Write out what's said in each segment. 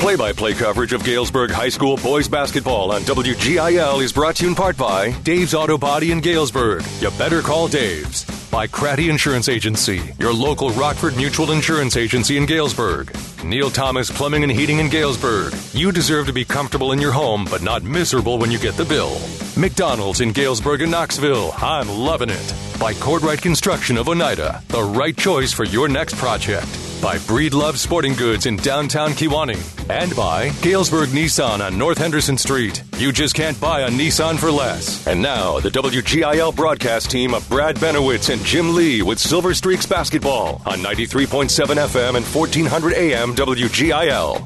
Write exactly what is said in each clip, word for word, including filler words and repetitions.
Play-by-play coverage of Galesburg High School boys basketball on W G I L is brought to you in part by Dave's Auto Body in Galesburg. You better call Dave's. By Cratty Insurance Agency, your local Rockford Mutual Insurance Agency in Galesburg. Neil Thomas Plumbing and Heating in Galesburg. You deserve to be comfortable in your home, but not miserable when you get the bill. McDonald's in Galesburg and Knoxville. I'm loving it. By Cordwright Construction of Oneida. The right choice for your next project. By Breedlove Sporting Goods in downtown Kewanee. And by Galesburg Nissan on North Henderson Street. You just can't buy a Nissan for less. And now, the W G I L broadcast team of Brad Benowitz and Jim Lee with Silver Streaks basketball on ninety-three point seven F M and fourteen hundred A M W G I L.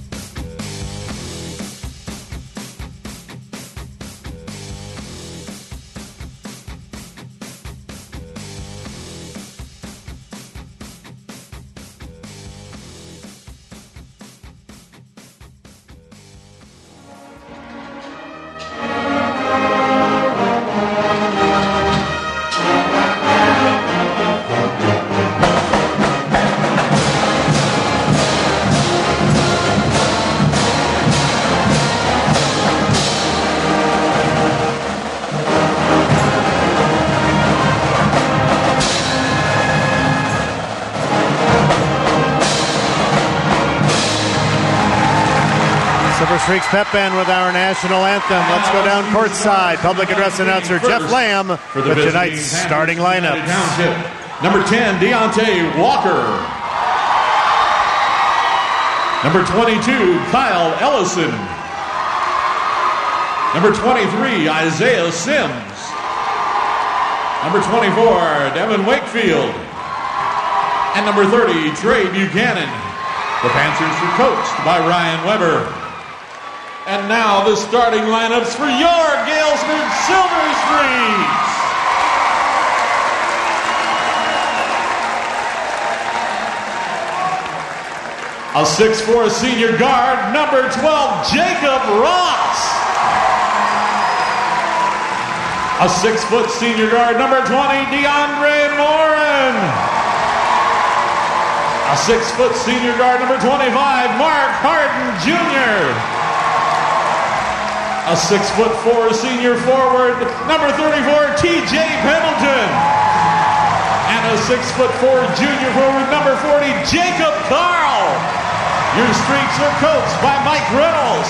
Streaks Pep Band with our national anthem. Let's go down courtside. Public address announcer Jeff Lamb with tonight's starting lineup. Number ten, Deontay Walker. Number twenty-two, Kyle Ellison. Number twenty-three, Isaiah Sims. Number twenty-four, Devin Wakefield. And number thirty, Trey Buchanan. The Panthers are coached by Ryan Weber. And now the starting lineups for your Galesburg Silver Streaks. A six foot four senior guard, number twelve, Jacob Ross. A six foot senior guard, number twenty, DeAndre Morin. A six foot senior guard, number twenty-five, Mark Harden Junior A six foot four senior forward, number thirty-four, T J Pendleton. And a six foot four junior forward, number forty, Jacob Carl. Your Streaks are coached by Mike Reynolds.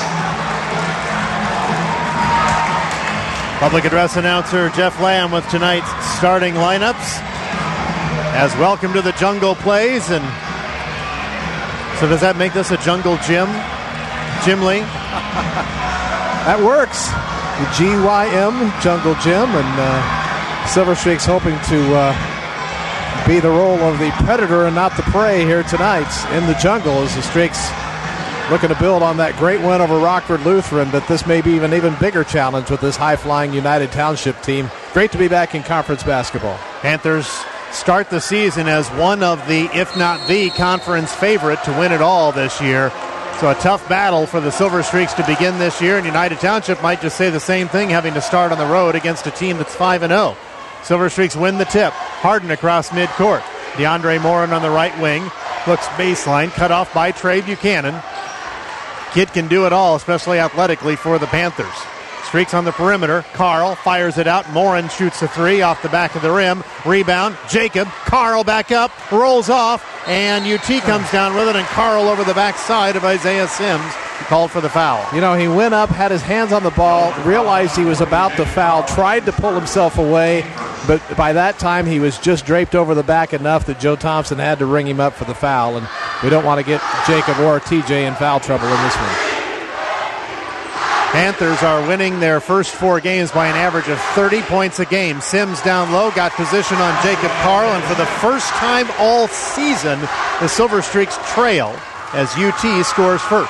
Public address announcer Jeff Lamb with tonight's starting lineups. As welcome to the Jungle plays. And so does that make this a Jungle Gym? Jim Lee? That works. The G Y M, Jungle Gym, and uh, Silver Streaks hoping to uh, be the role of the predator and not the prey here tonight in the jungle as the Streaks looking to build on that great win over Rockford Lutheran, but this may be even even bigger challenge with this high-flying United Township team. Great to be back in conference basketball. Panthers start the season as one of the, if not the, conference favorite to win it all this year. So a tough battle for the Silver Streaks to begin this year, and United Township might just say the same thing, having to start on the road against a team that's five and oh. Silver Streaks win the tip. Harden across midcourt. DeAndre Morin on the right wing. Looks baseline, cut off by Trey Buchanan. Kid can do it all, especially athletically for the Panthers. Streaks on the perimeter. Carl fires it out. Morin shoots a three off the back of the rim. Rebound. Jacob. Carl back up. Rolls off. And U T comes down with it. And Carl over the backside of Isaiah Sims. Called for the foul. You know, he went up, had his hands on the ball, realized he was about to foul, tried to pull himself away. But by that time, he was just draped over the back enough that Joe Thompson had to ring him up for the foul. And we don't want to get Jacob or T J in foul trouble in this one. Panthers are winning their first four games by an average of thirty points a game. Sims down low, got position on Jacob Carl, and for the first time all season, the Silver Streaks trail as U T scores first.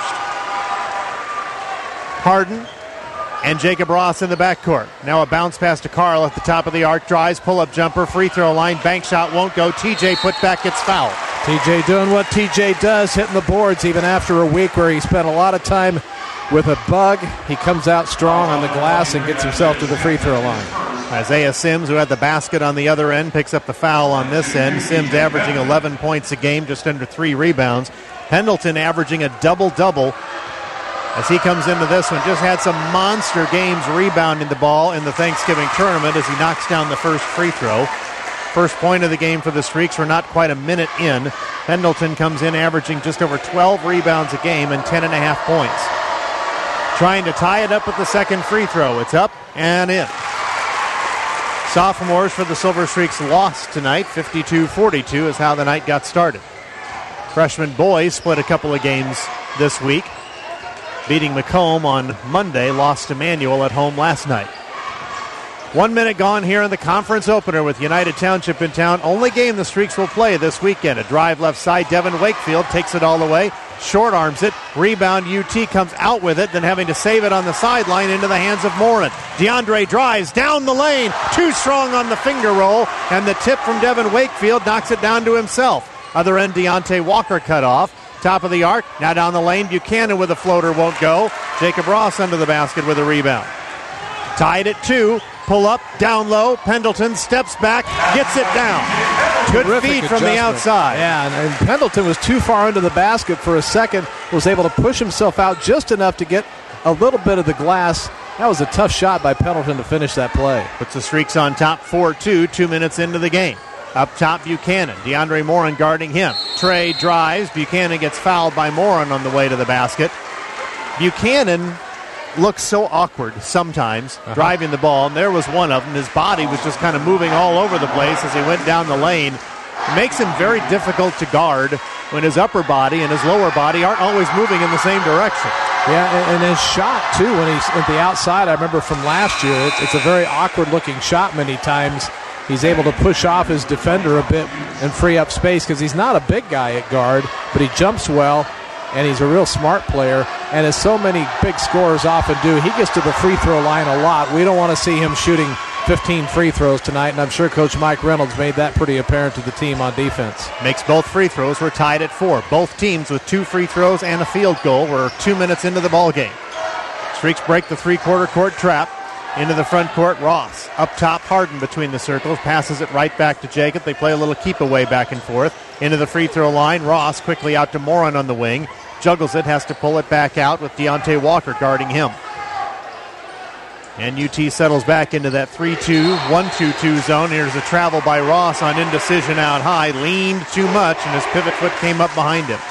Harden and Jacob Ross in the backcourt. Now a bounce pass to Carl at the top of the arc. Drives, pull-up jumper, free throw line, bank shot won't go. T J put back, gets fouled. T J doing what T J does, hitting the boards even after a week where he spent a lot of time with a bug. He comes out strong on the glass and gets himself to the free throw line. Isaiah Sims, who had the basket on the other end, picks up the foul on this end. Sims averaging eleven points a game, just under three rebounds. Pendleton averaging a double-double as he comes into this one. Just had some monster games rebounding the ball in the Thanksgiving tournament as he knocks down the first free throw. First point of the game for the Streaks. We're not quite a minute in. Pendleton comes in averaging just over twelve rebounds a game and ten and a half points. Trying to tie it up with the second free throw. It's up and in. Sophomores for the Silver Streaks lost tonight. fifty-two forty-two is how the night got started. Freshman boys split a couple of games this week. Beating Macomb on Monday, lost to Manual at home last night. One minute gone here in the conference opener with United Township in town. Only game the Streaks will play this weekend. A drive left side. Devin Wakefield takes it all the way. Short arms it. Rebound. U T comes out with it, then having to save it on the sideline into the hands of Morin. DeAndre drives down the lane. Too strong on the finger roll. And the tip from Devin Wakefield knocks it down to himself. Other end, Deontay Walker cut off. Top of the arc. Now down the lane. Buchanan with a floater won't go. Jacob Ross under the basket with a rebound. Tied at two. Pull up, down low. Pendleton steps back, gets it down. Good Terrific feed from adjustment. the outside. Yeah, and, and Pendleton was too far into the basket for a second. Was able to push himself out just enough to get a little bit of the glass. That was a tough shot by Pendleton to finish that play. Puts the Streaks on top four two, two minutes into the game. Up top, Buchanan. DeAndre Morin guarding him. Trey drives. Buchanan gets fouled by Morin on the way to the basket. Buchanan looks so awkward sometimes uh-huh. driving the ball, and there was one of them. His body was just kind of moving all over the place as he went down the lane. It makes him very difficult to guard when his upper body and his lower body aren't always moving in the same direction. Yeah, and, and his shot, too, when he's at the outside, I remember from last year, it's, it's a very awkward-looking shot many times. He's able to push off his defender a bit and free up space because he's not a big guy at guard, but he jumps well, and he's a real smart player. And as so many big scorers often do, he gets to the free throw line a lot. We don't want to see him shooting fifteen free throws tonight, and I'm sure Coach Mike Reynolds made that pretty apparent to the team on defense. Makes both free throws. We're tied at four. Both teams with two free throws and a field goal. We're two minutes into the ball game. Streaks break the three-quarter court trap. Into the front court, Ross. Up top, Harden between the circles. Passes it right back to Jacob. They play a little keep away back and forth. Into the free throw line, Ross quickly out to Morin on the wing. Juggles it, has to pull it back out with Deontay Walker guarding him. And U T settles back into that three two, one two two zone. Here's a travel by Ross on indecision out high. Leaned too much, and his pivot foot came up behind him.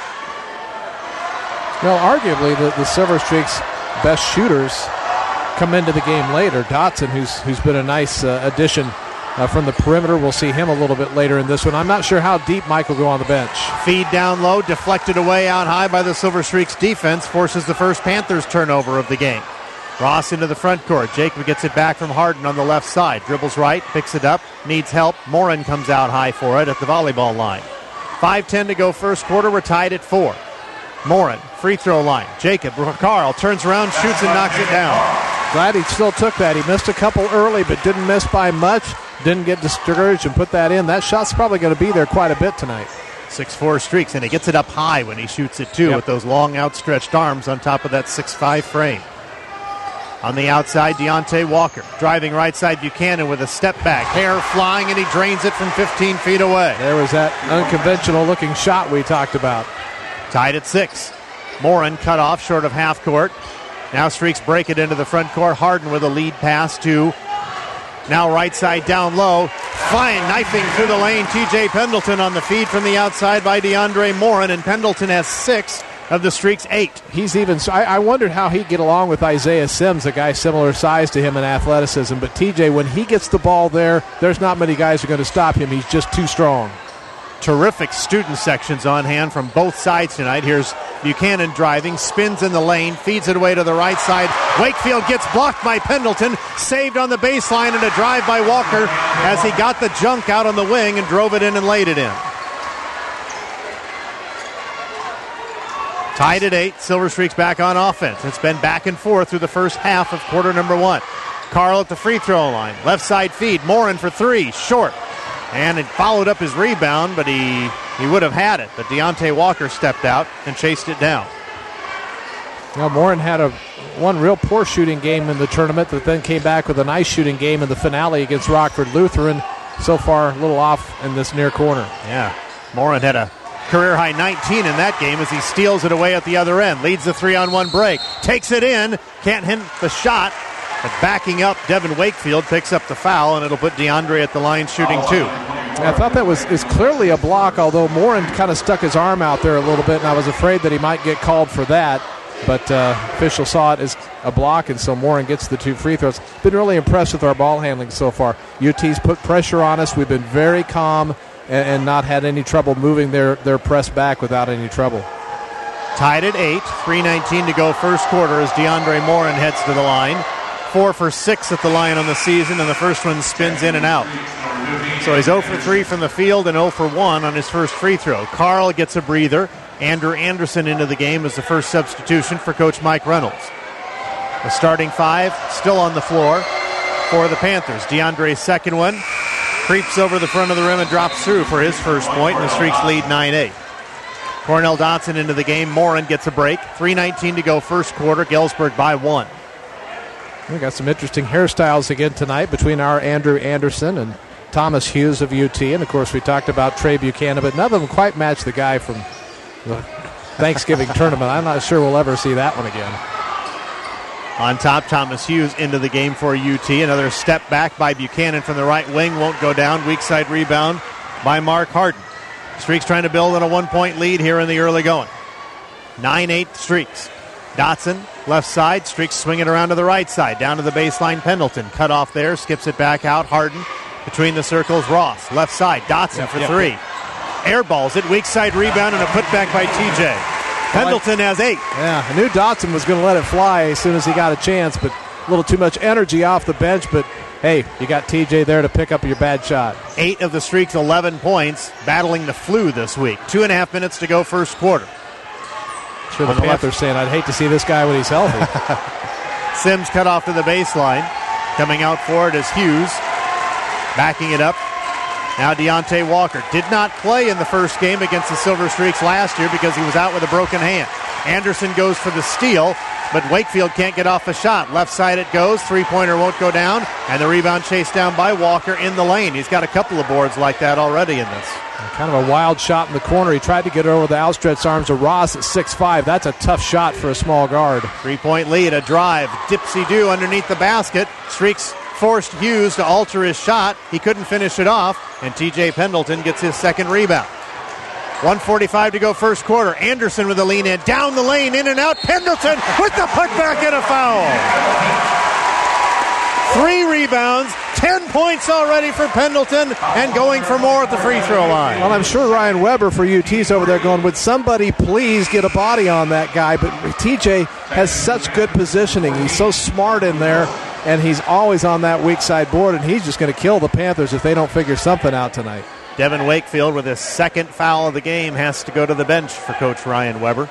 Well, arguably, the, the Silver Streaks' best shooters come into the game later. Dotson, who's who's been a nice uh, addition uh, from the perimeter. We'll see him a little bit later in this one. I'm not sure how deep Mike will go on the bench. Feed down low, deflected away out high by the Silver Streaks defense, forces the first Panthers turnover of the game. Ross into the front court. Jacob gets it back from Harden on the left side. Dribbles right, picks it up, needs help. Morin comes out high for it at the volleyball line. five ten to go first quarter. We're tied at four. Morin, free throw line. Jacob, Carl turns around, shoots and knocks it down. Glad he still took that. He missed a couple early, but didn't miss by much. Didn't get discouraged and put that in. That shot's probably going to be there quite a bit tonight. six four Streaks, and he gets it up high when he shoots it, too, yep. with those long outstretched arms on top of that six five frame. On the outside, Deontay Walker. Driving right side, Buchanan with a step back. Hair flying, and he drains it from fifteen feet away. There was that unconventional-looking shot we talked about. Tied at six. Morin cut off short of half court. Now Streaks break it into the front court. Harden with a lead pass to now right side down low. Fine knifing through the lane. T J Pendleton on the feed from the outside by DeAndre Morin, and Pendleton has six of the Streaks' eight. He's even. I, I wondered how he'd get along with Isaiah Sims, a guy similar size to him in athleticism. But T J, when he gets the ball there, there's not many guys who are going to stop him. He's just too strong. Terrific student sections on hand from both sides tonight. Here's Buchanan driving, spins in the lane, feeds it away to the right side. Wakefield gets blocked by Pendleton, saved on the baseline, and a drive by Walker as he got the junk out on the wing and drove it in and laid it in. Tied at eight, Silver Streaks back on offense. It's been back and forth through the first half of quarter number one. Carl at the free throw line, left side feed, Morin for three, short. And it followed up his rebound, but he, he would have had it. But Deontay Walker stepped out and chased it down. Well, Morin had a one real poor shooting game in the tournament, but then came back with a nice shooting game in the finale against Rockford Lutheran. So far, a little off in this near corner. Yeah, Morin had a career-high nineteen in that game as he steals it away at the other end. Leads the three-on-one break. Takes it in. Can't hit the shot. But backing up, Devin Wakefield picks up the foul, and it'll put DeAndre at the line shooting two. I thought that was is clearly a block, although Morin kind of stuck his arm out there a little bit, and I was afraid that he might get called for that. But uh, official saw it as a block, and so Morin gets the two free throws. Been really impressed with our ball handling so far. U T's put pressure on us. We've been very calm and, and not had any trouble moving their, their press back without any trouble. Tied at eight, three nineteen to go first quarter as DeAndre Morin heads to the line. Four for six at the line on the season, and the first one spins in and out. So he's zero for three from the field and zero for one on his first free throw. Carl gets a breather. Andrew Anderson into the game as the first substitution for Coach Mike Reynolds. The starting five still on the floor for the Panthers. DeAndre's second one creeps over the front of the rim and drops through for his first point, and the Streaks lead nine eight. Cornell Dotson into the game. Morin gets a break. three nineteen to go first quarter. Galesburg by one. We got some interesting hairstyles again tonight between our Andrew Anderson and Thomas Hughes of U T. And, of course, we talked about Trey Buchanan, but none of them quite match the guy from the Thanksgiving tournament. I'm not sure we'll ever see that one again. On top, Thomas Hughes into the game for U T. Another step back by Buchanan from the right wing. Won't go down. Weak side rebound by Mark Harden. Streaks trying to build on a one-point lead here in the early going. nine eight Streaks. Dotson, left side. Streaks swing it around to the right side. Down to the baseline, Pendleton. Cut off there. Skips it back out. Harden between the circles. Ross, left side. Dotson yep, for yep, three. Yep. Airballs it. Weak side rebound and a putback by T J. Pendleton has eight. Yeah, I knew Dotson was going to let it fly as soon as he got a chance, but a little too much energy off the bench. But, hey, you got T J there to pick up your bad shot. Eight of the Streaks' eleven points, battling the flu this week. Two and a half minutes to go first quarter. Sure, the Panthers saying, I'd hate to see this guy when he's healthy. Sims cut off to the baseline. Coming out for it is Hughes. Backing it up. Now Deontay Walker did not play in the first game against the Silver Streaks last year because he was out with a broken hand. Anderson goes for the steal, but Wakefield can't get off the shot. Left side it goes. Three-pointer won't go down, and the rebound chased down by Walker in the lane. He's got a couple of boards like that already in this. Kind of a wild shot in the corner. He tried to get it over the outstretched arms of Ross at six five. That's a tough shot for a small guard. Three-point lead, a drive. Dipsy-do underneath the basket. Streaks forced Hughes to alter his shot. He couldn't finish it off, and T J Pendleton gets his second rebound. one forty-five to go first quarter. Anderson with a lean in. Down the lane, in and out. Pendleton with the putback and a foul. Three rebounds, ten points already for Pendleton, and going for more at the free throw line. Well, I'm sure Ryan Weber for U T's over there going, would somebody please get a body on that guy? But T J has such good positioning. He's so smart in there, and he's always on that weak side board, and he's just going to kill the Panthers if they don't figure something out tonight. Devin Wakefield with his second foul of the game has to go to the bench for Coach Ryan Weber.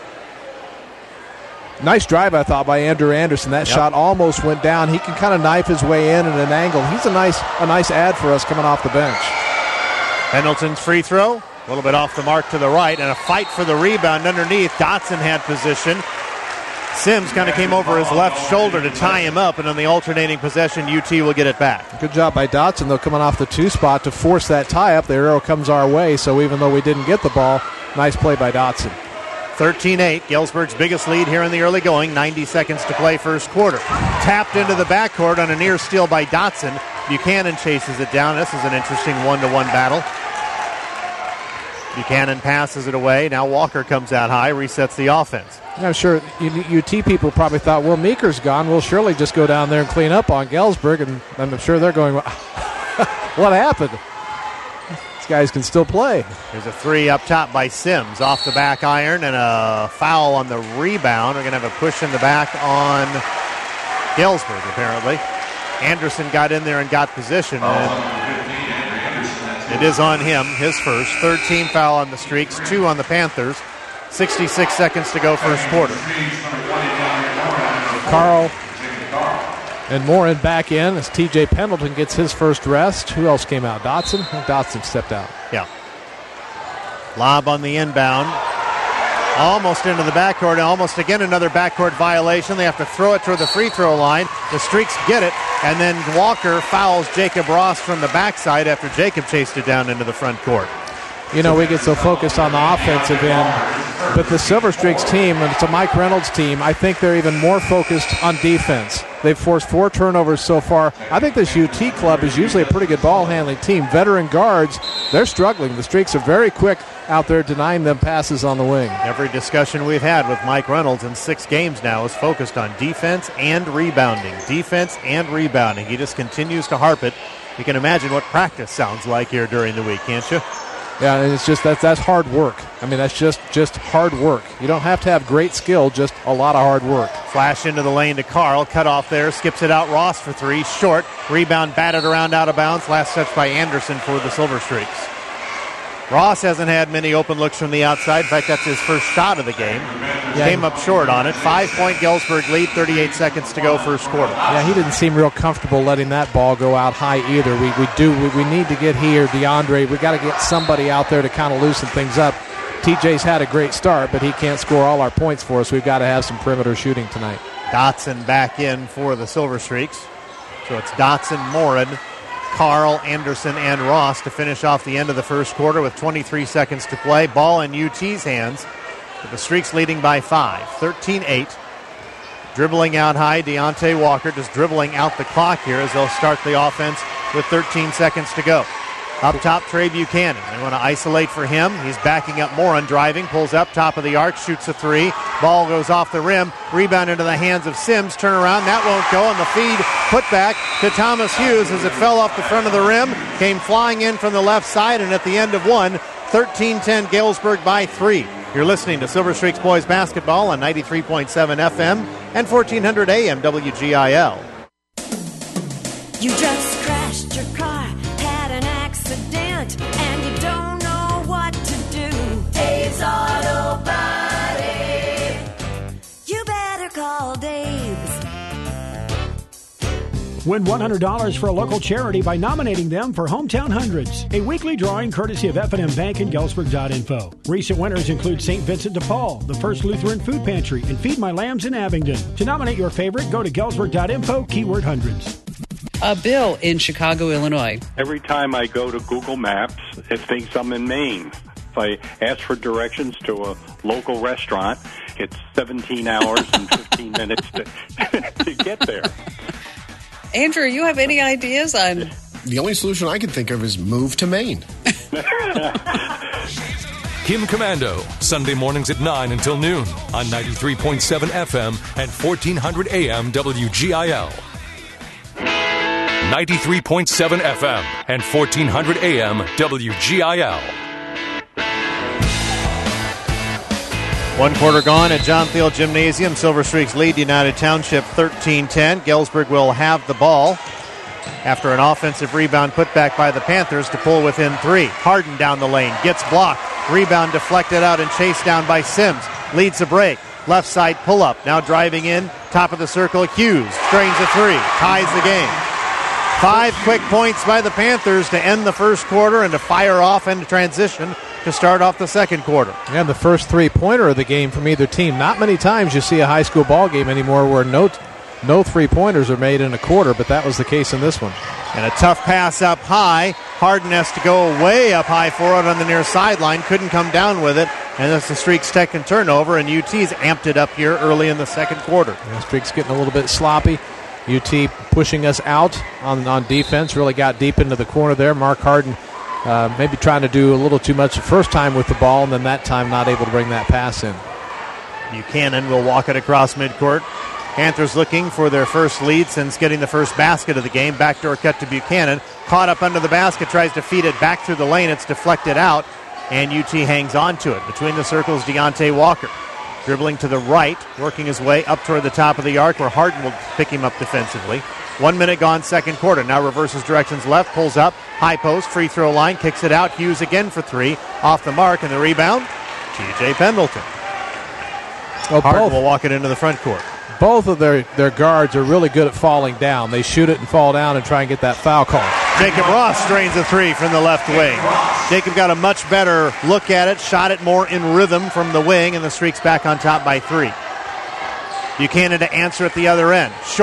Nice drive, I thought, by Andrew Anderson. That yep. shot almost went down. He can kind of knife his way in at an angle. He's a nice a nice ad for us coming off the bench. Pendleton's free throw, a little bit off the mark to the right, and a fight for the rebound underneath. Dotson had position. Sims kind of came over his left shoulder to tie him up, and on the alternating possession, U T will get it back. Good job by Dotson, though, coming off the two spot to force that tie-up. The arrow comes our way, so even though we didn't get the ball, nice play by Dotson. thirteen eight, Galesburg's biggest lead here in the early going. ninety seconds to play first quarter. Tapped into the backcourt on a near steal by Dotson. Buchanan chases it down. This is an interesting one-to-one battle. Buchanan passes it away. Now Walker comes out high, resets the offense. I'm sure U T people probably thought, well, Meeker's gone. We'll surely just go down there and clean up on Galesburg. And I'm sure they're going, what happened? These guys can still play. There's a three up top by Sims off the back iron and a foul on the rebound. We're going to have a push in the back on Galesburg, apparently. Anderson got in there and got position. And it is on him, his first. Third team foul on the Streaks, two on the Panthers. sixty-six seconds to go first quarter. Carl and Morin back in as T J Pendleton gets his first rest. Who else came out? Dotson? Dotson stepped out. Yeah. Lob on the inbound. Almost into the backcourt. Almost again another backcourt violation. They have to throw it toward the free throw line. The Streaks get it. And then Walker fouls Jacob Ross from the backside after Jacob chased it down into the front court. You know, we get so focused on the offensive end. But the Silver Streaks team, and it's a Mike Reynolds team, I think they're even more focused on defense. They've forced four turnovers so far. I think this U T club is usually a pretty good ball-handling team. Veteran guards, they're struggling. The Streaks are very quick out there denying them passes on the wing. Every discussion we've had with Mike Reynolds in six games now is focused on defense and rebounding. Defense and rebounding. He just continues to harp it. You can imagine what practice sounds like here during the week, can't you? Yeah, and it's just that's that's hard work. I mean, that's just just hard work. You don't have to have great skill, just a lot of hard work. Flash into the lane to Carl, cut off there, skips it out. Ross for three, short. Rebound batted around out of bounds. Last touch by Anderson for the Silver Streaks. Ross hasn't had many open looks from the outside. In fact, that's his first shot of the game. Yeah, Came up short on it. Five-point Galesburg lead, thirty-eight seconds to go first quarter. Yeah, he didn't seem real comfortable letting that ball go out high either. We we do we, we need to get here, DeAndre. We got to get somebody out there to kind of loosen things up. T J's had a great start, but he can't score all our points for us. We've got to have some perimeter shooting tonight. Dotson back in for the Silver Streaks. So it's Dotson, Morin, Carl, Anderson, and Ross to finish off the end of the first quarter with twenty-three seconds to play. Ball in U T's hands, with the Streaks leading by five, thirteen eight. Dribbling out high, Deontay Walker just dribbling out the clock here as they'll start the offense with thirteen seconds to go. Up top, Trey Buchanan. They want to isolate for him. He's backing up Morin, driving, pulls up, top of the arc, shoots a three. Ball goes off the rim, rebound into the hands of Sims. Turn around, that won't go, and the feed put back to Thomas Hughes as it fell off the front of the rim. Came flying in from the left side, and at the end of one, thirteen ten Galesburg by three. You're listening to Silver Streaks Boys Basketball on ninety-three point seven F M and fourteen hundred A M W G I L. You just crashed your car, had an accident, and you don't know what to do. Dave's Auto Body. You better call Dave's. Win one hundred dollars for a local charity by nominating them for Hometown Hundreds, a weekly drawing courtesy of F and M Bank and Galesburg dot info. Recent winners include Saint Vincent de Paul, the First Lutheran Food Pantry, and Feed My Lambs in Abingdon. To nominate your favorite, go to Galesburg dot info, keyword hundreds. Uh, Bill in Chicago, Illinois. Every time I go to Google Maps, it thinks I'm in Maine. If I ask for directions to a local restaurant, it's seventeen hours and fifteen minutes to, to get there. Andrew, you have any ideas on... The only solution I can think of is move to Maine. Kim Commando, Sunday mornings at nine until noon on ninety-three point seven F M and fourteen hundred A M W G I L. ninety-three point seven F M and fourteen hundred A M W G I L. One quarter gone at John Thiel Gymnasium. Silver Streaks lead United Township thirteen ten. Galesburg will have the ball after an offensive rebound put back by the Panthers to pull within three. Harden down the lane, gets blocked. Rebound deflected out and chased down by Sims. Leads the break. Left side pull-up. Now driving in. Top of the circle, Hughes. Strains a three. Ties the game. Five quick points by the Panthers to end the first quarter and to fire off into transition to start off the second quarter. And the first three-pointer of the game from either team. Not many times you see a high school ball game anymore where no, no three-pointers are made in a quarter, but that was the case in this one. And a tough pass up high. Harden has to go way up high for it on the near sideline. Couldn't come down with it. And that's the Streaks' second turnover, and U T's amped it up here early in the second quarter. Yeah, Streaks getting a little bit sloppy. U T pushing us out on, on defense. Really got deep into the corner there. Mark Harden uh, maybe trying to do a little too much the first time with the ball, and then that time not able to bring that pass in. Buchanan will walk it across midcourt. Panthers looking for their first lead since getting the first basket of the game. Backdoor cut to Buchanan. Caught up under the basket, tries to feed it back through the lane. It's deflected out, and U T hangs on to it. Between the circles, Deontay Walker. Dribbling to the right, working his way up toward the top of the arc where Harden will pick him up defensively. One minute gone, second quarter. Now reverses directions left, pulls up, high post, free throw line, kicks it out. Hughes again for three. Off the mark, and the rebound, T J Pendleton. Well, Harden both, will walk it into the front court. Both of their, their guards are really good at falling down. They shoot it and fall down and try and get that foul call. Jacob Ross strains a three from the left wing. Jacob got a much better look at it, shot it more in rhythm from the wing, and the Streaks back on top by three. Buchanan to answer at the other end. Short,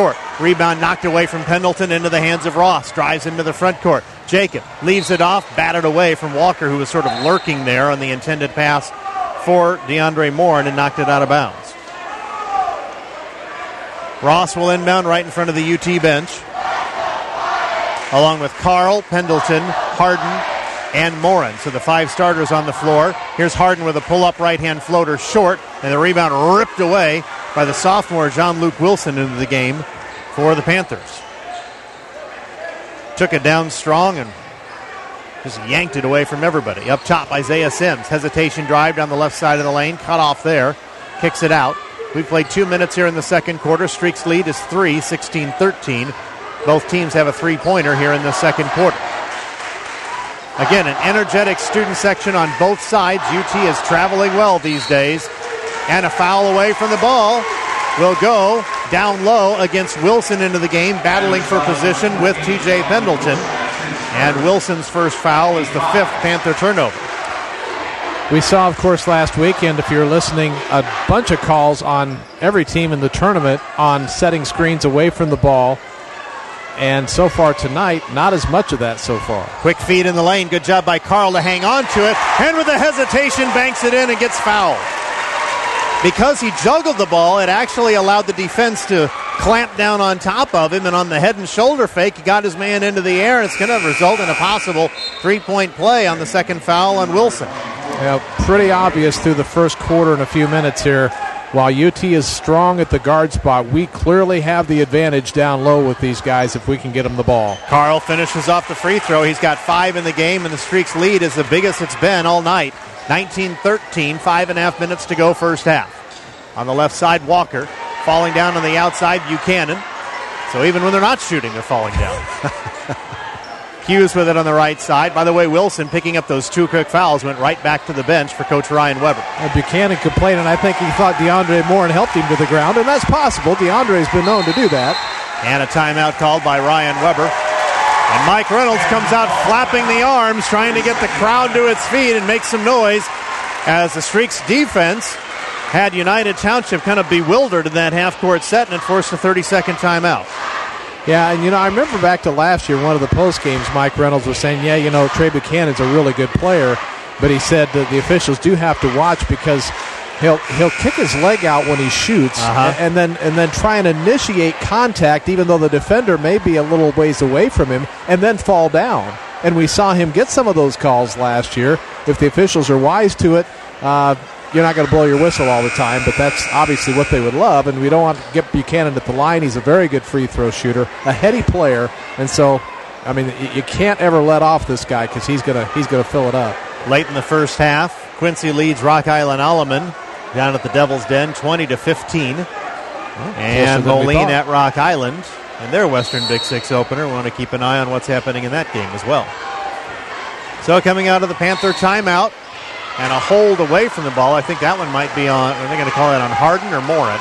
Rebound knocked away from Pendleton into the hands of Ross. Drives into the front court. Jacob leaves it off, batted away from Walker, who was sort of lurking there on the intended pass for DeAndre Morin, and knocked it out of bounds. Ross will inbound right in front of the U T bench, along with Carl, Pendleton, Harden, and Morin. So the five starters on the floor. Here's Harden with a pull-up right-hand floater short, and the rebound ripped away by the sophomore John-Luke Wilson into the game for the Panthers. Took it down strong and just yanked it away from everybody. Up top, Isaiah Sims. Hesitation drive down the left side of the lane. Cut off there. Kicks it out. We've played two minutes here in the second quarter. Streaks lead is three, sixteen thirteen. Both teams have a three-pointer here in the second quarter. Again, an energetic student section on both sides. U T is traveling well these days. And a foul away from the ball will go down low against Wilson into the game, battling for position with T J Pendleton. And Wilson's first foul is the fifth Panther turnover. We saw, of course, last weekend, if you're listening, a bunch of calls on every team in the tournament on setting screens away from the ball. And so far tonight, not as much of that so far. Quick feed in the lane. Good job by Carl to hang on to it. And with a hesitation, banks it in and gets fouled. Because he juggled the ball, it actually allowed the defense to clamp down on top of him, and on the head and shoulder fake, he got his man into the air, and it's going to result in a possible three-point play on the second foul on Wilson. Yeah, pretty obvious through the first quarter and a few minutes here. While U T is strong at the guard spot, we clearly have the advantage down low with these guys if we can get them the ball. Carl finishes off the free throw. He's got five in the game, and the Streaks' lead is the biggest it's been all night. nineteen thirteen, five and a half minutes to go first half. On the left side, Walker. Falling down on the outside, Buchanan. So even when they're not shooting, they're falling down. Hughes with it on the right side. By the way, Wilson, picking up those two quick fouls, went right back to the bench for Coach Ryan Weber. Well, Buchanan complaining. I think he thought DeAndre Morin helped him to the ground, and that's possible. DeAndre's been known to do that. And a timeout called by Ryan Weber. And Mike Reynolds comes out flapping the arms, trying to get the crowd to its feet and make some noise as the Streaks defense had United Township kind of bewildered in that half-court set, and it forced a thirty-second timeout. Yeah, and, you know, I remember back to last year, one of the post games, Mike Reynolds was saying, yeah, you know, Trey Buchanan's a really good player, but he said that the officials do have to watch because he'll he'll kick his leg out when he shoots, uh-huh. and, and then and then try and initiate contact even though the defender may be a little ways away from him, and then fall down. And we saw him get some of those calls last year. If the officials are wise to it, uh, you're not going to blow your whistle all the time, but that's obviously what they would love, and we don't want to get Buchanan at the line. He's a very good free throw shooter, a heady player, and so, I mean, you can't ever let off this guy because he's going to he's going to fill it up. Late in the first half, Quincy leads Rock Island Alleman down at the Devil's Den, twenty to fifteen. Well, and Moline at Rock Island in their Western Big Six opener. We want to keep an eye on what's happening in that game as well. So coming out of the Panther timeout, and a hold away from the ball. I think that one might be on, are they going to call it on Harden or Morin?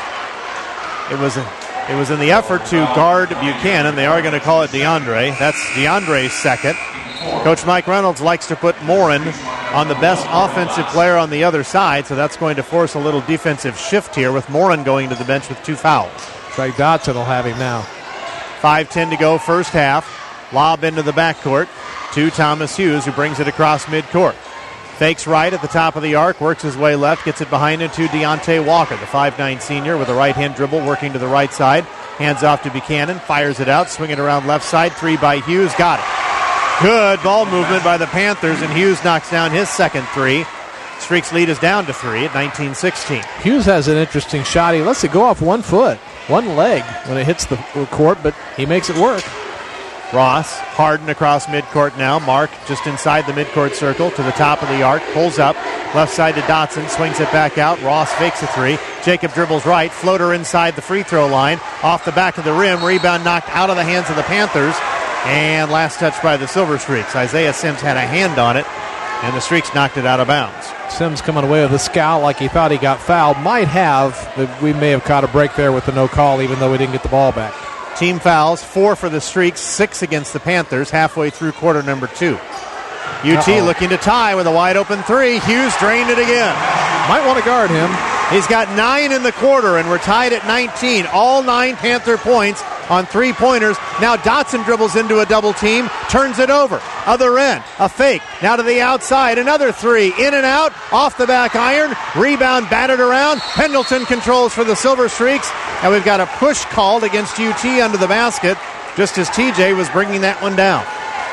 It was, it was in the effort to guard Buchanan. They are going to call it DeAndre. That's DeAndre's second. Coach Mike Reynolds likes to put Morin on the best offensive player on the other side, so that's going to force a little defensive shift here with Morin going to the bench with two fouls. Craig Dotson will have him now. five ten to go first half. Lob into the backcourt to Thomas Hughes, who brings it across midcourt. Fakes right at the top of the arc, works his way left, gets it behind him to Deontay Walker, the five nine senior with a right-hand dribble working to the right side. Hands off to Buchanan, fires it out, swing it around left side, three by Hughes, got it. Good ball movement by the Panthers, and Hughes knocks down his second three. Streaks lead is down to three at nineteen sixteen. Hughes has an interesting shot. He lets it go off one foot, one leg when it hits the court, but he makes it work. Ross, Harden across midcourt now. Mark just inside the midcourt circle to the top of the arc. Pulls up. Left side to Dotson. Swings it back out. Ross fakes a three. Jacob dribbles right. Floater inside the free throw line. Off the back of the rim. Rebound knocked out of the hands of the Panthers. And last touch by the Silver Streaks. Isaiah Sims had a hand on it, and the Streaks knocked it out of bounds. Sims coming away with a scowl like he thought he got fouled. Might have. But we may have caught a break there with the no call, even though we didn't get the ball back. Team fouls, four for the Streaks, six against the Panthers, halfway through quarter number two. U T Uh-oh. looking to tie with a wide open three. Hughes drained it again. Might want to guard him. He's got nine in the quarter, and we're tied at nineteen. All nine Panther points on three-pointers. Now Dotson dribbles into a double team, turns it over. Other end, a fake. Now to the outside, another three. In and out, off the back iron. Rebound batted around. Pendleton controls for the Silver Streaks. And we've got a push called against U T under the basket, just as T J was bringing that one down.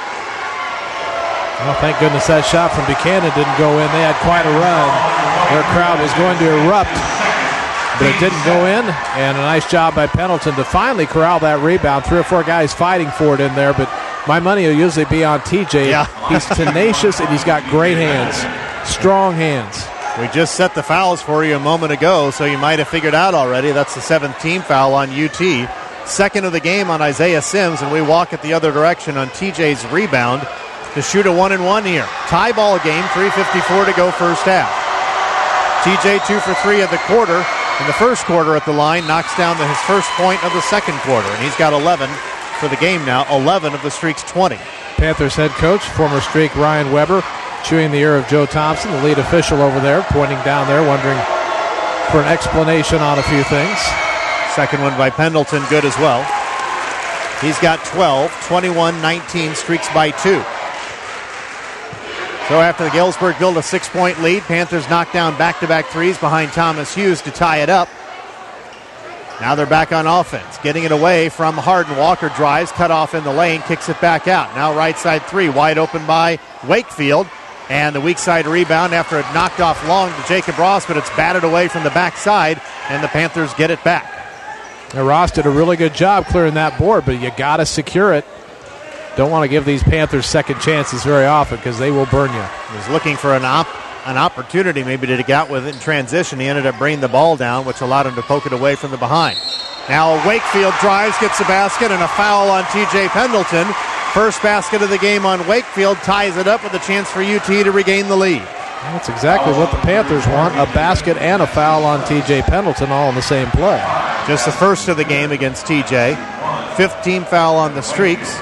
Well, thank goodness that shot from Buchanan didn't go in. They had quite a run. Their crowd was going to erupt, but it didn't go in. And a nice job by Pendleton to finally corral that rebound. Three or four guys fighting for it in there, but my money will usually be on T J. Yeah. He's tenacious, and he's got great hands, strong hands. We just set the fouls for you a moment ago, so you might have figured out already. That's the seventh team foul on U T. Second of the game on Isaiah Sims, and we walk it the other direction on T J's rebound to shoot a one and one here. Tie ball game, three fifty-four to go first half. T J two for three of the quarter. In the first quarter at the line, knocks down the, his first point of the second quarter, and he's got eleven for the game now, eleven of the Streaks' twenty. Panthers head coach, former Streak Ryan Weber, chewing the ear of Joe Thompson, the lead official over there, pointing down there, wondering for an explanation on a few things. Second one by Pendleton, good as well. He's got twelve, twenty-one nineteen, Streaks by two. So after the Galesburg build a six-point lead, Panthers knock down back-to-back threes behind Thomas Hughes to tie it up. Now they're back on offense, getting it away from Harden. Walker drives, cut off in the lane, kicks it back out. Now right side three, wide open by Wakefield. And the weak side rebound after it knocked off long to Jacob Ross, but it's batted away from the backside, and the Panthers get it back. Now Ross did a really good job clearing that board, but you got to secure it. Don't want to give these Panthers second chances very often because they will burn you. He was looking for an op- an opportunity maybe to get out with it in transition. He ended up bringing the ball down, which allowed him to poke it away from the behind. Now Wakefield drives, gets a basket, and a foul on T J Pendleton. First basket of the game on Wakefield, ties it up with a chance for U T to regain the lead. That's exactly what the Panthers want, a basket and a foul on T J Pendleton all in the same play. Just the first of the game against T J. Fifth team foul on the Streaks.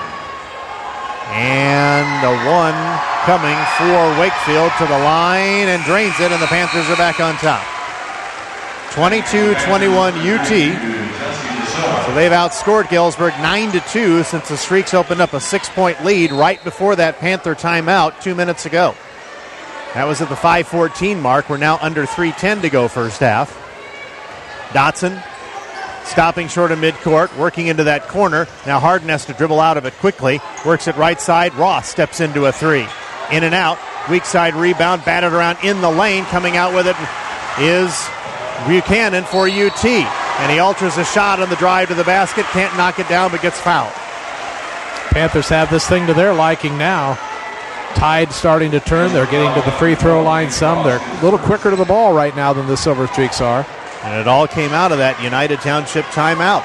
And a one coming for Wakefield to the line and drains it, and the Panthers are back on top. twenty-two twenty-one U T. So they've outscored Galesburg nine to two since the Streaks opened up a six-point lead right before that Panther timeout two minutes ago. That was at the five fourteen mark. We're now under three ten to go first half. Dotson stopping short of midcourt, working into that corner. Now Harden has to dribble out of it quickly. Works it right side. Ross steps into a three. In and out. Weak side rebound. Batted around in the lane. Coming out with it is Buchanan for U T. And he alters a shot on the drive to the basket. Can't knock it down, but gets fouled. Panthers have this thing to their liking now. Tide starting to turn. They're getting to the free throw line some. They're a little quicker to the ball right now than the Silver Streaks are. And it all came out of that United Township timeout.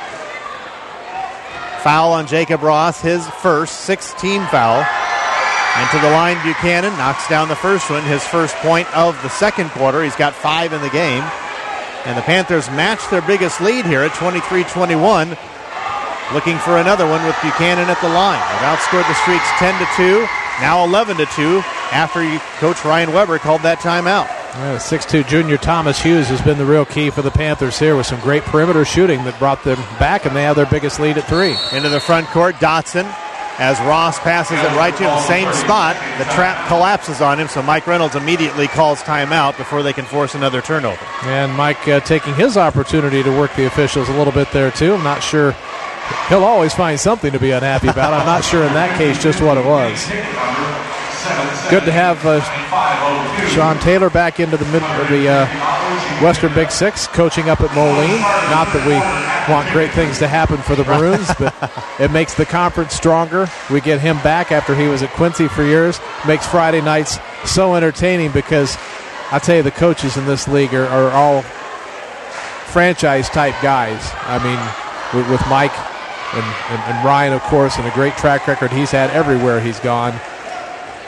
Foul on Jacob Ross, his first, sixth team foul. And to the line, Buchanan knocks down the first one, his first point of the second quarter. He's got five in the game. And the Panthers match their biggest lead here at twenty-three twenty-one. Looking for another one with Buchanan at the line. They've outscored the Streaks ten to two, now eleven to two after Coach Ryan Weber called that timeout. Yeah, six two junior Thomas Hughes has been the real key for the Panthers here with some great perimeter shooting that brought them back, and they have their biggest lead at three. Into the front court, Dotson, as Ross passes it right to him, same spot. The trap collapses on him, so Mike Reynolds immediately calls timeout before they can force another turnover. And Mike uh, taking his opportunity to work the officials a little bit there, too. I'm not sure. He'll always find something to be unhappy about. I'm not sure in that case just what it was. Good to have uh, Sean Taylor back into the mid, the uh, Western Big Six, coaching up at Moline. Not that we want great things to happen for the Maroons, but it makes the conference stronger. We get him back after he was at Quincy for years. Makes Friday nights so entertaining because I tell you, the coaches in this league are, are all franchise-type guys. I mean, with, with Mike and, and, and Ryan, of course, and a great track record he's had everywhere he's gone.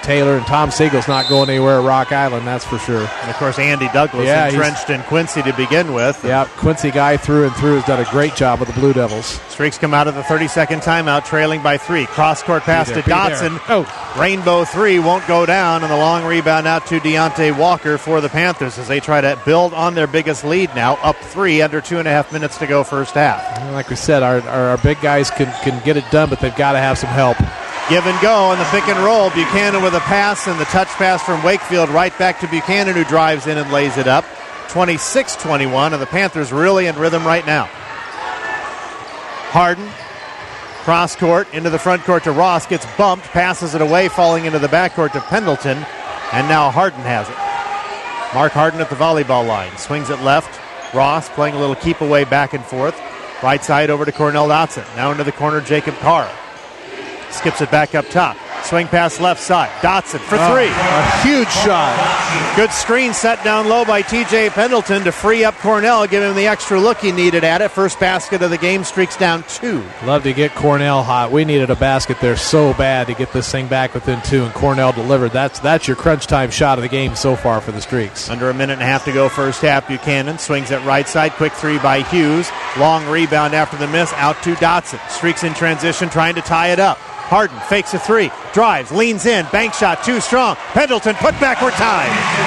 Taylor, and Tom Siegel's not going anywhere at Rock Island, that's for sure. And, of course, Andy Douglas yeah, entrenched in Quincy to begin with. Yeah, Quincy guy through and through has done a great job with the Blue Devils. Streaks come out of the thirty-second timeout, trailing by three. Cross-court pass Be there, to Dotson. Oh. Rainbow three won't go down, and the long rebound out to Deontay Walker for the Panthers as they try to build on their biggest lead now, up three, under two and a half minutes to go first half. Like we said, our, our, our big guys can, can get it done, but they've got to have some help. Give and go on the pick and roll. Buchanan with a pass, and the touch pass from Wakefield right back to Buchanan, who drives in and lays it up. twenty-six twenty-one, and the Panthers really in rhythm right now. Harden, cross court, into the front court to Ross, gets bumped, passes it away, falling into the backcourt to Pendleton, and now Harden has it. Mark Harden at the volleyball line, swings it left. Ross playing a little keep away back and forth. Right side over to Cornell Dotson. Now into the corner, Jacob Carr. Skips it back up top. Swing pass left side. Dotson for three. Oh, a huge shot. Good screen set down low by T J Pendleton to free up Cornell, give him the extra look he needed at it. First basket of the game, streaks down two. Love to get Cornell hot. We needed a basket there so bad to get this thing back within two, and Cornell delivered. That's that's your crunch time shot of the game so far for the Streaks. Under a minute and a half to go first half. Buchanan swings it right side. Quick three by Hughes. Long rebound after the miss out to Dotson. Streaks in transition, trying to tie it up. Harden fakes a three, drives, leans in, bank shot too strong. Pendleton put backward time.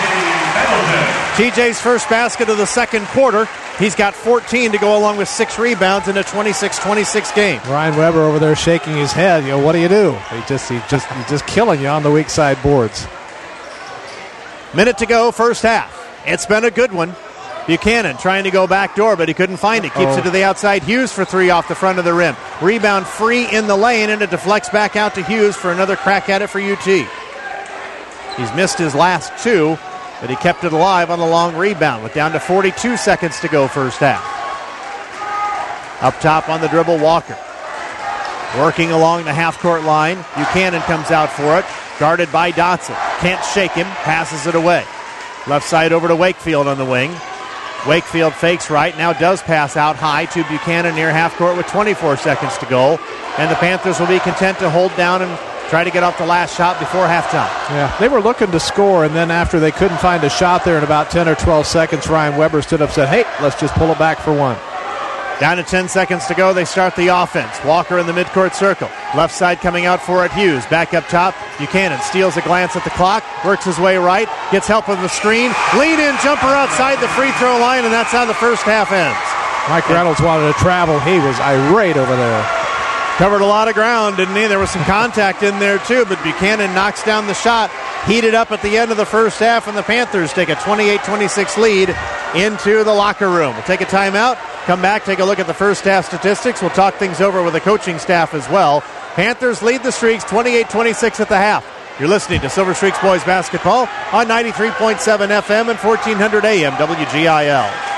T J's first basket of the second quarter. He's got fourteen to go along with six rebounds in a twenty-six twenty-six game. Ryan Weber over there shaking his head. You know, what do you do? He just he just he's just killing you on the weak side boards. Minute to go, first half. It's been a good one. Buchanan trying to go back door, but he couldn't find it. Keeps oh. it to the outside. Hughes for three off the front of the rim. Rebound free in the lane, and it deflects back out to Hughes for another crack at it for U T. He's missed his last two, but he kept it alive on the long rebound with down to forty-two seconds to go first half. Up top on the dribble, Walker. Working along the half-court line. Buchanan comes out for it. Guarded by Dotson. Can't shake him. Passes it away. Left side over to Wakefield on the wing. Wakefield fakes right, now does pass out high to Buchanan near half court with twenty-four seconds to go. And the Panthers will be content to hold down and try to get off the last shot before halftime. Yeah, they were looking to score, and then after they couldn't find a shot there in about ten or twelve seconds, Ryan Weber stood up and said, hey, let's just pull it back for one. Down to ten seconds to go, they start the offense. Walker in the midcourt circle. Left side coming out for it, Hughes. Back up top, Buchanan steals a glance at the clock, works his way right, gets help with the screen. Lean-in jumper outside the free throw line, and that's how the first half ends. Mike Reynolds wanted to travel. He was irate over there. Covered a lot of ground, didn't he? There was some contact in there, too, but Buchanan knocks down the shot. Heated up at the end of the first half, and the Panthers take a twenty-eight twenty-six lead into the locker room. We'll take a timeout, come back, take a look at the first half statistics. We'll talk things over with the coaching staff as well. Panthers lead the Streaks twenty-eight twenty-six at the half. You're listening to Silver Streaks Boys Basketball on ninety-three point seven F M and fourteen hundred A M W G I L.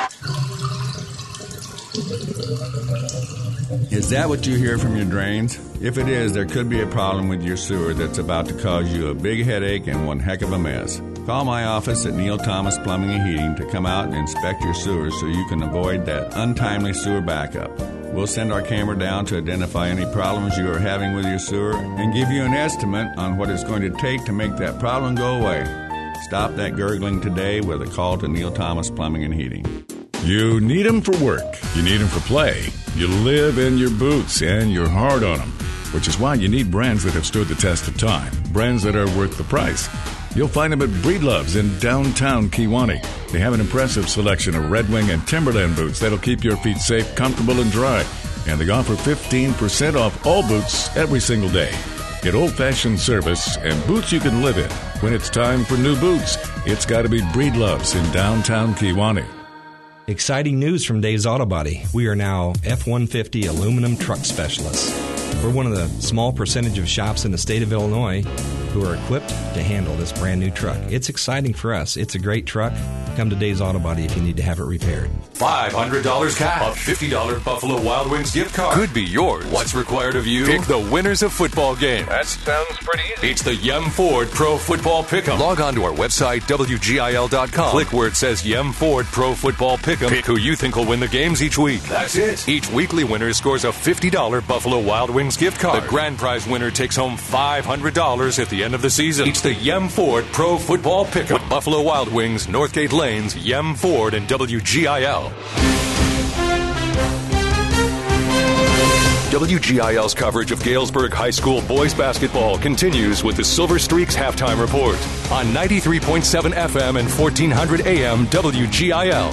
Is that what you hear from your drains? If it is, there could be a problem with your sewer that's about to cause you a big headache and one heck of a mess. Call my office at Neil Thomas Plumbing and Heating to come out and inspect your sewers so you can avoid that untimely sewer backup. We'll send our camera down to identify any problems you are having with your sewer and give you an estimate on what it's going to take to make that problem go away. Stop that gurgling today with a call to Neil Thomas Plumbing and Heating. You need them for work. You need them for play. You live in your boots, and you're hard on them, which is why you need brands that have stood the test of time, brands that are worth the price. You'll find them at Breedlove's in downtown Kewanee. They have an impressive selection of Red Wing and Timberland boots that'll keep your feet safe, comfortable, and dry. And they offer fifteen percent off all boots every single day. Get old-fashioned service and boots you can live in. When it's time for new boots, it's got to be Breedlove's in downtown Kewanee. Exciting news from Dave's Auto Body. We are now F one fifty aluminum truck specialists. We're one of the small percentage of shops in the state of Illinois who are equipped to handle this brand new truck. It's exciting for us. It's a great truck. Come to Dave's Auto Body if you need to have it repaired. five hundred dollars cash. A fifty dollars Buffalo Wild Wings gift card could be yours. What's required of you? Pick the winners of football games. That sounds pretty easy. It's the Yem Ford Pro Football Pick'em. Log on to our website, W G I L dot com. Click where it says Yem Ford Pro Football Pick'em. Pick who you think will win the games each week. That's it. Each weekly winner scores a fifty dollars Buffalo Wild Wings gift card. The grand prize winner takes home five hundred dollars at the end of the season. It's the Yem Ford Pro Football Pickup. Buffalo Wild Wings, Northgate Lanes, Yem Ford, and W G I L. W G I L's coverage of Galesburg High School boys basketball continues with the Silver Streaks halftime report on ninety-three point seven F M and fourteen hundred A M W G I L.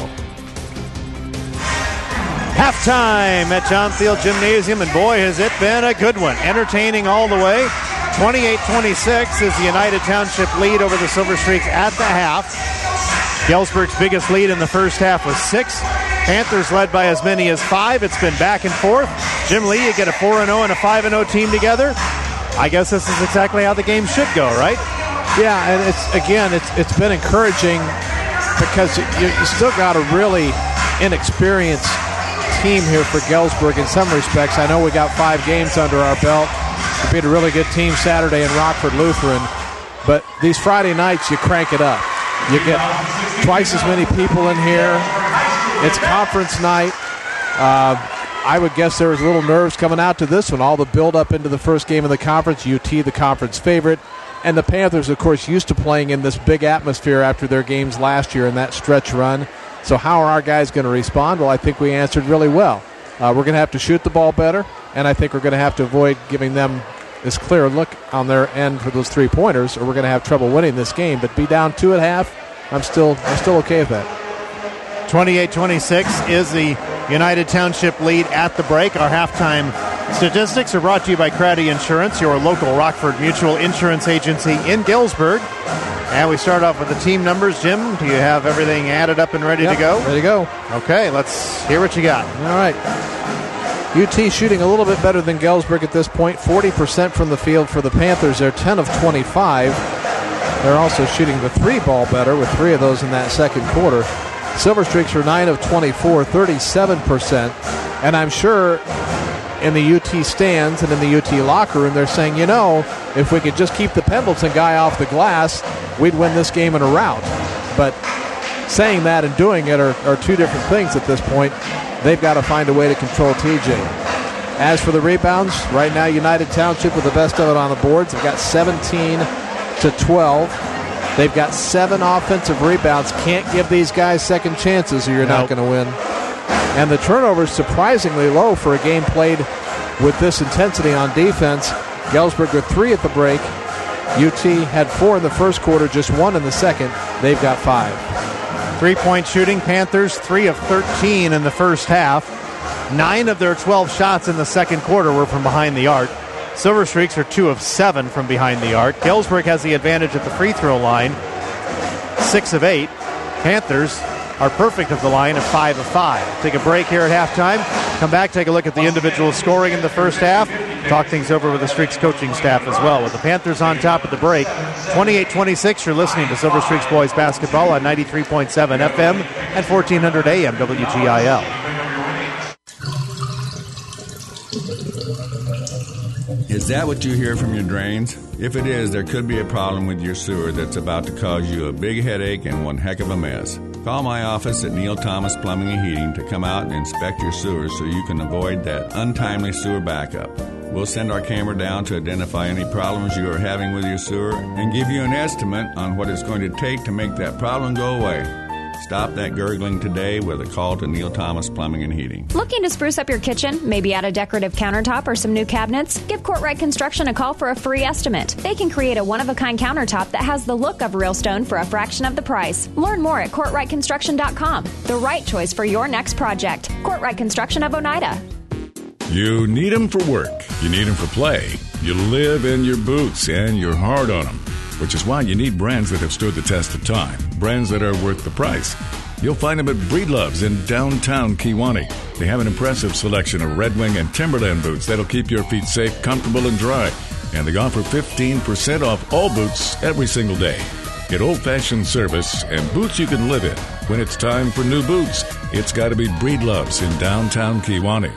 Halftime at John Field Gymnasium, and boy, has it been a good one. Entertaining all the way. twenty-eight twenty-six is the United Township lead over the Silver Streaks at the half. Galesburg's biggest lead in the first half was six. Panthers led by as many as five. It's been back and forth. Jim Lee, you get a four and oh and a five and oh team together. I guess this is exactly how the game should go, right? Yeah, and it's again, it's it's been encouraging because you, you still got a really inexperienced team here for Galesburg in some respects. I know we got five games under our belt. We beat a really good team Saturday in Rockford Lutheran, but these Friday nights you crank it up. You get twice as many people in here. It's conference night. Uh, I would guess there was a little nerves coming out to this one. All the build-up into the first game of the conference. U T, the conference favorite. And the Panthers, of course, used to playing in this big atmosphere after their games last year in that stretch run. So how are our guys going to respond? Well, I think we answered really well. Uh, we're going to have to shoot the ball better, and I think we're going to have to avoid giving them this clear look on their end for those three-pointers, or we're going to have trouble winning this game. But be down two at half, I'm still I'm still okay with that. twenty-eight twenty-six is the United Township lead at the break. Our halftime statistics are brought to you by Craddy Insurance, your local Rockford Mutual Insurance agency in Galesburg. And we start off with the team numbers. Jim, do you have everything added up and ready yep, to go? Ready to go. Okay, let's hear what you got. All right. U T shooting a little bit better than Galesburg at this point. forty percent from the field for the Panthers. They're ten of twenty-five. They're also shooting the three ball better with three of those in that second quarter. Silver Streaks are nine of twenty-four, thirty-seven percent. And I'm sure in the U T stands and in the U T locker room, they're saying, you know, if we could just keep the Pendleton guy off the glass, we'd win this game in a rout. But saying that and doing it are, are two different things at this point. They've got to find a way to control T J. As for the rebounds, right now United Township with the best of it on the boards. They've got seventeen to twelve. They've got seven offensive rebounds. Can't give these guys second chances or you're nope. not going to win. And the turnovers surprisingly low for a game played with this intensity on defense. Galesburg with three at the break. U T had four in the first quarter, just one in the second. They've got five. Three-point shooting, Panthers three of thirteen in the first half. Nine of their twelve shots in the second quarter were from behind the arc. Silver Streaks are two of seven from behind the arc. Galesburg has the advantage at the free throw line, six of eight. Panthers are perfect at the line of five of five. Take a break here at halftime. Come back, take a look at the individual scoring in the first half. Talk things over with the Streaks coaching staff as well. With the Panthers on top at the break, twenty-eight twenty-six, you're listening to Silver Streaks Boys Basketball on ninety-three point seven F M and fourteen hundred A M W G I L. Is that what you hear from your drains? If it is, there could be a problem with your sewer that's about to cause you a big headache and one heck of a mess. Call my office at Neil Thomas Plumbing and Heating to come out and inspect your sewers so you can avoid that untimely sewer backup. We'll send our camera down to identify any problems you are having with your sewer and give you an estimate on what it's going to take to make that problem go away. Stop that gurgling today with a call to Neil Thomas Plumbing and Heating. Looking to spruce up your kitchen? Maybe add a decorative countertop or some new cabinets? Give Courtright Construction a call for a free estimate. They can create a one-of-a-kind countertop that has the look of real stone for a fraction of the price. Learn more at courtright construction dot com. The right choice for your next project. Courtright Construction of Oneida. You need them for work. You need them for play. You live in your boots and you're hard on them, which is why you need brands that have stood the test of time, brands that are worth the price. You'll find them at Breedlove's in downtown Kewanee. They have an impressive selection of Red Wing and Timberland boots that'll keep your feet safe, comfortable, and dry. And they offer fifteen percent off all boots every single day. Get old-fashioned service and boots you can live in. When it's time for new boots, it's got to be Breedlove's in downtown Kewanee.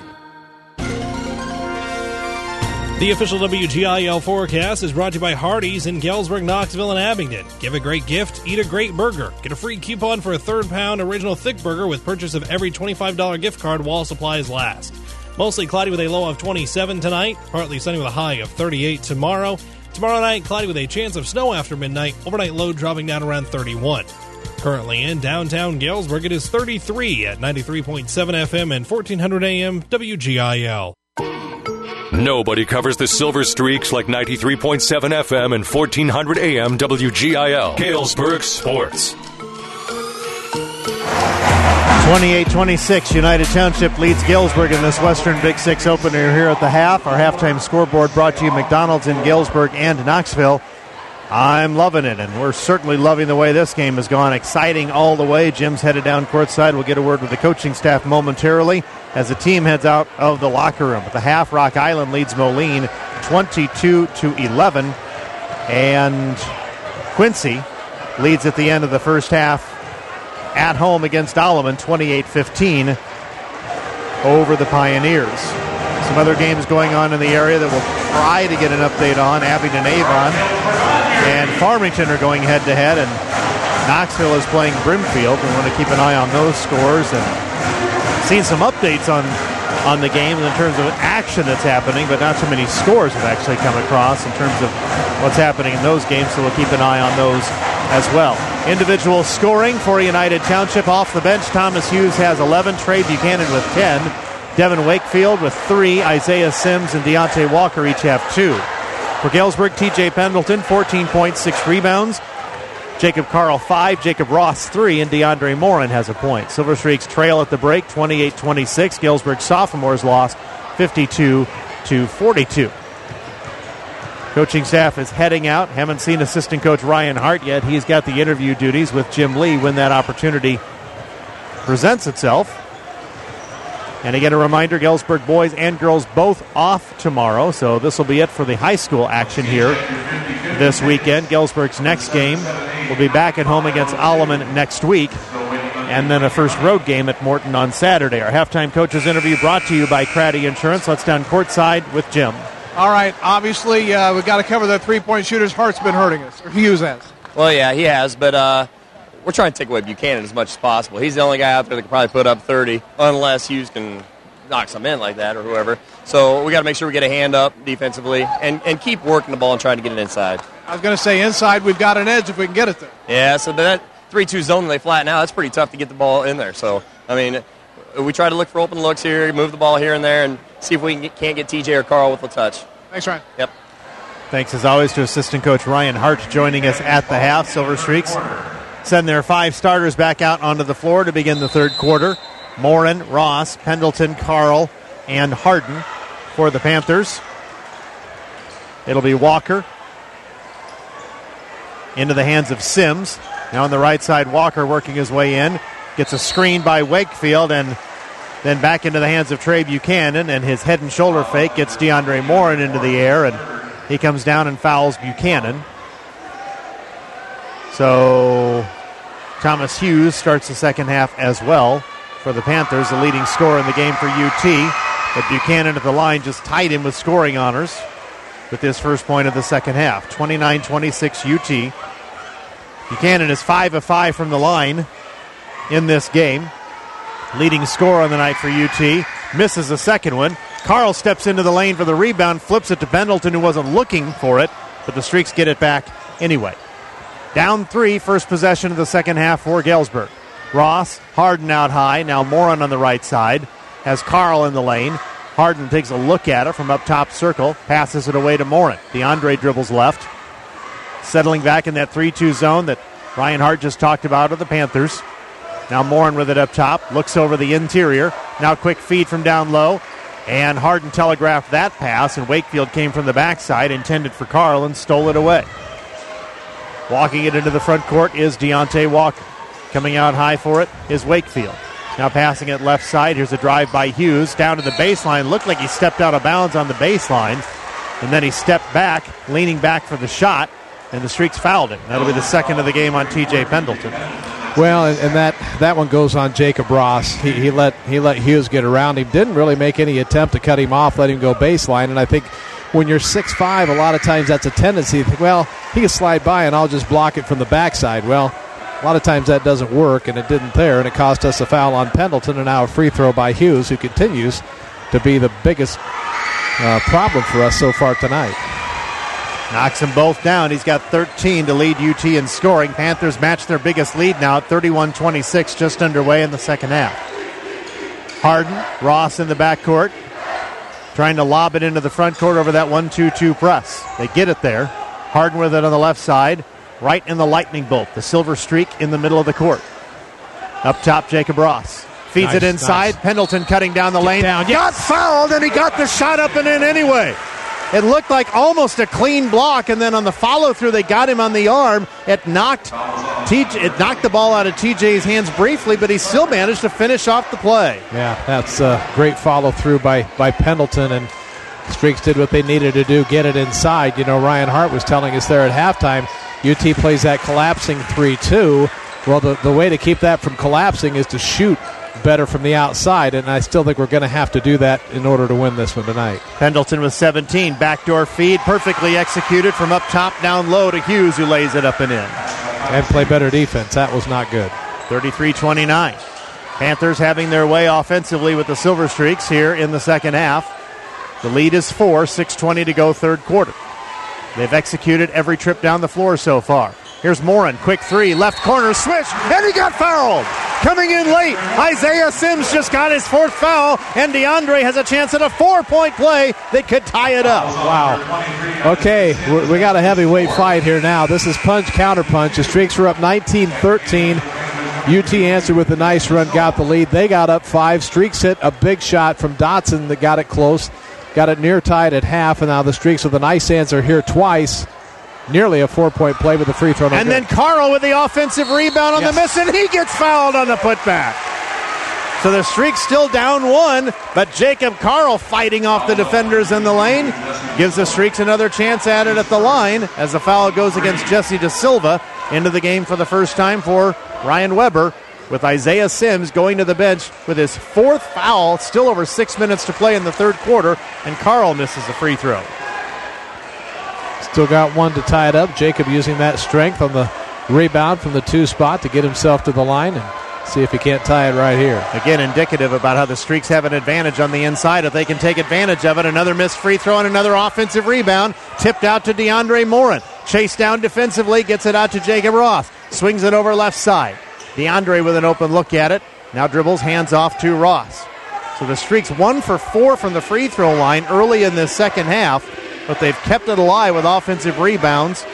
The official W G I L forecast is brought to you by Hardee's in Galesburg, Knoxville, and Abingdon. Give a great gift, eat a great burger. Get a free coupon for a third pound original thick burger with purchase of every twenty-five dollars gift card while supplies last. Mostly cloudy with a low of twenty-seven tonight. Partly sunny with a high of thirty-eight tomorrow. Tomorrow night, cloudy with a chance of snow after midnight. Overnight low dropping down around thirty-one. Currently in downtown Galesburg, it is thirty-three at ninety-three point seven F M and fourteen hundred A M W G I L. Nobody covers the Silver Streaks like ninety-three point seven F M and fourteen hundred A M W G I L. Galesburg Sports. twenty-eight twenty-six, United Township leads Galesburg in this Western Big Six opener here at the half. Our halftime scoreboard brought to you McDonald's in Galesburg and Knoxville. I'm loving it, and we're certainly loving the way this game has gone. Exciting all the way. Jim's headed down courtside. We'll get a word with the coaching staff momentarily as the team heads out of the locker room. At the half, Rock Island leads Moline twenty-two to eleven, and Quincy leads at the end of the first half at home against Alleman twenty-eight fifteen over the Pioneers. Some other games going on in the area that we'll try to get an update on. Abingdon Avon and Farmington are going head-to-head, and Knoxville is playing Brimfield. We want to keep an eye on those scores and seen some updates on, on the game in terms of action that's happening, but not too many scores have actually come across in terms of what's happening in those games, so we'll keep an eye on those as well. Individual scoring for United Township. Off the bench, Thomas Hughes has eleven, Trey Buchanan with ten, Devin Wakefield with three, Isaiah Sims and Deontay Walker each have two. For Galesburg, T J Pendleton, fourteen points, six rebounds. Jacob Carl, five. Jacob Ross, three. And DeAndre Morin has a point. Silver Streaks trail at the break, twenty-eight twenty-six. Galesburg sophomores lost fifty-two to forty-two. Coaching staff is heading out. Haven't seen assistant coach Ryan Hart yet. He's got the interview duties with Jim Lee when that opportunity presents itself. And again, a reminder, Galesburg boys and girls both off tomorrow, so this will be it for the high school action here this weekend. Galesburg's next game will be back at home against Alleman next week, and then a first road game at Morton on Saturday. Our halftime coaches interview brought to you by Craddy Insurance. Let's down courtside with Jim. All right, obviously uh, we've got to cover the three-point shooters. Hart's been hurting us, or Hughes has. Well, yeah, he has, but uh, we're trying to take away Buchanan as much as possible. He's the only guy out there that can probably put up thirty, unless Hughes can knock some in like that or whoever. So we got to make sure we get a hand up defensively and, and keep working the ball and trying to get it inside. I was going to say inside we've got an edge if we can get it there. Yeah, so that three two zone they flatten out, that's pretty tough to get the ball in there. So, I mean, we try to look for open looks here, move the ball here and there, and see if we can get, can't get T J or Carl with a touch. Thanks, Ryan. Yep. Thanks, as always, to assistant coach Ryan Hart joining us at the half. Silver Streaks send their five starters back out onto the floor to begin the third quarter. Morin, Ross, Pendleton, Carl, and Harden for the Panthers. It'll be Walker into the hands of Sims. Now on the right side, Walker working his way in. Gets a screen by Wakefield, and then back into the hands of Trey Buchanan, and his head and shoulder fake gets DeAndre Morin into the air, and he comes down and fouls Buchanan. So Thomas Hughes starts the second half as well for the Panthers, the leading scorer in the game for U T. But Buchanan at the line just tied him with scoring honors with his first point of the second half. twenty-nine twenty-six U T. Buchanan is five of five from the line in this game. Leading scorer on the night for U T. Misses the second one. Carl steps into the lane for the rebound, flips it to Pendleton, who wasn't looking for it, but the Streaks get it back anyway. Down three, first possession of the second half for Galesburg. Ross, Harden out high, now Morin on the right side, has Carl in the lane. Harden takes a look at it from up top circle, passes it away to Morin. DeAndre dribbles left, settling back in that three two zone that Ryan Hart just talked about of the Panthers. Now Morin with it up top, looks over the interior. Now quick feed from down low, and Harden telegraphed that pass, and Wakefield came from the backside, intended for Carl, and stole it away. Walking it into the front court is Deontay Walker. Coming out high for it is Wakefield. Now passing it left side. Here's a drive by Hughes down to the baseline. Looked like he stepped out of bounds on the baseline, and then he stepped back, leaning back for the shot, and the Streaks fouled him. That'll be the second of the game on T J Pendleton. Well, and, and that, that one goes on Jacob Ross. He, he let he let Hughes get around him. Didn't really make any attempt to cut him off, let him go baseline. And I think when you're six five, a lot of times that's a tendency to think, well, he can slide by and I'll just block it from the backside. Well, a lot of times that doesn't work, and it didn't there, and it cost us a foul on Pendleton, and now a free throw by Hughes, who continues to be the biggest uh, problem for us so far tonight. Knocks them both down. He's got thirteen to lead U T in scoring. Panthers match their biggest lead now at thirty-one twenty-six, just underway in the second half. Harden, Ross in the backcourt, trying to lob it into the front court over that one two two press. They get it there. Harden with it on the left side, right in the lightning bolt. The silver streak in the middle of the court. Up top, Jacob Ross. Feeds nice, it inside. Nice. Pendleton cutting down the lane. Down. Got yes. fouled, and he got the shot up and in anyway. It looked like almost a clean block, and then on the follow-through, they got him on the arm. It knocked T J, it knocked the ball out of T J's hands briefly, but he still managed to finish off the play. Yeah, that's a great follow-through by, by Pendleton, and Streaks did what they needed to do, get it inside. You know, Ryan Hart was telling us there at halftime, U T plays that collapsing three two. Well, the, the way to keep that from collapsing is to shoot better from the outside, and I still think we're going to have to do that in order to win this one tonight. Pendleton with seventeen. Backdoor feed, perfectly executed from up top down low to Hughes, who lays it up and in. And play better defense. That was not good. thirty-three twenty-nine. Panthers having their way offensively with the Silver Streaks here in the second half. The lead is four, six twenty to go third quarter. They've executed every trip down the floor so far. Here's Morin, quick three, left corner, swish, and he got fouled. Coming in late, Isaiah Sims just got his fourth foul, and DeAndre has a chance at a four-point play that could tie it up. Wow. Okay, we got a heavyweight fight here now. This is punch, counter punch. The Streaks were up nineteen thirteen. U T answered with a nice run, got the lead. They got up five. Streaks hit a big shot from Dotson that got it close. Got it near tied at half, and now the Streaks with a nice answer here twice. Nearly a four-point play with the free throw. No and good. Then Carl with the offensive rebound on yes. the miss, and he gets fouled on the putback. So the Streaks still down one, but Jacob Carl fighting off the defenders in the lane gives the Streaks another chance at it at the line as the foul goes against Jesse Da Silva into the game for the first time for Ryan Weber, with Isaiah Sims going to the bench with his fourth foul, still over six minutes to play in the third quarter, and Carl misses the free throw. Still got one to tie it up. Jacob using that strength on the rebound from the two spot to get himself to the line and see if he can't tie it right here. Again, indicative about how the Streaks have an advantage on the inside. If they can take advantage of it, another missed free throw and another offensive rebound. Tipped out to DeAndre Morin. Chased down defensively, gets it out to Jacob Ross. Swings it over left side. DeAndre with an open look at it. Now dribbles, hands off to Ross. So the Streaks one for four from the free throw line early in this second half, but they've kept it alive with offensive rebounds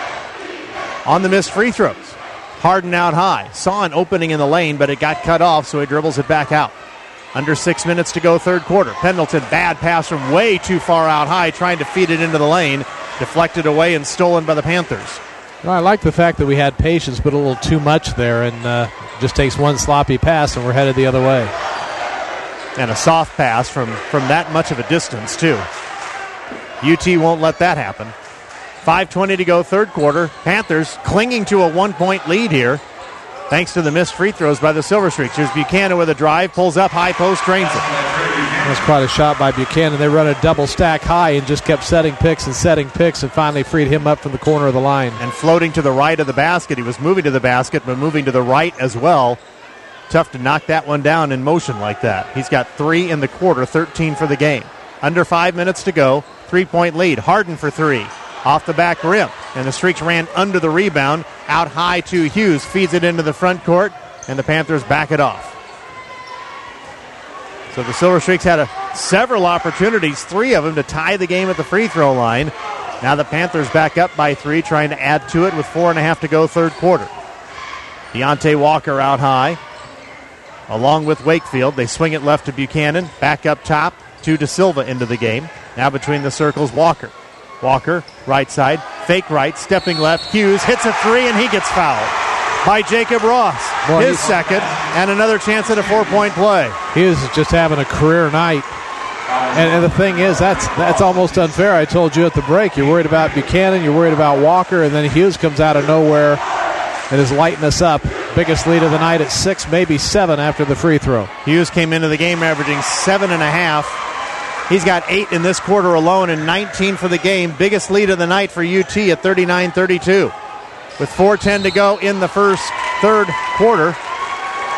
on the missed free throws. Harden out high. Saw an opening in the lane, but it got cut off, so he dribbles it back out. Under six minutes to go third quarter. Pendleton, bad pass from way too far out high, trying to feed it into the lane. Deflected away and stolen by the Panthers. Well, I like the fact that we had patience, but a little too much there, and uh, just takes one sloppy pass, and we're headed the other way. And a soft pass from, from that much of a distance, too. U T won't let that happen. five twenty to go third quarter. Panthers clinging to a one-point lead here, thanks to the missed free throws by the Silver Streaks. Here's Buchanan with a drive, pulls up, high post, drains it. That's quite a shot by Buchanan. They run a double stack high and just kept setting picks and setting picks and finally freed him up from the corner of the line. And floating to the right of the basket. He was moving to the basket, but moving to the right as well. Tough to knock that one down in motion like that. He's got three in the quarter, thirteen for the game. Under five minutes to go, three-point lead. Harden for three. Off the back rim. And the Streaks ran under the rebound. Out high to Hughes. Feeds it into the front court. And the Panthers back it off. So the Silver Streaks had a, several opportunities, three of them, to tie the game at the free throw line. Now the Panthers back up by three, trying to add to it with four and a half to go third quarter. Deontay Walker out high, along with Wakefield. They swing it left to Buchanan. Back up top to Da Silva into the game. Now between the circles, Walker. Walker, right side, fake right, stepping left. Hughes hits a three, and he gets fouled by Jacob Ross. Boy, his second, and another chance at a four-point play. Hughes is just having a career night. And, and the thing is, that's that's almost unfair. I told you at the break, you're worried about Buchanan, you're worried about Walker, and then Hughes comes out of nowhere and is lighting us up. Biggest lead of the night at six, maybe seven after the free throw. Hughes came into the game averaging seven and a half. He's got eight in this quarter alone and nineteen for the game. Biggest lead of the night for U T at thirty-nine thirty-two. With four ten to go in the first third quarter,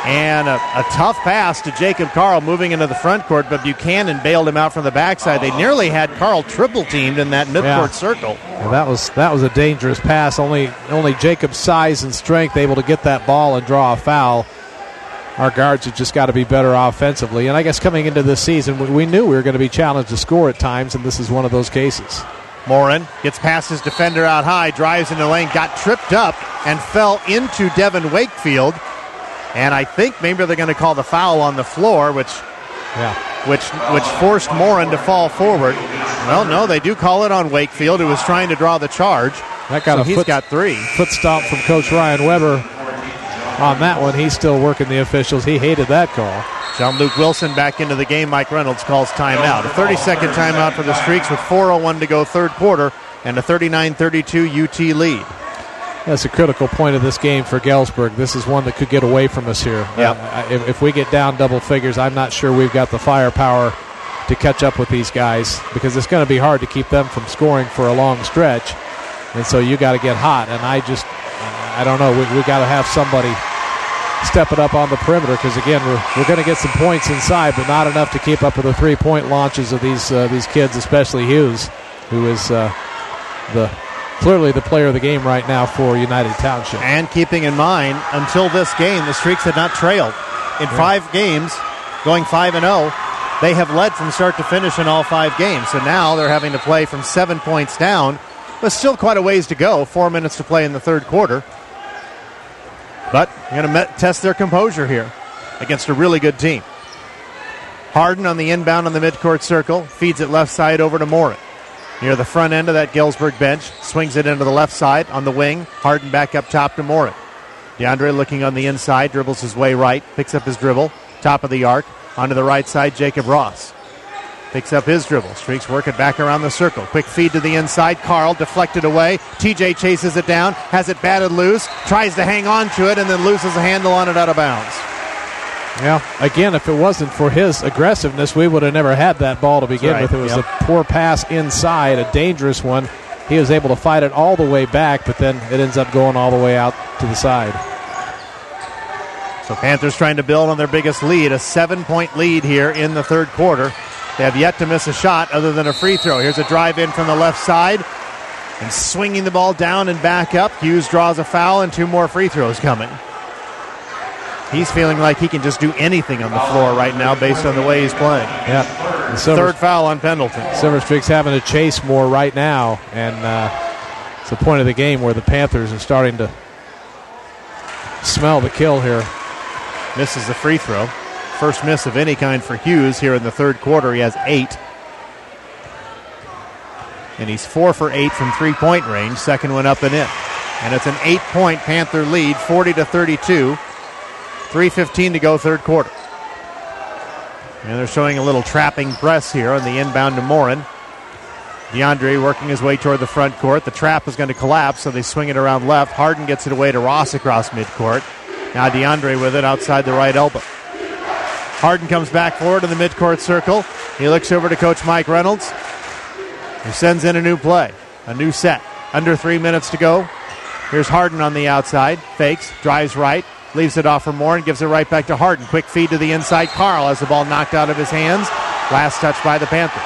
And a, a tough pass to Jacob Carl moving into the front court, but Buchanan bailed him out from the backside. They nearly had Carl triple-teamed in that midcourt Yeah. circle. Well, that was that was a dangerous pass. Only only Jacob's size and strength able to get that ball and draw a foul. Our guards have just got to be better offensively. And I guess coming into this season, we, we knew we were going to be challenged to score at times, and this is one of those cases. Morin gets past his defender out high, drives into the lane, got tripped up, and fell into Devin Wakefield. And I think maybe they're going to call the foul on the floor, which yeah. which which forced Morin to fall forward. Well, no, they do call it on Wakefield, who was trying to draw the charge. That got so a he's foot, got three. Foot stomp from Coach Ryan Weber on that one. He's still working the officials. He hated that call. Jean-Luc Wilson back into the game. Mike Reynolds calls timeout. A thirty-second timeout for the Streaks with four oh one to go third quarter and a thirty-nine thirty-two U T lead. That's a critical point of this game for Galesburg. This is one that could get away from us here. Yep. Uh, if, if we get down double figures, I'm not sure we've got the firepower to catch up with these guys because it's going to be hard to keep them from scoring for a long stretch. And so you got to get hot. And I just, I don't know, we, we got to have somebody step it up on the perimeter because, again, we're, we're going to get some points inside, but not enough to keep up with the three-point launches of these uh, these kids, especially Hughes, who is uh, the clearly the player of the game right now for United Township. And keeping in mind, until this game, the Streaks had not trailed. In Yeah. five games, going five and oh, they have led from start to finish in all five games. So now they're having to play from seven points down, but still quite a ways to go. Four minutes to play in the third quarter. But you're going to test their composure here against a really good team. Harden on the inbound on the midcourt circle, feeds it left side over to Morin. Near the front end of that Galesburg bench, swings it into the left side on the wing. Harden back up top to Morin. DeAndre looking on the inside, dribbles his way right, picks up his dribble, top of the arc, onto the right side, Jacob Ross. Picks up his dribble, Streaks work it back around the circle. Quick feed to the inside, Carl deflected away. T J chases it down, has it batted loose, tries to hang on to it, and then loses a handle on it out of bounds. Yeah, again, if it wasn't for his aggressiveness, we would have never had that ball to begin Right, with. It was yep. a poor pass inside, a dangerous one. He was able to fight it all the way back, but then it ends up going all the way out to the side. So Panthers trying to build on their biggest lead, a seven-point lead here in the third quarter. They have yet to miss a shot other than a free throw. Here's a drive in from the left side, and swinging the ball down and back up. Hughes draws a foul, and two more free throws coming. He's feeling like he can just do anything on the floor right now based on the way he's playing. Yeah. The Silver, Third foul on Pendleton. Silver Streaks having to chase more right now, and uh, it's the point of the game where the Panthers are starting to smell the kill here. Misses the free throw. First miss of any kind for Hughes here in the third quarter. He has eight. And he's four for eight from three-point range. Second one up and in. And it's an eight-point Panther lead, forty to thirty-two. three fifteen to go third quarter. And they're showing a little trapping press here on the inbound to Morin. DeAndre working his way toward the front court. The trap is going to collapse, so they swing it around left. Harden gets it away to Ross across midcourt. Now DeAndre with it outside the right elbow. Harden comes back forward in the midcourt circle. He looks over to Coach Mike Reynolds, who sends in a new play, a new set. Under three minutes to go. Here's Harden on the outside. Fakes, drives right, leaves it off for Moore and gives it right back to Harden. Quick feed to the inside. Carl has the ball knocked out of his hands. Last touch by the Panthers.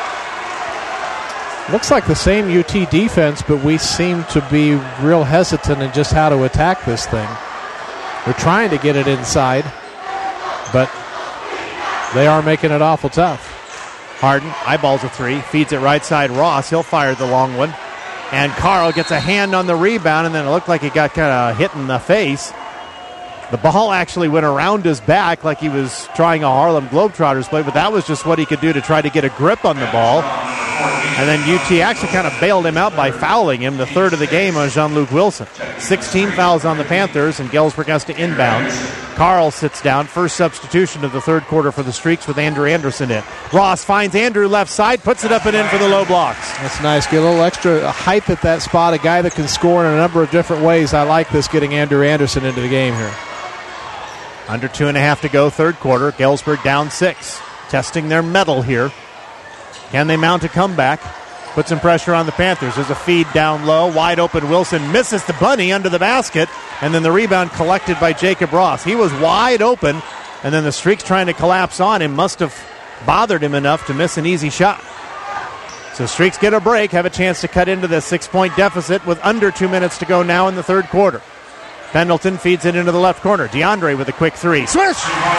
Looks like the same U T defense, but we seem to be real hesitant in just how to attack this thing. We're trying to get it inside, but they are making it awful tough. Harden eyeballs a three, feeds it right side Ross. He'll fire the long one. And Carl gets a hand on the rebound, and then it looked like he got kind of hit in the face. The ball actually went around his back like he was trying a Harlem Globetrotters play, but that was just what he could do to try to get a grip on the ball. And then U T actually kind of bailed him out by fouling him, the third of the game on Jean-Luc Wilson. sixteen fouls on the Panthers, and Galesburg has to inbound. Carl sits down, first substitution of the third quarter for the Streaks with Andrew Anderson in. Ross finds Andrew left side, puts it up and in for the low blocks. That's nice. Get a little extra height at that spot, a guy that can score in a number of different ways. I like this, getting Andrew Anderson into the game here. Under two and a half to go, third quarter. Galesburg down six. Testing their mettle here. Can they mount a comeback? Put some pressure on the Panthers. There's a feed down low. Wide open Wilson misses the bunny under the basket. and then the rebound collected by Jacob Ross. He was wide open, and then the Streaks trying to collapse on him must have bothered him enough to miss an easy shot. So Streaks get a break, have a chance to cut into the six-point deficit with under two minutes to go now in the third quarter. Pendleton feeds it into the left corner. DeAndre with a quick three. Swish!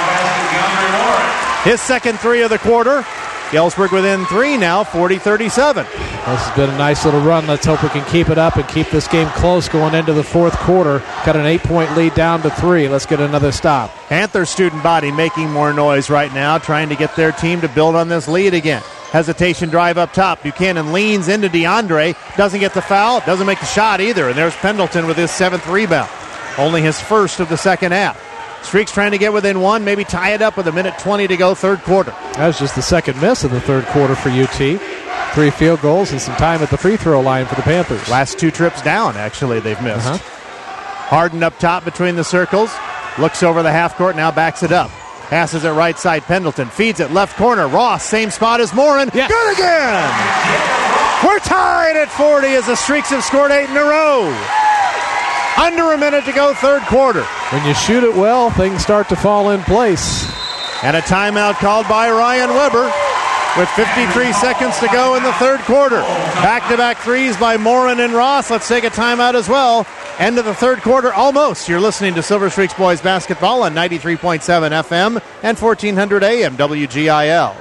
His second three of the quarter. Galesburg within three now, forty thirty-seven. This has been a nice little run. Let's hope we can keep it up and keep this game close going into the fourth quarter. Cut an eight-point lead down to three. Let's get another stop. Panther student body making more noise right now, trying to get their team to build on this lead again. Hesitation drive up top. Buchanan leans into DeAndre. Doesn't get the foul. Doesn't make the shot either. And there's Pendleton with his seventh rebound. Only his first of the second half. Streaks trying to get within one, maybe tie it up with a minute twenty to go, third quarter. That was just the second miss of the third quarter for U T. Three field goals and some time at the free throw line for the Panthers. Last two trips down, actually, they've missed. Uh-huh. Harden up top between the circles. Looks over the half court, now backs it up. Passes it right side, Pendleton. Feeds it left corner. Ross, same spot as Morin. Yes. Good again! We're tied at forty as the Streaks have scored eight in a row. Under a minute to go, third quarter. When you shoot it well, things start to fall in place. And a timeout called by Ryan Weber with fifty-three seconds to go in the third quarter. Back-to-back threes by Morin and Ross. Let's take a timeout as well. End of the third quarter, almost. You're listening to Silver Streaks Boys Basketball on ninety-three point seven F M and fourteen hundred A M W G I L.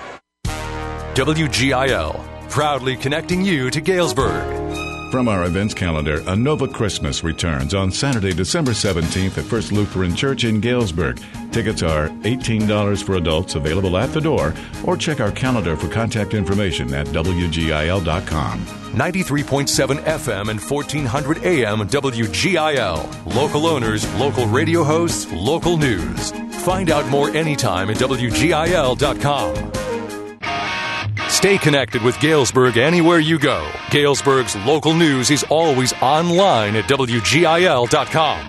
W G I L, proudly connecting you to Galesburg. From our events calendar, a Nova Christmas returns on Saturday, December seventeenth at First Lutheran Church in Galesburg. Tickets are eighteen dollars for adults, available at the door, or check our calendar for contact information at W G I L dot com. ninety-three point seven F M and fourteen hundred A M W G I L. Local owners, local radio hosts, local news. Find out more anytime at W G I L dot com. Stay connected with Galesburg anywhere you go. Galesburg's local news is always online at W G I L dot com.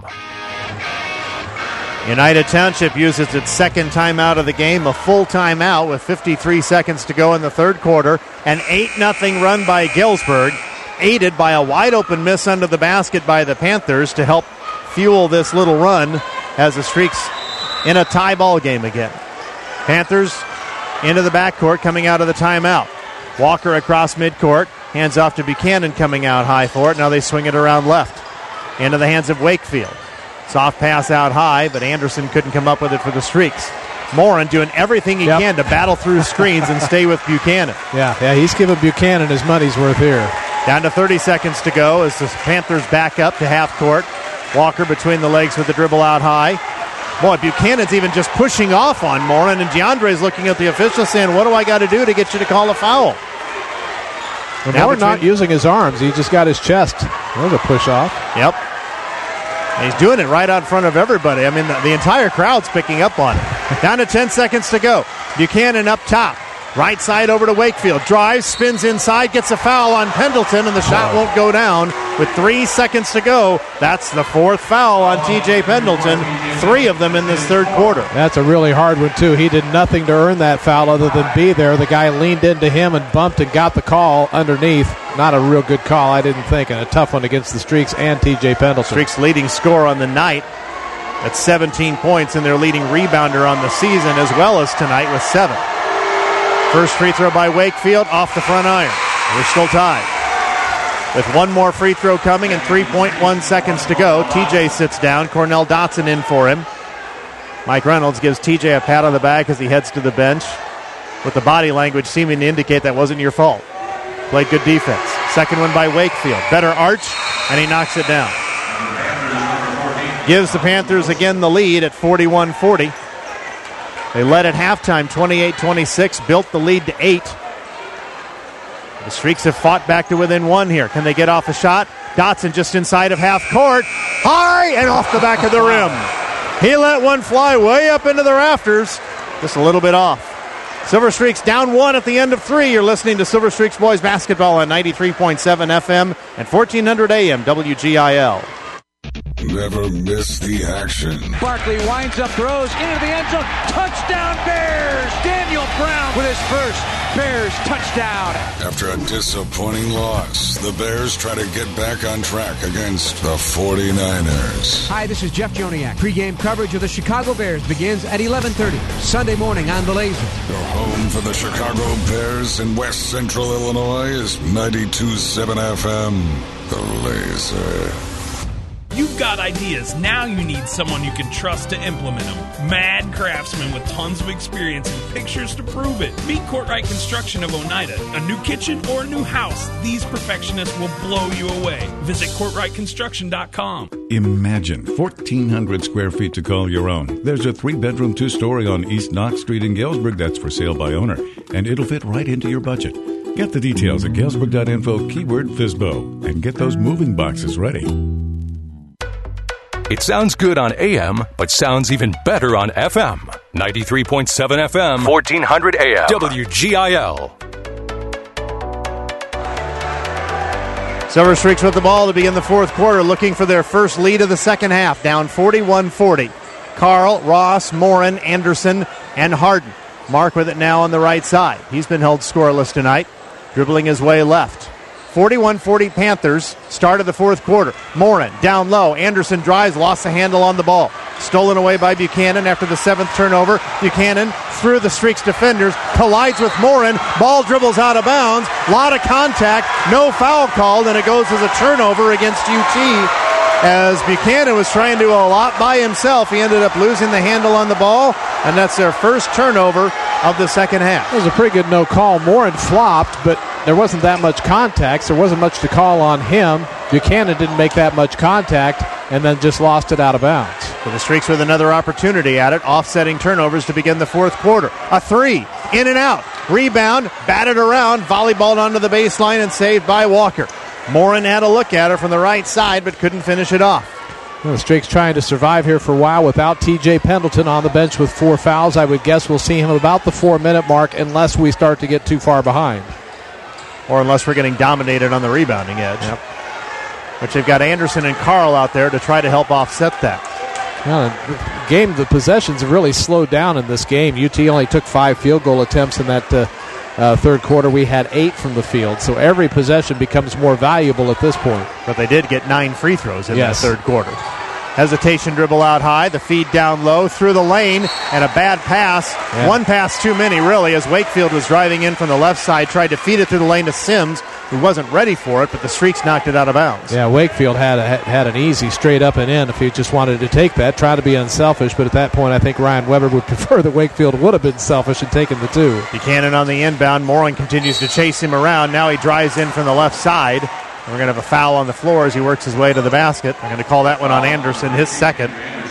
United Township uses its second timeout of the game, a full timeout with fifty-three seconds to go in the third quarter. An eight nothing run by Galesburg, aided by a wide-open miss under the basket by the Panthers to help fuel this little run as the Streaks in a tie ball game again. Panthers into the backcourt coming out of the timeout. Walker across midcourt, hands off to Buchanan coming out high for it. Now they swing it around left into the hands of Wakefield. Soft pass out high, but Anderson couldn't come up with it for the Streaks. Morin doing everything he yep. can to battle through screens and stay with Buchanan. Yeah, yeah, he's giving Buchanan his money's worth here. Down to thirty seconds to go as the Panthers back up to half court. Walker between the legs with the dribble out high. Boy, Buchanan's even just pushing off on Morin, and DeAndre's looking at the official saying, what do I got to do to get you to call a foul? Well, now we're not using his arms. He just got his chest. There's a push off. Yep. And he's doing it right out in front of everybody. I mean, the, the entire crowd's picking up on it. Down to ten seconds to go. Buchanan up top. Right side over to Wakefield. Drives, spins inside, gets a foul on Pendleton, and the shot won't go down. With three seconds to go, that's the fourth foul on T J Pendleton. Three of them in this third quarter. That's a really hard one, too. He did nothing to earn that foul other than be there. The guy leaned into him and bumped and got the call underneath. Not a real good call, I didn't think, and a tough one against the Streaks and T J Pendleton. Streaks' leading scorer on the night at seventeen points, and their leading rebounder on the season as well as tonight with seven. First free throw by Wakefield off the front iron. We're still tied. With one more free throw coming and three point one seconds to go, T J sits down. Cornell Dotson in for him. Mike Reynolds gives T J a pat on the back as he heads to the bench, with the body language seeming to indicate that wasn't your fault. Played good defense. Second one by Wakefield. Better arch, and he knocks it down. Gives the Panthers again the lead at forty-one forty. They led at halftime twenty-eight twenty-six, built the lead to eight. The Streaks have fought back to within one here. Can they get off a shot? Dotson just inside of half court. High and off the back of the rim. He let one fly way up into the rafters. Just a little bit off. Silver Streaks down one at the end of three. You're listening to Silver Streaks Boys Basketball on ninety-three point seven F M and fourteen hundred A M W G I L. Never miss the action. Barkley winds up, throws into the end zone. Touchdown Bears! Daniel Brown with his first. Bears touchdown. After a disappointing loss, the Bears try to get back on track against the forty-niners. Hi, this is Jeff Joniak. Pre-game coverage of the Chicago Bears begins at eleven thirty, Sunday morning on The Laser. Your home for the Chicago Bears in West Central Illinois is ninety-two point seven F M, The Laser. You've got ideas. Now you need someone you can trust to implement them. Mad craftsmen with tons of experience and pictures to prove it. Meet Courtright Construction of Oneida. A new kitchen or a new house, these perfectionists will blow you away. Visit courtright construction dot com. Imagine fourteen hundred square feet to call your own. There's a three-bedroom, two-story on East Knox Street in Galesburg that's for sale by owner, and it'll fit right into your budget. Get the details at galesburg dot info, keyword F S B O, and get those moving boxes ready. It sounds good on A M, but sounds even better on F M. ninety-three point seven F M, fourteen hundred A M, W G I L. Silver Streaks with the ball to begin the fourth quarter, looking for their first lead of the second half, down forty-one forty. Carl, Ross, Morin, Anderson, and Harden. Mark with it now on the right side. He's been held scoreless tonight, dribbling his way left. forty-one forty Panthers, start of the fourth quarter. Morin down low. Anderson drives, lost the handle on the ball. Stolen away by Buchanan after the seventh turnover. Buchanan through the Streaks defenders, collides with Morin. Ball dribbles out of bounds. A lot of contact, no foul called, and it goes as a turnover against U T. As Buchanan was trying to do a lot by himself, he ended up losing the handle on the ball, and that's their first turnover of the second half. It was a pretty good no call. Morin flopped, but there wasn't that much contact, so there wasn't much to call on him. Buchanan didn't make that much contact and then just lost it out of bounds. So the Streaks with another opportunity at it, offsetting turnovers to begin the fourth quarter. A three, in and out. Rebound, batted around, volleyballed onto the baseline and saved by Walker. Morin had a look at her from the right side but couldn't finish it off. Well, the Streaks trying to survive here for a while without T J Pendleton on the bench with four fouls. I would guess we'll see him about the four-minute mark unless we start to get too far behind. Or unless we're getting dominated on the rebounding edge. Yep. Which they've got Anderson and Carl out there to try to help offset that. Well, the game, the possessions have really slowed down in this game. U T only took five field goal attempts in that uh, uh, third quarter. We had eight from the field. So every possession becomes more valuable at this point. But they did get nine free throws in yes. that third quarter. Hesitation dribble out high, the feed down low, through the lane, and a bad pass. Yeah. One pass too many, really, as Wakefield was driving in from the left side, tried to feed it through the lane to Sims, who wasn't ready for it, but the Streaks knocked it out of bounds. Yeah, Wakefield had a, had an easy straight up and in if he just wanted to take that, try to be unselfish, but at that point I think Ryan Weber would prefer that Wakefield would have been selfish and taken the two. Buchanan on the inbound. Morin continues to chase him around. Now he drives in from the left side. We're going to have a foul on the floor as he works his way to the basket. I'm going to call that one on Anderson, his second.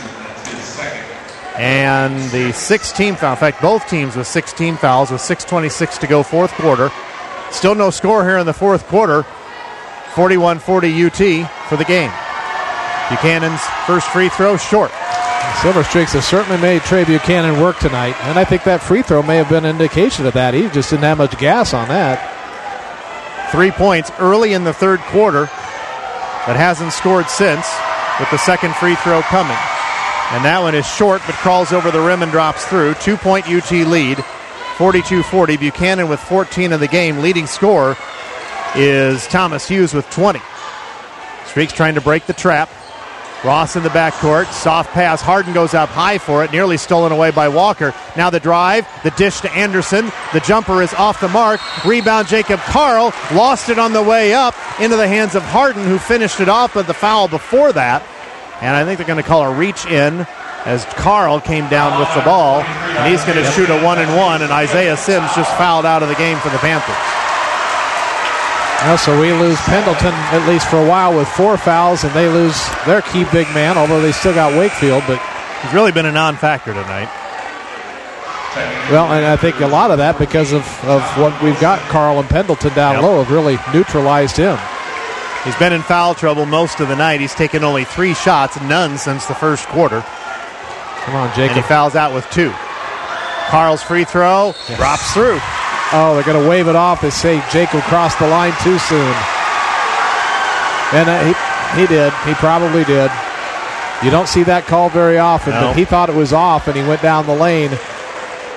And the sixth-team foul. In fact, both teams with sixteen fouls with six twenty-six to go fourth quarter. Still no score here in the fourth quarter. forty-one forty U T for the game. Buchanan's first free throw short. Silver Streaks has certainly made Trey Buchanan work tonight, and I think that free throw may have been an indication of that. He just didn't have much gas on that. Three points early in the third quarter, but hasn't scored since, with the second free throw coming. And that one is short, but crawls over the rim and drops through. Two-point U T lead, forty-two forty. Buchanan with fourteen in the game. Leading scorer is Thomas Hughes with twenty. Streaks trying to break the trap. Ross in the backcourt. Soft pass. Harden goes up high for it. Nearly stolen away by Walker. Now the drive. The dish to Anderson. The jumper is off the mark. Rebound Jacob Carl. Lost it on the way up into the hands of Harden, who finished it off with the foul before that. And I think they're going to call a reach in as Carl came down with the ball. And he's going to shoot a one and one. And Isaiah Sims just fouled out of the game for the Panthers. Well, so we lose Pendleton, at least for a while, with four fouls, and they lose their key big man, although they still got Wakefield. But he's really been a non-factor tonight. Well, and I think a lot of that because of, of what we've got Carl and Pendleton down yep. low have really neutralized him. He's been in foul trouble most of the night. He's taken only three shots, none since the first quarter. Come on, Jacob. And he fouls out with two. Carl's free throw yes. drops through. Oh, they're going to wave it off. They say Jacob crossed the line too soon. And uh, he, he did. He probably did. You don't see that call very often, no. but he thought it was off, and he went down the lane.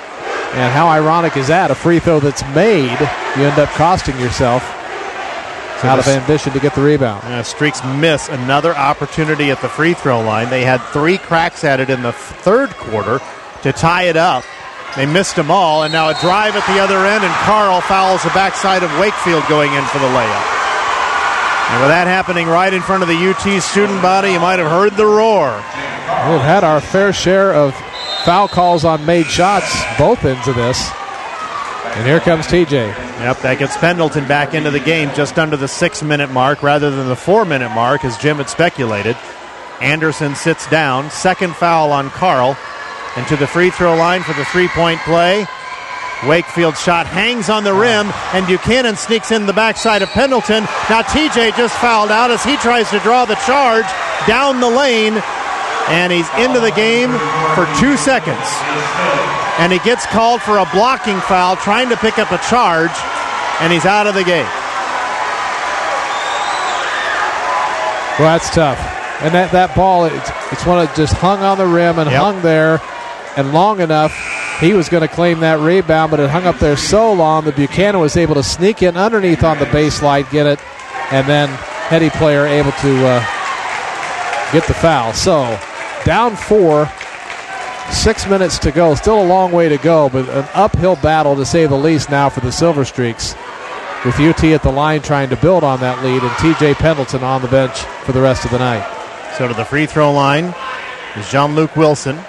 And how ironic is that? A free throw that's made, you end up costing yourself so out of ambition to get the rebound. Yeah, Streaks miss another opportunity at the free throw line. They had three cracks at it in the third quarter to tie it up. They missed them all, and now a drive at the other end, and Carl fouls the backside of Wakefield going in for the layup. And with that happening right in front of the U T student body, you might have heard the roar. We've had our fair share of foul calls on made shots, both ends of this. And here comes T J. Yep, that gets Pendleton back into the game just under the six-minute mark rather than the four-minute mark, as Jim had speculated. Anderson sits down. Second foul on Carl. And to the free throw line for the three-point play. Wakefield shot hangs on the rim, and Buchanan sneaks in the backside of Pendleton. Now T J just fouled out as he tries to draw the charge down the lane, and he's into the game for two seconds. And he gets called for a blocking foul, trying to pick up a charge, and he's out of the game. Well, that's tough. And that, that ball, it's, it's one that just hung on the rim and yep. hung there, and long enough, he was going to claim that rebound, but it hung up there so long that Buchanan was able to sneak in underneath on the baseline, get it, and then heady player able to uh, get the foul. So, down four, six minutes to go. Still a long way to go, but an uphill battle to say the least now for the Silver Streaks, with U T at the line trying to build on that lead, and T J Pendleton on the bench for the rest of the night. So to the free throw line is Jean-Luc Wilson.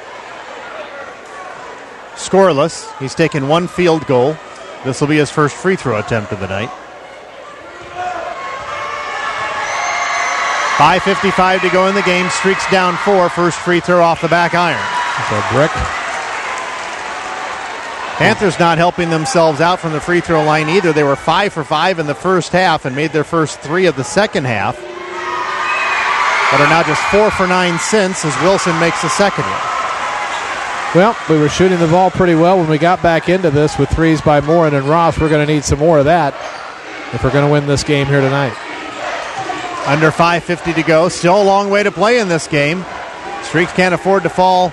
Scoreless. He's taken one field goal. This will be his first free throw attempt of the night. five fifty-five to go in the game. Streaks down four. First free throw off the back iron. That's a brick. Panthers not helping themselves out from the free throw line either. They were five for five in the first half and made their first three of the second half, but are now just four for nine since, as Wilson makes the second one. Well, we were shooting the ball pretty well when we got back into this with threes by Morin and Ross. We're going to need some more of that if we're going to win this game here tonight. Under five fifty to go. Still a long way to play in this game. Streaks can't afford to fall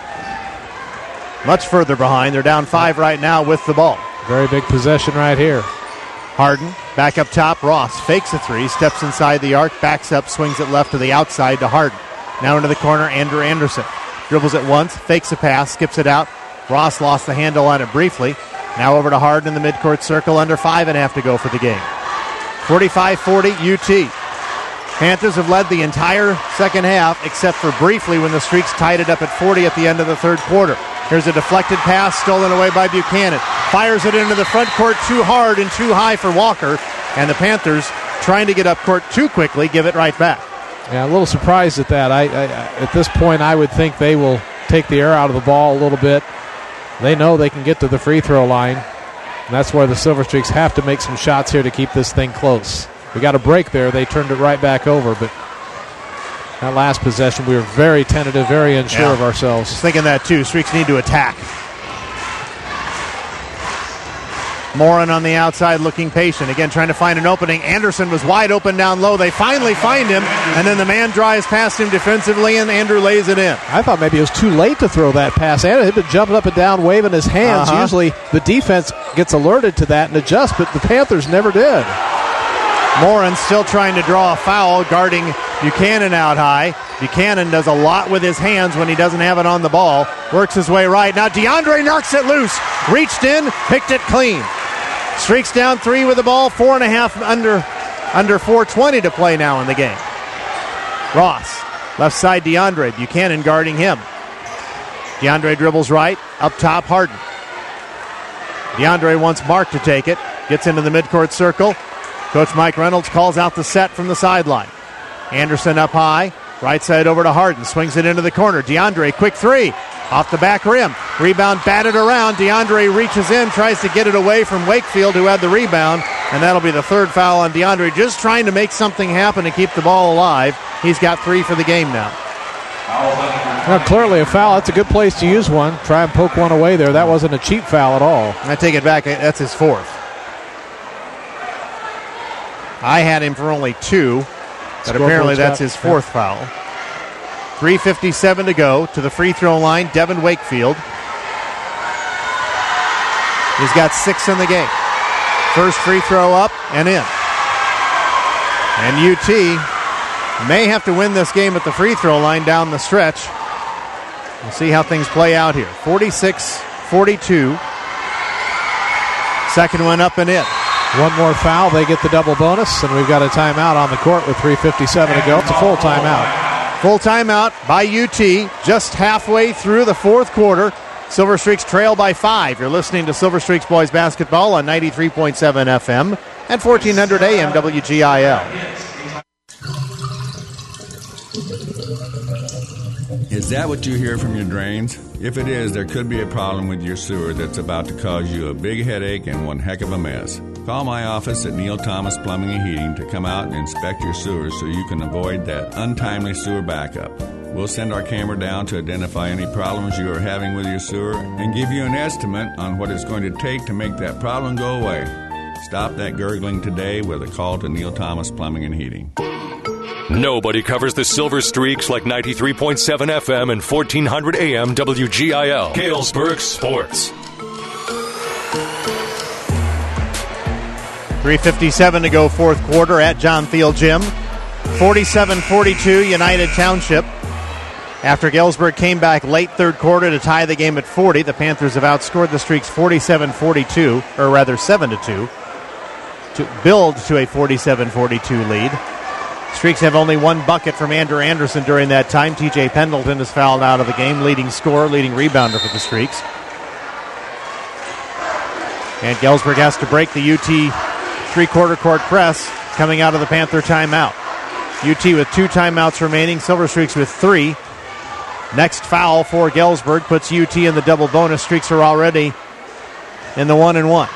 much further behind. They're down five right now with the ball. Very big possession right here. Harden back up top. Ross fakes a three, steps inside the arc, backs up, swings it left to the outside to Harden. Now into the corner, Andrew Anderson. Dribbles it once, fakes a pass, skips it out. Ross lost the handle on it briefly. Now over to Harden in the midcourt circle, under five and a half to go for the game. forty-five forty U T. Panthers have led the entire second half, except for briefly when the Streaks tied it up at forty at the end of the third quarter. Here's a deflected pass stolen away by Buchanan. Fires it into the front court too hard and too high for Walker. And the Panthers, trying to get up court too quickly, give it right back. Yeah, a little surprised at that. I, I, at this point, I would think they will take the air out of the ball a little bit. They know they can get to the free throw line. And that's where the Silver Streaks have to make some shots here to keep this thing close. We got a break there. They turned it right back over, but that last possession, we were very tentative, very unsure yeah. of ourselves. Just thinking that, too. Streaks need to attack. Morin on the outside looking patient. Again, trying to find an opening. Anderson was wide open down low. They finally find him, and then the man drives past him defensively, and Andrew lays it in. I thought maybe it was too late to throw that pass. Andrew had been jumping up and down, waving his hands. Uh-huh. Usually the defense gets alerted to that and adjusts, but the Panthers never did. Morin still trying to draw a foul, guarding Buchanan out high. Buchanan does a lot with his hands when he doesn't have it on the ball. Works his way right. Now DeAndre knocks it loose. Reached in, picked it clean. Streaks down three with the ball. Four and a half under, under four twenty to play now in the game. Ross, left side DeAndre. Buchanan guarding him. DeAndre dribbles right. Up top, Harden. DeAndre wants Mark to take it. Gets into the midcourt circle. Coach Mike Reynolds calls out the set from the sideline. Anderson up high. Right side over to Harden. Swings it into the corner. DeAndre, quick three. Off the back rim. Rebound batted around. DeAndre reaches in, tries to get it away from Wakefield, who had the rebound. And that'll be the third foul on DeAndre. Just trying to make something happen to keep the ball alive. He's got three for the game now. Well, clearly a foul. That's a good place to use one. Try and poke one away there. That wasn't a cheap foul at all. I take it back. That's his fourth. I had him for only two, but apparently that's his fourth foul. three fifty-seven to go to the free throw line. Devin Wakefield. He's got six in the game. First free throw up and in. And U T may have to win this game at the free throw line down the stretch. We'll see how things play out here. forty-six forty-two. Second one up and in. One more foul, they get the double bonus, and we've got a timeout on the court with three fifty-seven to go. It's a full timeout. Full timeout by U T just halfway through the fourth quarter. Silver Streaks trail by five. You're listening to Silver Streaks Boys Basketball on ninety-three point seven F M and fourteen hundred A M W G I L. Is that what you hear from your drains? If it is, there could be a problem with your sewer that's about to cause you a big headache and one heck of a mess. Call my office at Neil Thomas Plumbing and Heating to come out and inspect your sewers so you can avoid that untimely sewer backup. We'll send our camera down to identify any problems you are having with your sewer and give you an estimate on what it's going to take to make that problem go away. Stop that gurgling today with a call to Neil Thomas Plumbing and Heating. Nobody covers the Silver Streaks like ninety-three point seven F M and fourteen hundred A M W G I L. Galesburg Sports. three fifty-seven to go fourth quarter at John Thiel Gym. forty-seven forty-two United Township. After Galesburg came back late third quarter to tie the game at forty, the Panthers have outscored the Streaks forty-seven forty-two, or rather seven to two, to build to a forty-seven forty-two lead. Streaks have only one bucket from Andrew Anderson during that time. T J Pendleton is fouled out of the game, leading scorer, leading rebounder for the Streaks. And Galesburg has to break the U T three-quarter court press coming out of the Panther timeout. U T with two timeouts remaining, Silver Streaks with three. Next foul for Galesburg puts U T in the double bonus. Streaks are already in the one and one.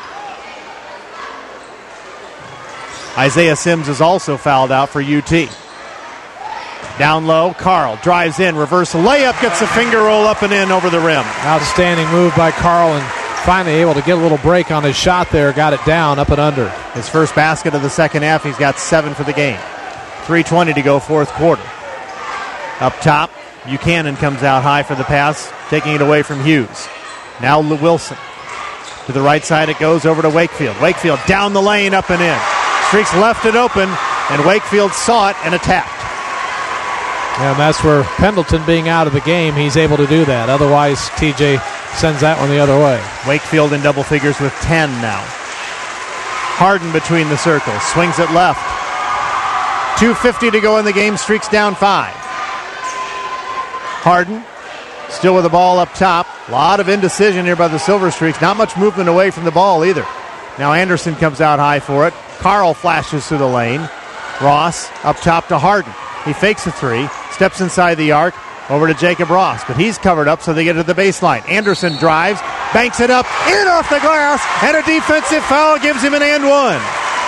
Isaiah Sims is also fouled out for U T. Down low, Carl drives in, reversal layup, gets a finger roll up and in over the rim. Outstanding move by Carl, and finally able to get a little break on his shot there. Got it down, up and under. His first basket of the second half. He's got seven for the game. three twenty to go fourth quarter. Up top, Buchanan comes out high for the pass, taking it away from Hughes. Now Wilson. To the right side it goes, over to Wakefield. Wakefield down the lane, up and in. Streaks left it open, and Wakefield saw it and attacked. And that's where Pendleton being out of the game, he's able to do that. Otherwise, T J sends that one the other way. Wakefield in double figures with ten now. Harden between the circles, swings it left. two fifty to go in the game, Streaks down five. Harden still with the ball up top. A lot of indecision here by the Silver Streaks. Not much movement away from the ball either. Now Anderson comes out high for it. Carl flashes through the lane. Ross up top to Harden. He fakes a three, steps inside the arc, over to Jacob Ross, but he's covered up, so they get to the baseline. Anderson drives, banks it up, in off the glass, and a defensive foul gives him an and one.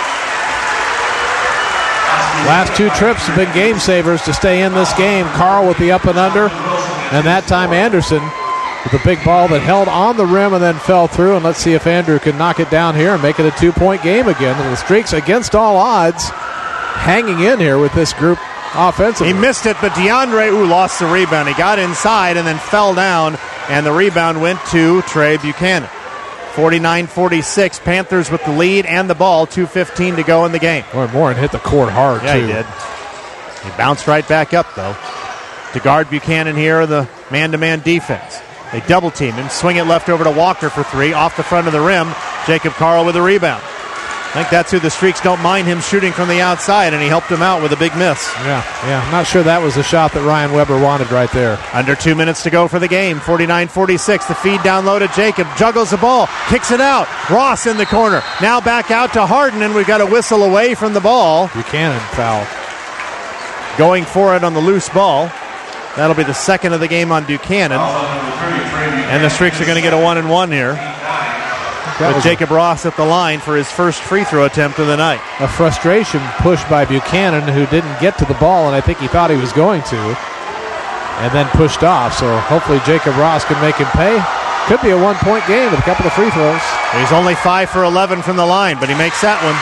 Last two trips have been game savers to stay in this game. Carl with the up and under, and that time Anderson with a big ball that held on the rim and then fell through. And let's see if Andrew can knock it down here and make it a two-point game again. And the Streaks, against all odds, hanging in here with this group offensively. He missed it, but DeAndre, ooh, lost the rebound. He got inside and then fell down, and the rebound went to Trey Buchanan. forty-nine forty-six, Panthers with the lead and the ball, two fifteen to go in the game. Boy, Morin hit the court hard, yeah, too. Yeah, he did. He bounced right back up, though. To guard Buchanan here, the man-to-man defense. They double team him, swing it left over to Walker for three, off the front of the rim. Jacob Carl with a rebound. I think that's who the Streaks don't mind him shooting from the outside, and he helped him out with a big miss. Yeah, yeah. I'm not sure that was the shot that Ryan Weber wanted right there. Under two minutes to go for the game. forty-nine forty-six. The feed down low to Jacob. Juggles the ball. Kicks it out. Ross in the corner. Now back out to Harden, and we've got a whistle away from the ball. Buchanan foul. Going for it on the loose ball. That'll be the second of the game on Buchanan. And the Streaks are going to get a one and one here. With Jacob Ross at the line for his first free throw attempt of the night. A frustration push by Buchanan, who didn't get to the ball, and I think he thought he was going to, and then pushed off. So hopefully Jacob Ross can make him pay. Could be a one-point game with a couple of free throws. He's only five for eleven from the line, but he makes that one.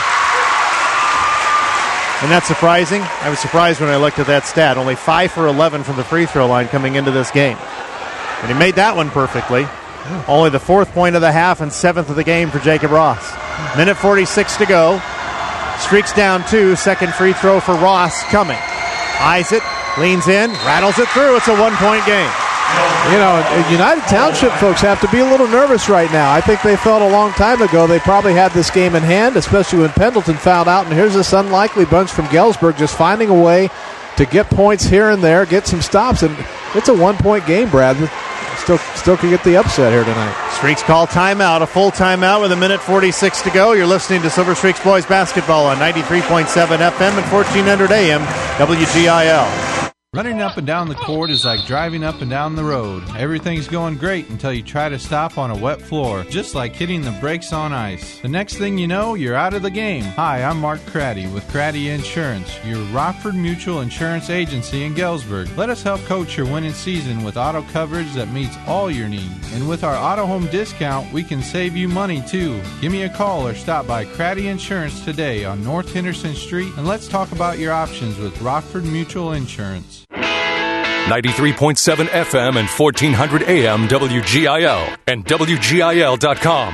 And that's surprising. I was surprised when I looked at that stat. Only five for eleven from the free throw line coming into this game. And he made that one perfectly. Only the fourth point of the half and seventh of the game for Jacob Ross. Minute forty-six to go. Streaks down two. Second free throw for Ross coming. Eyes it, leans in, rattles it through. It's a one-point game. You know, United Township folks have to be a little nervous right now. I think they felt a long time ago they probably had this game in hand, especially when Pendleton fouled out. And here's this unlikely bunch from Galesburg just finding a way to get points here and there, get some stops. And it's a one-point game, Brad. Still, still could get the upset here tonight. Streaks call timeout, a full timeout with a minute forty-six to go. You're listening to Silver Streaks Boys Basketball on ninety-three point seven F M and fourteen hundred A M W G I L. Running up and down the court is like driving up and down the road. Everything's going great until you try to stop on a wet floor, just like hitting the brakes on ice. The next thing you know, you're out of the game. Hi, I'm Mark Craddy with Craddy Insurance, your Rockford Mutual Insurance Agency in Galesburg. Let us help coach your winning season with auto coverage that meets all your needs. And with our auto home discount, we can save you money too. Give me a call or stop by Craddy Insurance today on North Henderson Street, and let's talk about your options with Rockford Mutual Insurance. ninety-three point seven F M and fourteen hundred A M W G I L and W G I L dot com.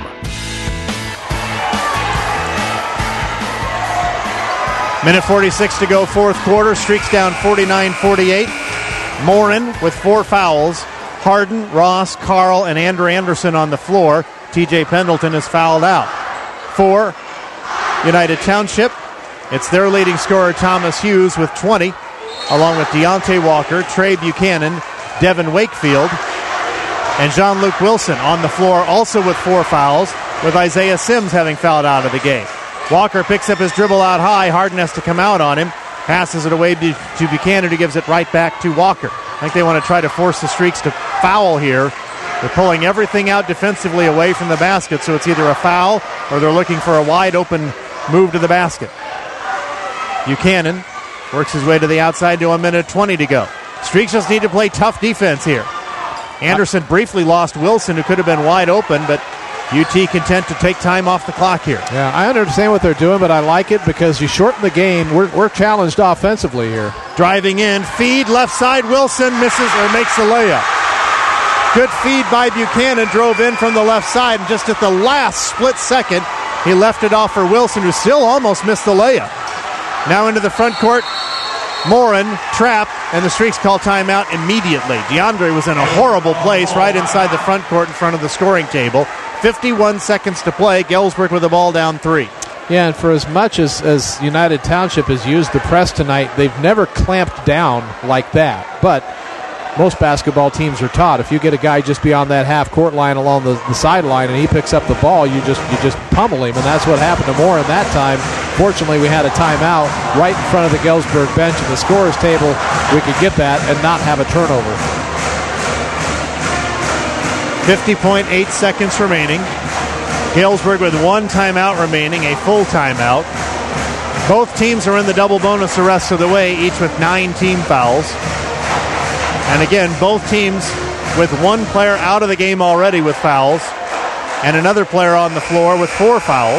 Minute forty-six to go, fourth quarter. Streaks down forty-nine forty-eight. Morin with four fouls. Harden, Ross, Carl, and Andrew Anderson on the floor. T J Pendleton is fouled out. For United Township, it's their leading scorer, Thomas Hughes, with twenty, along with Deontay Walker, Trey Buchanan, Devin Wakefield, and Jean-Luc Wilson on the floor, also with four fouls, with Isaiah Sims having fouled out of the game. Walker picks up his dribble out high. Harden has to come out on him. Passes it away to Buchanan, who gives it right back to Walker. I think they want to try to force the Streaks to foul here. They're pulling everything out defensively away from the basket, so it's either a foul or they're looking for a wide-open move to the basket. Buchanan works his way to the outside to a minute twenty to go. Streaks just need to play tough defense here. Anderson briefly lost Wilson, who could have been wide open, but U T content to take time off the clock here. Yeah, I understand what they're doing, but I like it because you shorten the game. We're, we're challenged offensively here. Driving in, feed, left side, Wilson misses or makes the layup. Good feed by Buchanan, drove in from the left side, and just at the last split second, he left it off for Wilson, who still almost missed the layup. Now into the front court, Morin, trap, and the Streaks call timeout immediately. DeAndre was in a horrible place right inside the front court in front of the scoring table. fifty-one seconds to play. Galesburg with the ball down three. Yeah, and for as much as, as United Township has used the press tonight, they've never clamped down like that. But most basketball teams are taught if you get a guy just beyond that half-court line along the, the sideline and he picks up the ball, you just you just pummel him, and that's what happened to Morin that time. Fortunately, we had a timeout right in front of the Galesburg bench and the scorer's table. We could get that and not have a turnover. fifty point eight seconds remaining. Galesburg with one timeout remaining, a full timeout. Both teams are in the double bonus the rest of the way, each with nine team fouls. And again, both teams with one player out of the game already with fouls, and another player on the floor with four fouls.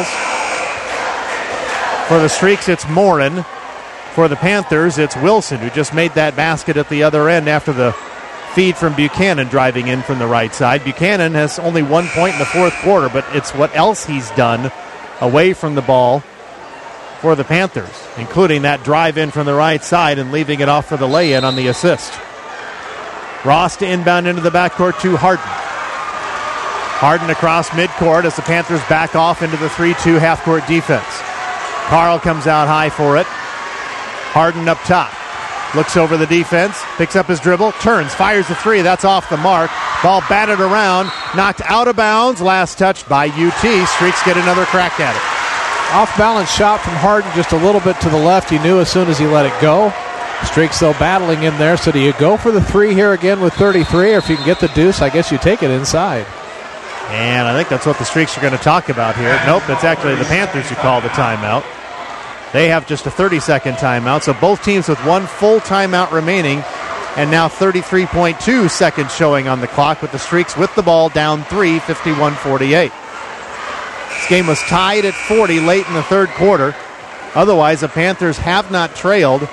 For the Streaks, it's Morin. For the Panthers, it's Wilson, who just made that basket at the other end after the feed from Buchanan driving in from the right side. Buchanan has only one point in the fourth quarter, but it's what else he's done away from the ball for the Panthers, including that drive in from the right side and leaving it off for the lay-in on the assist. Ross to inbound into the backcourt to Harden. Harden across midcourt as the Panthers back off into the three two half-court defense. Carl comes out high for it. Harden up top. Looks over the defense, picks up his dribble, turns, fires the three. That's off the mark. Ball batted around, knocked out of bounds. Last touched by U T. Streaks get another crack at it. Off-balance shot from Harden just a little bit to the left. He knew as soon as he let it go. Streaks, though, battling in there. So do you go for the three here again with thirty-three, or if you can get the deuce, I guess you take it inside. And I think that's what the Streaks are going to talk about here. Nope, it's actually the Panthers who call the timeout. They have just a thirty-second timeout, so both teams with one full timeout remaining, and now thirty-three point two seconds showing on the clock, with the Streaks with the ball down three, fifty-one forty-eight. This game was tied at forty late in the third quarter. Otherwise, the Panthers have not trailed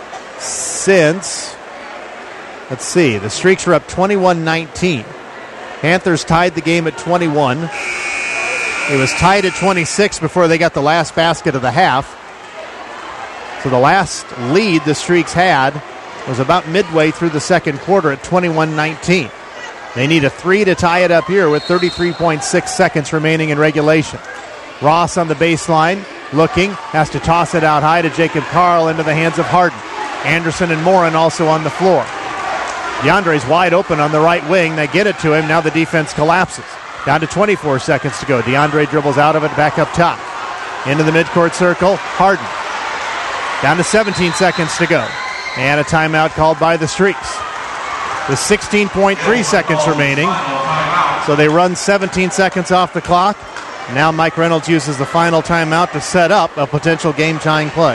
since, let's see, the Streaks are up twenty-one nineteen. Panthers tied the game at twenty-one. It was tied at twenty-six before they got the last basket of the half. So the last lead the Streaks had was about midway through the second quarter at twenty-one nineteen. They need a three to tie it up here with thirty-three point six seconds remaining in regulation. Ross on the baseline, looking, has to toss it out high to Jacob Carl into the hands of Harden. Anderson and Morin also on the floor. DeAndre's wide open on the right wing. They get it to him. Now the defense collapses. Down to twenty-four seconds to go. DeAndre dribbles out of it, back up top. Into the midcourt circle, Harden. Down to seventeen seconds to go. And a timeout called by the Streaks. With sixteen point three seconds remaining. So they run seventeen seconds off the clock. Now Mike Reynolds uses the final timeout to set up a potential game-tying play.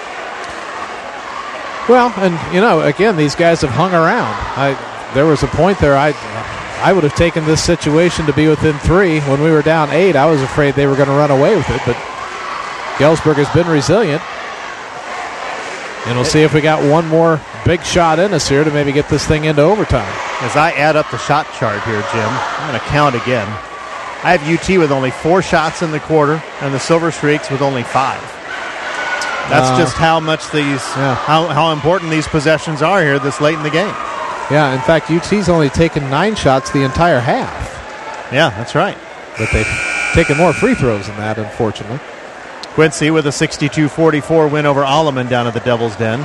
Well, and, you know, again, these guys have hung around. I, there was a point there I I would have taken this situation to be within three. When we were down eight, I was afraid they were going to run away with it, but Galesburg has been resilient. And we'll see if we got one more big shot in us here to maybe get this thing into overtime. As I add up the shot chart here, Jim, I'm going to count again. I have U T with only four shots in the quarter and the Silver Streaks with only five. That's uh, just how much these, yeah. how, how important these possessions are here this late in the game. Yeah, in fact, U T's only taken nine shots the entire half. Yeah, that's right. But they've taken more free throws than that, unfortunately. Quincy with a sixty-two forty-four win over Alleman down at the Devil's Den.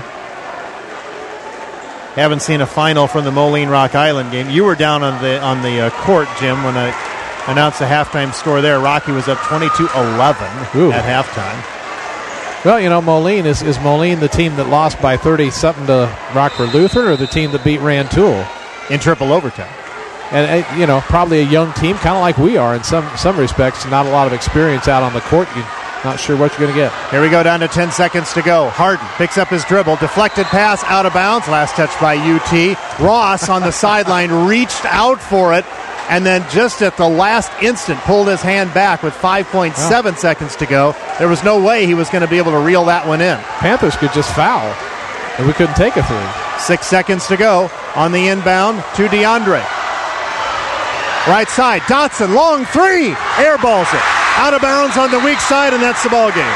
Haven't seen a final from the Moline Rock Island game. You were down on the on the uh, court, Jim, when I announced the halftime score there. Rocky was up twenty-two eleven at halftime. Well, you know, Moline, is, is Moline the team that lost by thirty-something to Rockford Lutheran, or the team that beat Rantoul? In triple overtime. And, uh, you know, probably a young team, kind of like we are in some, some respects. Not a lot of experience out on the court. You're not sure what you're going to get. Here we go, down to ten seconds to go. Harden picks up his dribble. Deflected pass out of bounds. Last touch by U T. Ross on the sideline reached out for it, and then just at the last instant pulled his hand back with five point seven oh. seconds to go. There was no way he was going to be able to reel that one in. Panthers could just foul, and we couldn't take a three. Six seconds to go on the inbound to DeAndre. Right side, Dotson, long three, airballs it. Out of bounds on the weak side, and that's the ball game.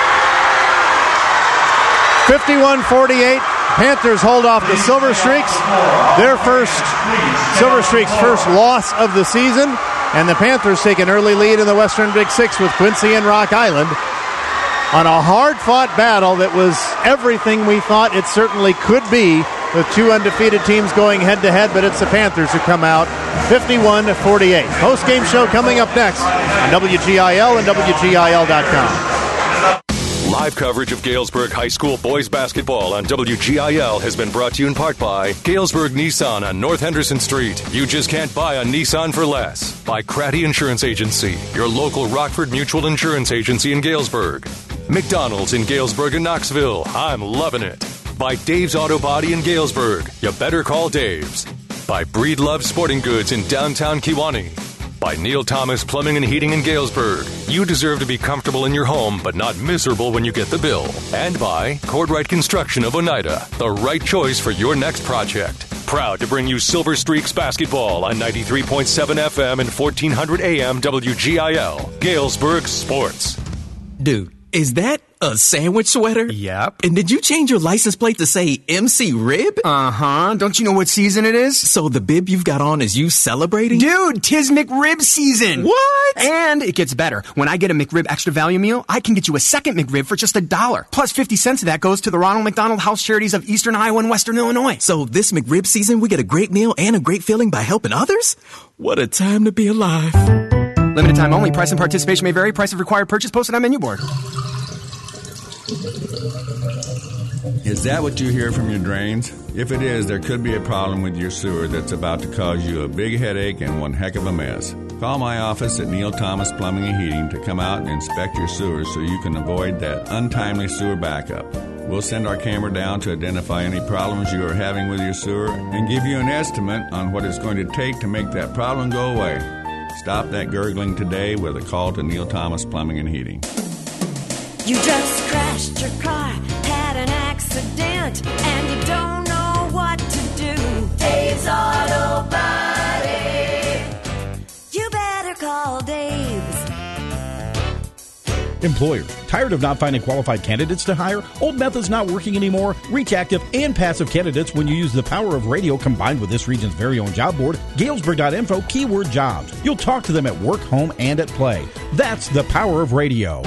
fifty-one forty-eight. Panthers hold off the Silver Streaks. Their first, Silver Streaks' first loss of the season. And the Panthers take an early lead in the Western Big Six with Quincy and Rock Island on a hard-fought battle that was everything we thought it certainly could be, with two undefeated teams going head-to-head, but it's the Panthers who come out fifty-one to forty-eight. Post-game show coming up next on W G I L and W G I L dot com. Live coverage of Galesburg High School boys basketball on W G I L has been brought to you in part by Galesburg Nissan on North Henderson Street. You just can't buy a Nissan for less. By Cratty Insurance Agency, your local Rockford Mutual Insurance Agency in Galesburg. McDonald's in Galesburg and Knoxville. I'm loving it. By Dave's Auto Body in Galesburg. You better call Dave's. By Breed Love Sporting Goods in downtown Kewanee. By Neil Thomas Plumbing and Heating in Galesburg. You deserve to be comfortable in your home, but not miserable when you get the bill. And by Cordwright Construction of Oneida, the right choice for your next project. Proud to bring you Silver Streaks basketball on ninety-three point seven F M and fourteen hundred A M W G I L. Galesburg Sports. Dude, is that a sandwich sweater? Yep. And did you change your license plate to say M C Rib? Uh-huh. Don't you know what season it is? So the bib you've got on is you celebrating? Dude, 'tis McRib season. What? And it gets better. When I get a McRib extra value meal, I can get you a second McRib for just a dollar. Plus fifty cents of that goes to the Ronald McDonald House Charities of Eastern Iowa and Western Illinois. So this McRib season, we get a great meal and a great feeling by helping others? What a time to be alive. Limited time only. Price and participation may vary. Price of required purchase posted on menu board. Is that what you hear from your drains? If it is, there could be a problem with your sewer that's about to cause you a big headache and one heck of a mess. Call my office at Neil Thomas Plumbing and Heating to come out and inspect your sewers so you can avoid that untimely sewer backup. We'll send our camera down to identify any problems you are having with your sewer and give you an estimate on what it's going to take to make that problem go away. Stop that gurgling today with a call to Neil Thomas Plumbing and Heating. You just crashed your car, had an accident, and you don't know what to do. Dave's Auto Body. call Dave's. Employer, tired of not finding qualified candidates to hire? Old methods not working anymore? Reach active and passive candidates when you use the power of radio combined with this region's very own job board, Galesburg dot info, keyword jobs. You'll talk to them at work, home, and at play. That's the power of radio.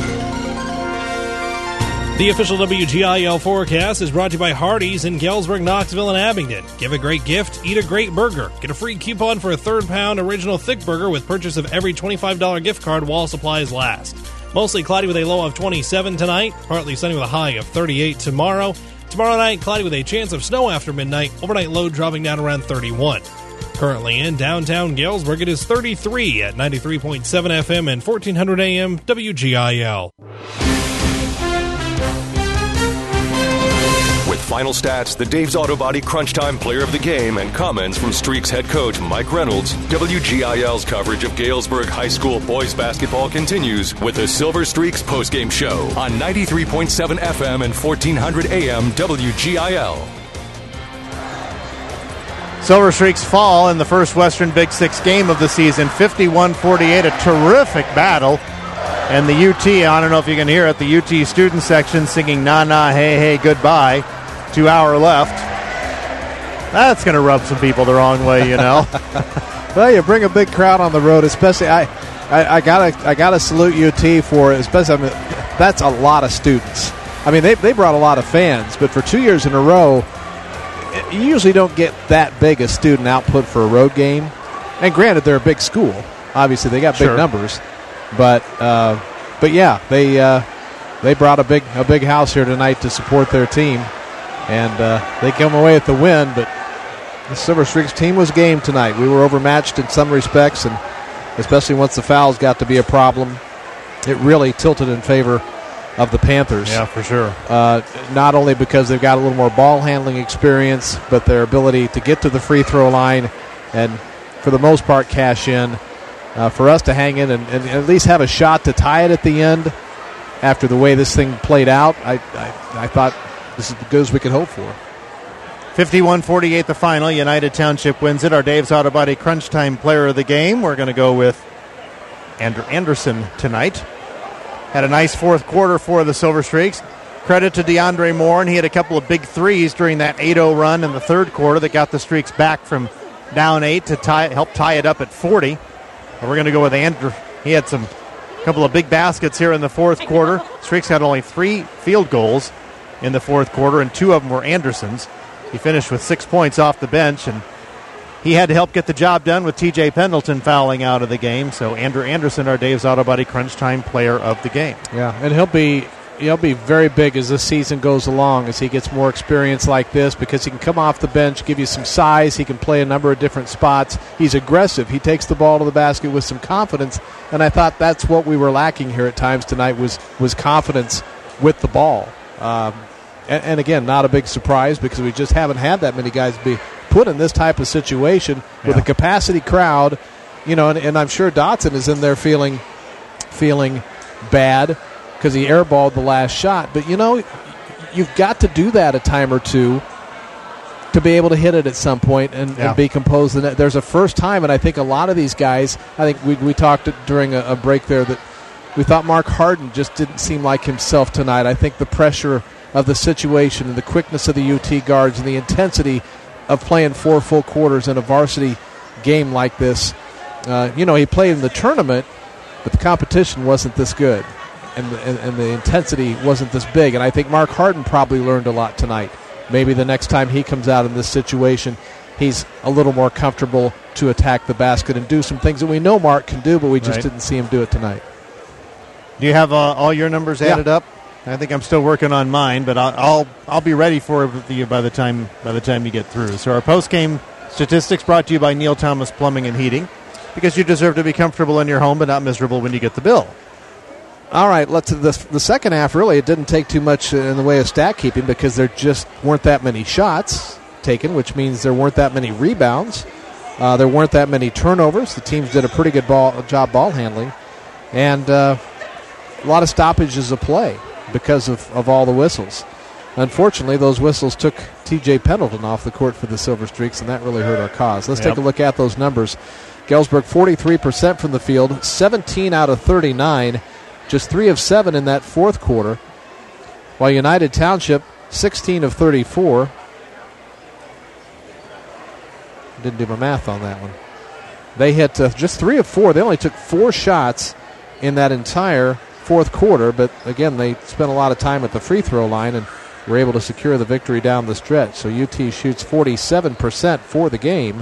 The official W G I L forecast is brought to you by Hardee's in Galesburg, Knoxville, and Abingdon. Give a great gift, eat a great burger. Get a free coupon for a third pound original thick burger with purchase of every twenty-five dollars gift card while supplies last. Mostly cloudy with a low of twenty-seven tonight, partly sunny with a high of thirty-eight tomorrow. Tomorrow night, cloudy with a chance of snow after midnight, overnight low dropping down around thirty-one. Currently in downtown Galesburg, it is thirty-three at ninety-three point seven F M and fourteen hundred A M W G I L. With final stats, the Dave's Auto Body Crunch Time Player of the Game, and comments from Streaks head coach Mike Reynolds, W G I L's coverage of Galesburg High School boys basketball continues with the Silver Streaks postgame show on ninety-three point seven F M and fourteen hundred A M W G I L. Silver Streaks fall in the first Western Big Six game of the season, fifty-one forty-eight, a terrific battle. And the U T, I don't know if you can hear it, the U T student section singing Na Na Hey Hey Goodbye. Two hour left. That's going to rub some people the wrong way, you know. Well, you bring a big crowd on the road, especially. I, I, I gotta, I gotta salute U T for it. Especially, I mean, that's a lot of students. I mean, they they brought a lot of fans, but for two years in a row, you usually don't get that big a student output for a road game. And granted, they're a big school. Obviously, they got big Sure. numbers, but uh, but yeah, they uh, they brought a big a big house here tonight to support their team. And uh, they come away with the win, but the Silver Streaks team was game tonight. We were overmatched in some respects, and especially once the fouls got to be a problem, it really tilted in favor of the Panthers. Yeah, for sure. Uh, not only because they've got a little more ball handling experience, but their ability to get to the free throw line and, for the most part, cash in. Uh, for us to hang in and, and at least have a shot to tie it at the end after the way this thing played out, I, I, I thought this is as good as we could hope for. fifty-one forty-eight the final. United Township wins it. Our Dave's Auto Body Crunch Time Player of the Game. We're going to go with Andrew Anderson tonight. Had a nice fourth quarter for the Silver Streaks. Credit to DeAndre Moore, and he had a couple of big threes during that eight oh run in the third quarter that got the Streaks back from down eight to tie, help tie it up at forty. And we're going to go with Andrew. He had some couple of big baskets here in the fourth quarter. Streaks had only three field goals in the fourth quarter, and two of them were Anderson's. He finished with six points off the bench, and he had to help get the job done with T J Pendleton fouling out of the game. So Andrew Anderson, our Dave's Auto Body Crunch Time Player of the Game. Yeah, and he'll be he'll be very big as this season goes along, as he gets more experience like this, because he can come off the bench, give you some size. He can play a number of different spots. He's aggressive. He takes the ball to the basket with some confidence, and I thought that's what we were lacking here at times tonight was was confidence with the ball. Um, and, and again, not a big surprise because we just haven't had that many guys be put in this type of situation with Yeah. a capacity crowd, you know, and, and I'm sure Dotson is in there feeling feeling bad because he airballed the last shot. But, you know, you've got to do that a time or two to be able to hit it at some point and, Yeah. and be composed. And there's a first time, and I think a lot of these guys, I think we, we talked during a, a break there that we thought Mark Harden just didn't seem like himself tonight. I think the pressure of the situation and the quickness of the U T guards and the intensity of playing four full quarters in a varsity game like this. Uh, you know, he played in the tournament, but the competition wasn't this good, and the, and, and the intensity wasn't this big. And I think Mark Harden probably learned a lot tonight. Maybe the next time he comes out in this situation, he's a little more comfortable to attack the basket and do some things that we know Mark can do, but we just Right. didn't see him do it tonight. Do you have uh, all your numbers Yeah. added up? I think I'm still working on mine, but I'll I'll, I'll be ready for it with you by the time by the time you get through. So our post-game statistics brought to you by Neil Thomas Plumbing and Heating, because you deserve to be comfortable in your home but not miserable when you get the bill. All right, let's the, the second half, really, it didn't take too much in the way of stat keeping because there just weren't that many shots taken, which means there weren't that many rebounds. Uh, there weren't that many turnovers. The teams did a pretty good ball, job ball handling. And uh, a lot of stoppages of play because of, of all the whistles. Unfortunately, those whistles took T J Pendleton off the court for the Silver Streaks, and that really hurt our cause. Let's Yep. take a look at those numbers. Galesburg forty-three percent from the field, seventeen out of thirty-nine, just three of seven in that fourth quarter, while United Township sixteen of thirty-four. Didn't do my math on that one. They hit uh, just three of four. They only took four shots in that entire fourth quarter, but again, they spent a lot of time at the free throw line and were able to secure the victory down the stretch. So U T shoots forty-seven percent for the game.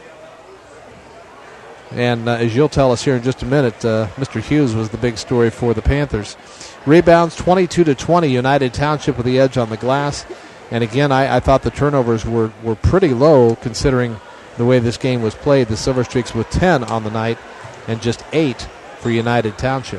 And uh, as you'll tell us here in just a minute, uh, Mister Hughes was the big story for the Panthers. Rebounds twenty-two to twenty, United Township with the edge on the glass. And again, I, I thought the turnovers were, were pretty low considering the way this game was played. The Silver Streaks with ten on the night and just eight for United Township.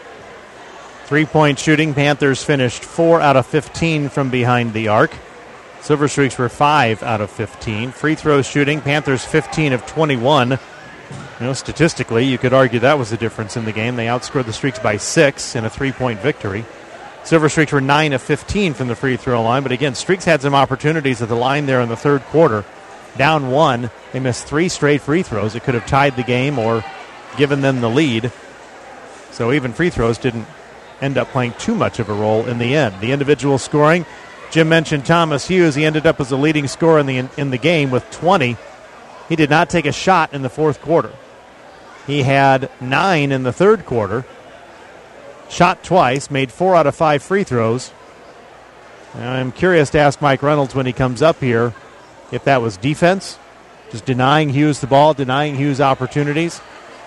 Three-point shooting, Panthers finished four out of fifteen from behind the arc. Silver Streaks were five out of fifteen. Free throw shooting, Panthers fifteen of twenty-one. You know, statistically, you could argue that was the difference in the game. They outscored the Streaks by six in a three-point victory. Silver Streaks were nine of fifteen from the free throw line, but again, Streaks had some opportunities at the line there in the third quarter. Down one, they missed three straight free throws. It could have tied the game or given them the lead. So even free throws didn't end up playing too much of a role in the end. The individual scoring, Jim mentioned Thomas Hughes. He ended up as the leading scorer in the in the game with twenty. He did not take a shot in the fourth quarter. He had nine in the third quarter, shot twice, made four out of five free throws. And I'm curious to ask Mike Reynolds when he comes up here if that was defense, just denying Hughes the ball, denying Hughes opportunities.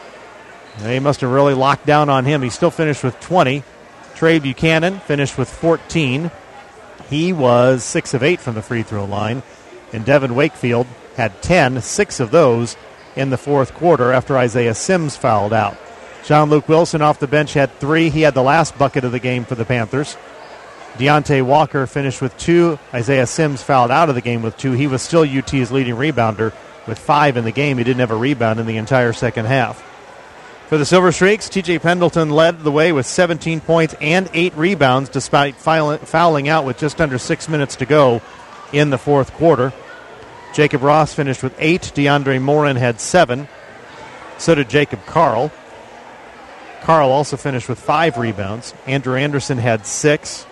They must have really locked down on him. He still finished with twenty. Trey Buchanan finished with fourteen. He was six of eight from the free throw line. And Devin Wakefield had ten, six of those in the fourth quarter after Isaiah Sims fouled out. Jean-Luc Wilson off the bench had three. He had the last bucket of the game for the Panthers. Deontay Walker finished with two. Isaiah Sims fouled out of the game with two. He was still U T's leading rebounder with five in the game. He didn't have a rebound in the entire second half. For the Silver Streaks, T J Pendleton led the way with seventeen points and eight rebounds despite fouling out with just under six minutes to go in the fourth quarter. Jacob Ross finished with eight. DeAndre Morin had seven. So did Jacob Carl. Carl also finished with five rebounds. Andrew Anderson had six.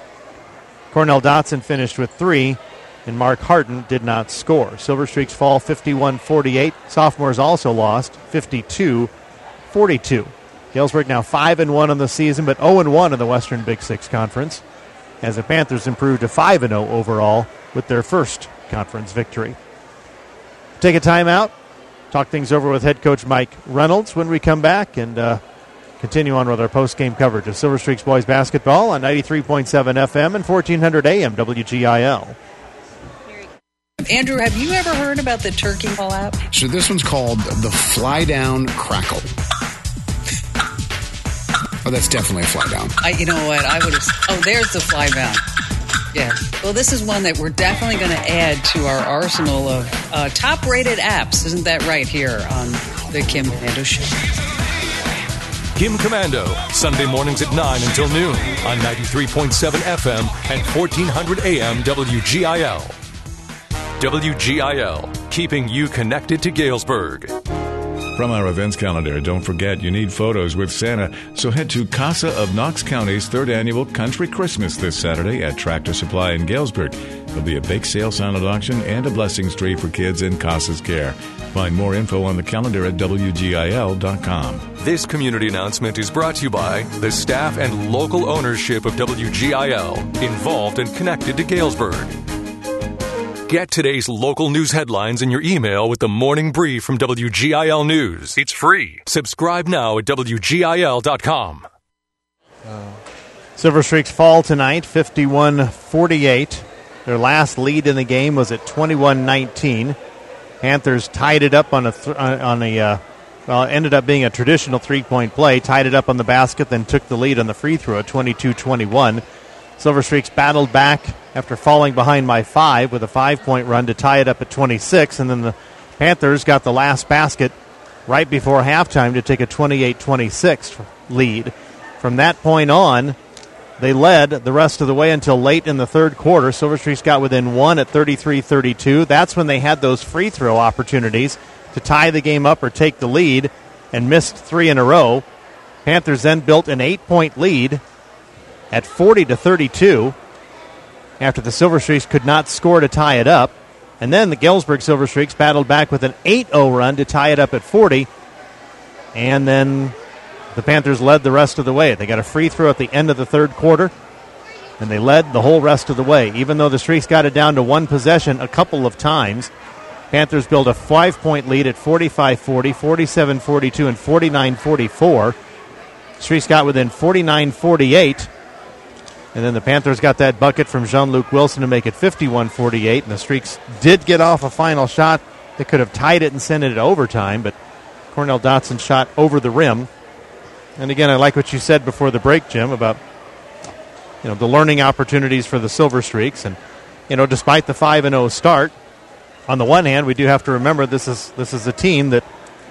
Cornell Dotson finished with three, and Mark Harden did not score. Silver Streaks fall fifty-one forty-eight. Sophomores also lost fifty-two forty-two. Galesburg now five and one on the season, but oh and one in the Western Big Six Conference, as the Panthers improved to five and oh overall with their first conference victory. Take a timeout, talk things over with head coach Mike Reynolds when we come back, and uh, continue on with our post-game coverage of Silver Streaks boys basketball on ninety-three point seven F M and fourteen hundred A M W G I L. Andrew, have you ever heard about the Turkey Ball app? So this one's called the Fly Down Crackle. Oh, that's definitely a fly down. I, you know what? I would have. Oh, there's the fly down. Yeah. Well, this is one that we're definitely going to add to our arsenal of uh, top-rated apps. Isn't that right here on the Kim Commando Show? Kim Commando, Sunday mornings at nine until noon on ninety-three point seven F M and fourteen hundred A M W G I L. W G I L, keeping you connected to Galesburg. From our events calendar, don't forget you need photos with Santa, so head to Casa of Knox County's third annual Country Christmas this Saturday at Tractor Supply in Galesburg. There'll be a bake sale, silent auction, and a blessings tree for kids in Casa's care. Find more info on the calendar at W G I L dot com. This community announcement is brought to you by the staff and local ownership of W G I L, involved and connected to Galesburg. Get today's local news headlines in your email with the morning brief from W G I L News. It's free. Subscribe now at W G I L dot com. Uh, Silver Streaks fall tonight, fifty-one forty-eight. Their last lead in the game was at twenty-one nineteen. Panthers tied it up on a, th- on a uh, well, it ended up being a traditional three-point play, tied it up on the basket, then took the lead on the free throw at twenty-two twenty-one. Silver Streaks battled back after falling behind by five with a five-point run to tie it up at twenty-six, and then the Panthers got the last basket right before halftime to take a twenty-eight twenty-six lead. From that point on, they led the rest of the way until late in the third quarter. Silver Streaks got within one at thirty-three thirty-two. That's when they had those free throw opportunities to tie the game up or take the lead and missed three in a row. Panthers then built an eight-point lead at forty to thirty-two after the Silver Streaks could not score to tie it up. And then the Galesburg Silver Streaks battled back with an eight oh run to tie it up at forty. And then the Panthers led the rest of the way. They got a free throw at the end of the third quarter, and they led the whole rest of the way. Even though the Streaks got it down to one possession a couple of times, Panthers built a five-point lead at forty-five forty, forty-seven forty-two, and forty-nine forty-four. Streaks got within forty-nine forty-eight, and then the Panthers got that bucket from Jean-Luc Wilson to make it fifty-one forty-eight, and the Streaks did get off a final shot. They could have tied it and sent it to overtime, but Cornell Dotson shot over the rim. And again, I like what you said before the break, Jim, about you know the learning opportunities for the Silver Streaks. And you know, despite the five and oh start, on the one hand, we do have to remember this is this is a team that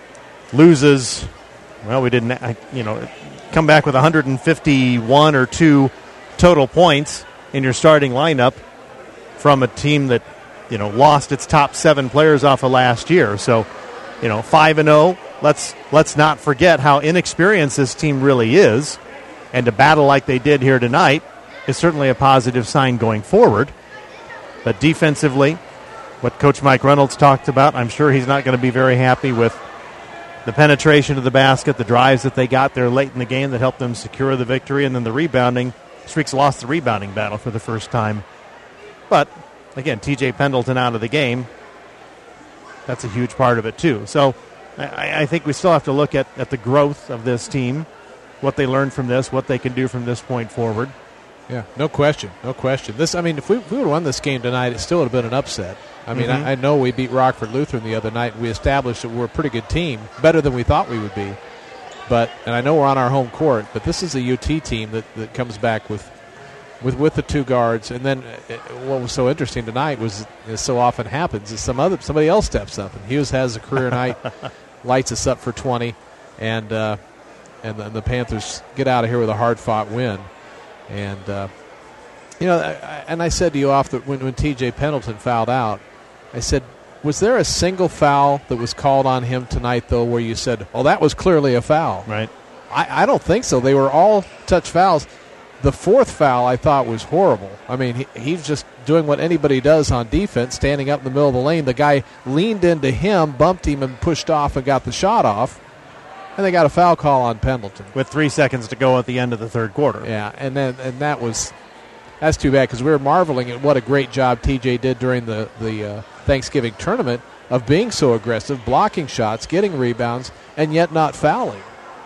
loses. Well, we didn't, you know, come back with one hundred fifty-one or two total points in your starting lineup from a team that you know lost its top seven players off of last year. So, you know, five and oh. Let's let's not forget how inexperienced this team really is, and to battle like they did here tonight is certainly a positive sign going forward. But defensively, what Coach Mike Reynolds talked about, I'm sure he's not going to be very happy with the penetration of the basket, the drives that they got there late in the game that helped them secure the victory, and then the rebounding. Streaks lost the rebounding battle for the first time. But, again, T J Pendleton out of the game, that's a huge part of it too. So I, I think we still have to look at, at the growth of this team, what they learned from this, what they can do from this point forward. Yeah, no question, no question. This, I mean, if we, if we would have won this game tonight, it still would have been an upset. I mean, Mm-hmm. I, I know we beat Rockford Lutheran the other night. We established that we're a pretty good team, better than we thought we would be. But, and I know we're on our home court, but this is a U T team that, that comes back with, with with the two guards. And then uh, what was so interesting tonight was, as so often happens, is some other somebody else steps up. And Hughes has a career night, lights us up for twenty, and uh, and the, the Panthers get out of here with a hard-fought win. And uh, you know, I, I, and I said to you off the, when when T J Pendleton fouled out, I said, was there a single foul that was called on him tonight, though, where you said, oh, that was clearly a foul? Right. I, I don't think so. They were all touch fouls. The fourth foul I thought was horrible. I mean, he, he's just doing what anybody does on defense, standing up in the middle of the lane. The guy leaned into him, bumped him, and pushed off and got the shot off. And they got a foul call on Pendleton. With three seconds to go at the end of the third quarter. Yeah, and then and that was that's too bad because we were marveling at what a great job T J did during the, the uh, Thanksgiving tournament of being so aggressive, blocking shots, getting rebounds, and yet not fouling.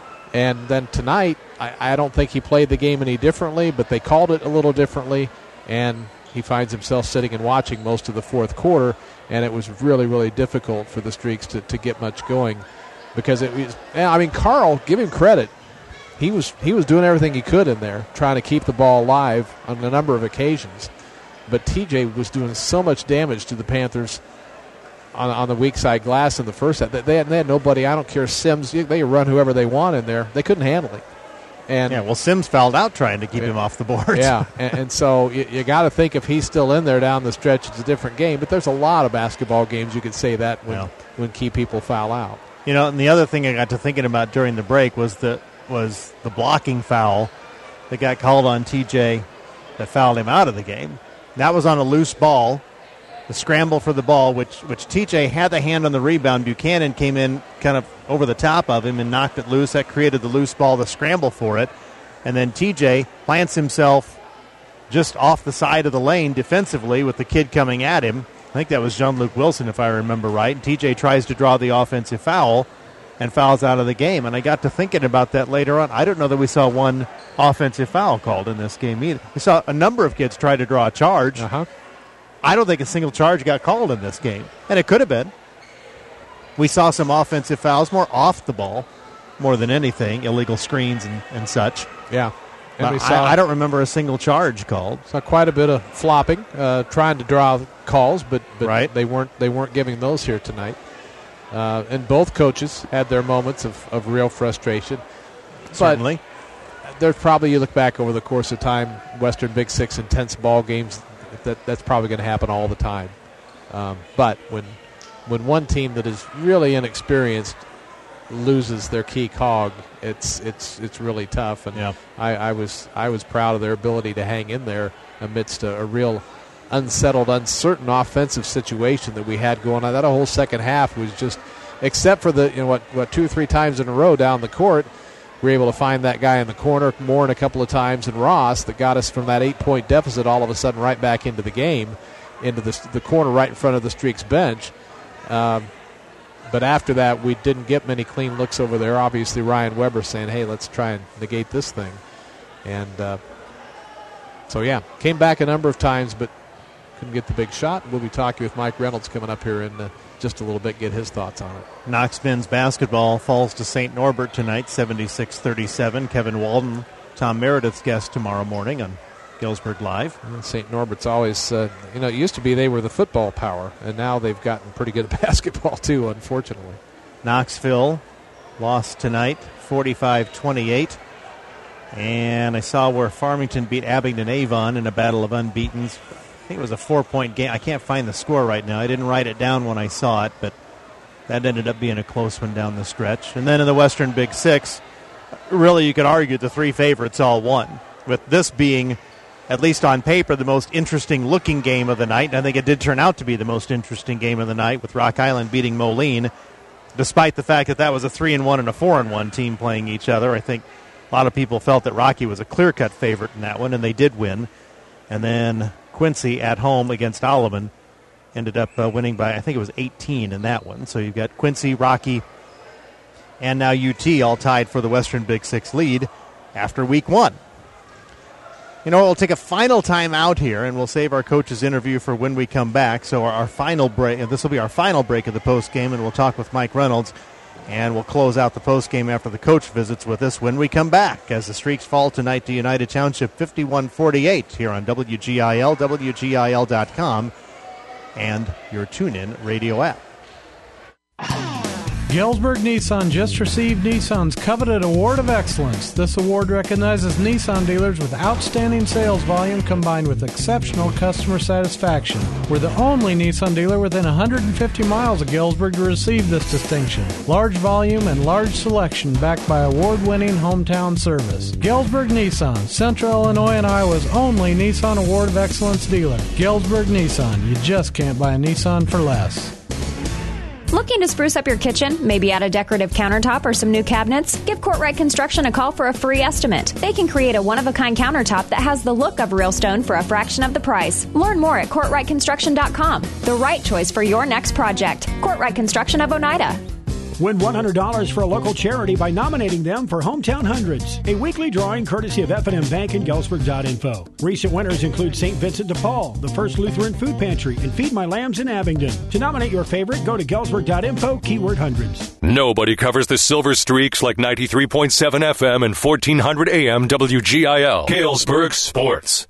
And then tonight, I, I don't think he played the game any differently, but they called it a little differently, and he finds himself sitting and watching most of the fourth quarter, and it was really, really difficult for the Streaks to, to get much going because it was, I mean, Carl, give him credit. He was he was doing everything he could in there, trying to keep the ball alive on a number of occasions. But T J was doing so much damage to the Panthers on, on the weak side glass in the first set. They had, they had nobody, I don't care, Sims, they could run whoever they want in there. They couldn't handle it. And yeah, well, Sims fouled out trying to keep yeah, him off the board. Yeah, and, and so you, you got to think if he's still in there down the stretch, it's a different game. But there's a lot of basketball games you could say that when, yeah. when key people foul out. You know, and the other thing I got to thinking about during the break was the was the blocking foul that got called on T J that fouled him out of the game. That was on a loose ball, the scramble for the ball, which which T J had the hand on the rebound. Buchanan came in kind of over the top of him and knocked it loose. That created the loose ball, the scramble for it. And then T J plants himself just off the side of the lane defensively with the kid coming at him. I think that was Jean-Luc Wilson, if I remember right. And T J tries to draw the offensive foul and fouls out of the game. And I got to thinking about that later on. I don't know that we saw one offensive foul called in this game either. We saw a number of kids try to draw a charge. Uh-huh. I don't think a single charge got called in this game. And it could have been. We saw some offensive fouls, more off the ball, more than anything, illegal screens and, and such. Yeah. And we I, saw, I don't remember a single charge called. Saw quite a bit of flopping, uh, trying to draw calls, but, but right. they weren't they weren't giving those here tonight. Uh, and both coaches had their moments of, of real frustration. Certainly. But there's probably, you look back over the course of time, Western Big Six intense ball games, that that's probably going to happen all the time. Um, but when when one team that is really inexperienced loses their key cog, it's it's it's really tough. And yeah. I, I was I was proud of their ability to hang in there amidst a, a real unsettled, uncertain offensive situation that we had going on. That whole second half was just, except for the you know what what two or three times in a row down the court, we were able to find that guy in the corner more than a couple of times, and Ross that got us from that eight-point deficit all of a sudden right back into the game, into the the corner right in front of the Streaks bench. Um, but after that, we didn't get many clean looks over there. Obviously, Ryan Weber saying, "Hey, let's try and negate this thing," and uh, so yeah, came back a number of times, but couldn't get the big shot. We'll be talking with Mike Reynolds coming up here in uh, just a little bit, get his thoughts on it. Knox men's basketball falls to Saint Norbert tonight, seventy-six thirty-seven. Kevin Walden, Tom Meredith's guest tomorrow morning on Galesburg Live. Saint Norbert's always, uh, you know, it used to be they were the football power, and now they've gotten pretty good at basketball too, unfortunately. Knoxville lost tonight, forty-five twenty-eight. And I saw where Farmington beat Abingdon Avon in a battle of unbeatens. I think it was a four-point game. I can't find the score right now. I didn't write it down when I saw it, but that ended up being a close one down the stretch. And then in the Western Big Six, really you could argue the three favorites all won, with this being, at least on paper, the most interesting-looking game of the night. And I think it did turn out to be the most interesting game of the night, with Rock Island beating Moline, despite the fact that that was a three and one and a four and one team playing each other. I think a lot of people felt that Rocky was a clear-cut favorite in that one, and they did win. And then Quincy at home against Alleman ended up uh, winning by, I think it was eighteen in that one. So you've got Quincy, Rocky, and now U T all tied for the Western Big Six lead after week one. You know, we'll take a final time out here, and we'll save our coach's interview for when we come back. So our, our final break, this will be our final break of the postgame, and we'll talk with Mike Reynolds, and we'll close out the postgame after the coach visits with us when we come back, as the Streaks fall tonight to United Township fifty-one forty-eight here on W G I L, W G I L dot com, and your TuneIn radio app. Galesburg Nissan just received Nissan's coveted Award of Excellence. This award recognizes Nissan dealers with outstanding sales volume combined with exceptional customer satisfaction. We're the only Nissan dealer within one hundred fifty miles of Galesburg to receive this distinction. Large volume and large selection backed by award-winning hometown service. Galesburg Nissan, Central Illinois and Iowa's only Nissan Award of Excellence dealer. Galesburg Nissan, you just can't buy a Nissan for less. Looking to spruce up your kitchen, maybe add a decorative countertop or some new cabinets? Give Courtright Construction a call for a free estimate. They can create a one-of-a-kind countertop that has the look of real stone for a fraction of the price. Learn more at Courtright Construction dot com. The right choice for your next project. Courtright Construction of Oneida. Win one hundred dollars for a local charity by nominating them for Hometown Hundreds, a weekly drawing courtesy of F and M Bank and Galesburg dot info. Recent winners include Saint Vincent de Paul, the First Lutheran Food Pantry, and Feed My Lambs in Abingdon. To nominate your favorite, go to Galesburg dot info, keyword hundreds. Nobody covers the Silver Streaks like ninety-three point seven F M and fourteen hundred A M W G I L. Galesburg Sports.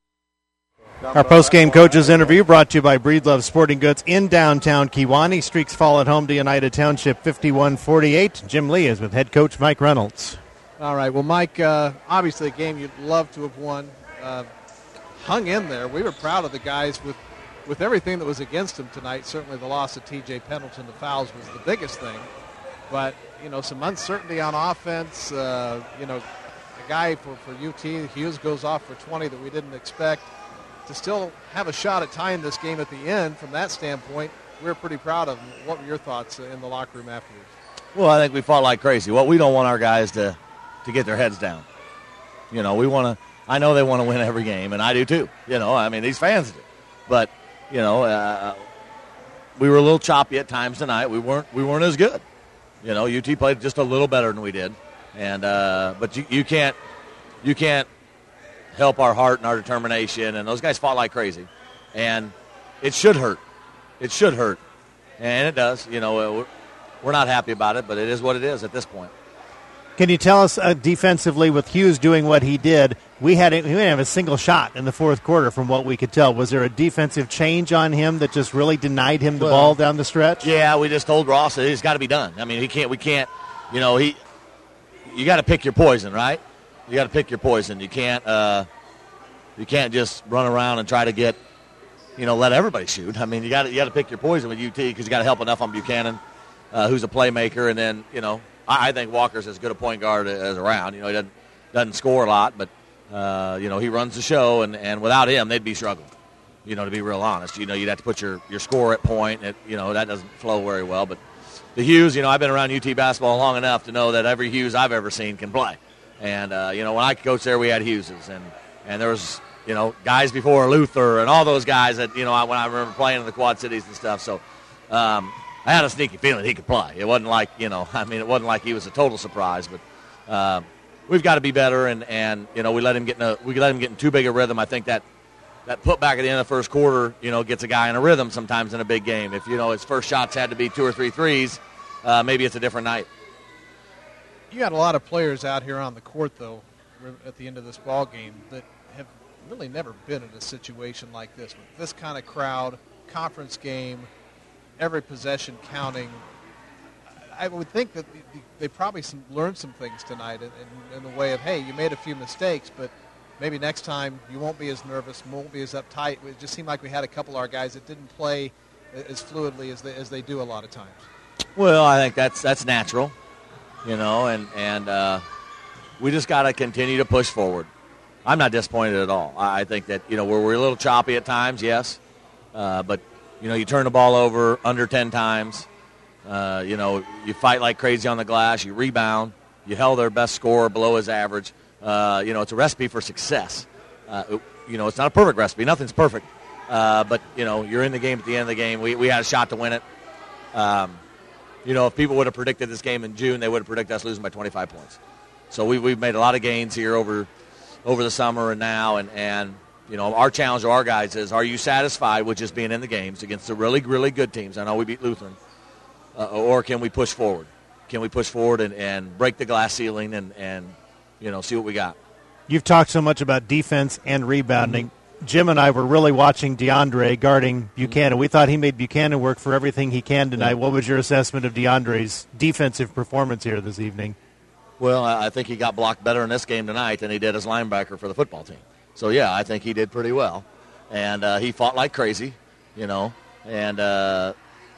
Our post-game coaches interview brought to you by Breedlove Sporting Goods in downtown Kewanee. Streaks fall at home to United Township fifty-one forty-eight. Jim Lee is with head coach Mike Reynolds. All right, well, Mike, uh, obviously a game you'd love to have won. Uh, hung in there. We were proud of the guys with, with everything that was against them tonight. Certainly the loss of T J Pendleton to fouls was the biggest thing. But, you know, some uncertainty on offense. Uh, you know, a guy for, for U T, Hughes, goes off for twenty that we didn't expect. To still have a shot at tying this game at the end, from that standpoint, we're pretty proud of them. What were your thoughts in the locker room afterwards? Well, I think we fought like crazy. Well, we don't want our guys to, to get their heads down. You know, we want to – I know they want to win every game, and I do too. You know, I mean, these fans do. But, you know, uh, we were a little choppy at times tonight. We weren't we weren't as good. You know, U T played just a little better than we did. And uh, but you, you can't you can't – help our heart and our determination, and those guys fought like crazy. And it should hurt. It should hurt. And it does. You know, we're not happy about it, but it is what it is at this point. Can you tell us uh, defensively, with Hughes doing what he did, we, had a, we didn't have a single shot in the fourth quarter from what we could tell. Was there a defensive change on him that just really denied him the well, ball down the stretch? Yeah, we just told Ross that he's got to be done. I mean, he can't, we can't, you know, he, you got to pick your poison, right? You got to pick your poison. You can't, uh, you can't just run around and try to get you know, let everybody shoot. I mean, you got you got to pick your poison with U T because you got to help enough on Buchanan, uh, who's a playmaker, and then you know, I, I think Walker's as good a point guard as around. You know, he doesn't doesn't score a lot, but uh, you know, he runs the show, and, and without him, they'd be struggling. You know, to be real honest, you know, you'd have to put your, your score at point. And it, you know, that doesn't flow very well. But the Hughes, you know, I've been around U T basketball long enough to know that every Hughes I've ever seen can play. And uh, you know, when I coached there, we had Hugheses, and and there was. You know, guys before Luther and all those guys that, you know, I, when I remember playing in the Quad Cities and stuff. So um, I had a sneaky feeling he could play. It wasn't like, you know, I mean, it wasn't like he was a total surprise. But uh, we've got to be better, and, and you know, we let him get in a, we let him get in too big a rhythm. I think that that put back at the end of the first quarter, you know, gets a guy in a rhythm sometimes in a big game. If, you know, his first shots had to be two or three threes, uh, maybe it's a different night. You got a lot of players out here on the court, though, at the end of this ball game that have really never been in a situation like this with this kind of crowd, conference game, every possession counting. I would think that they probably some, learned some things tonight in, in, in the way of, hey, you made a few mistakes, but maybe next time you won't be as nervous, won't be as uptight. It just seemed like we had a couple of our guys that didn't play as fluidly as they, as they do a lot of times. Well, I think that's that's natural, you know, and, and uh, we just got to continue to push forward. I'm not disappointed at all. I think that, you know, we're, we're a little choppy at times, yes. Uh, but, you know, you turn the ball over under ten times. Uh, you know, you fight like crazy on the glass. You rebound. You held their best scorer below his average. Uh, you know, it's a recipe for success. Uh, it, you know, it's not a perfect recipe. Nothing's perfect. Uh, but, you know, you're in the game at the end of the game. We, we had a shot to win it. Um, you know, if people would have predicted this game in June, they would have predicted us losing by twenty-five points. So we, we've made a lot of gains here over – over the summer and now, and, and you know, our challenge to our guys is, are you satisfied with just being in the games against the really, really good teams? I know we beat Lutheran. Uh, or can we push forward? Can we push forward and, and break the glass ceiling and, and, you know, see what we got? You've talked so much about defense and rebounding. Mm-hmm. Jim and I were really watching DeAndre guarding Buchanan. Mm-hmm. We thought he made Buchanan work for everything he can tonight. Yeah. What was your assessment of DeAndre's defensive performance here this evening? Well, I think he got blocked better in this game tonight than he did as linebacker for the football team. So, yeah, I think he did pretty well. And uh, he fought like crazy, you know. And, uh,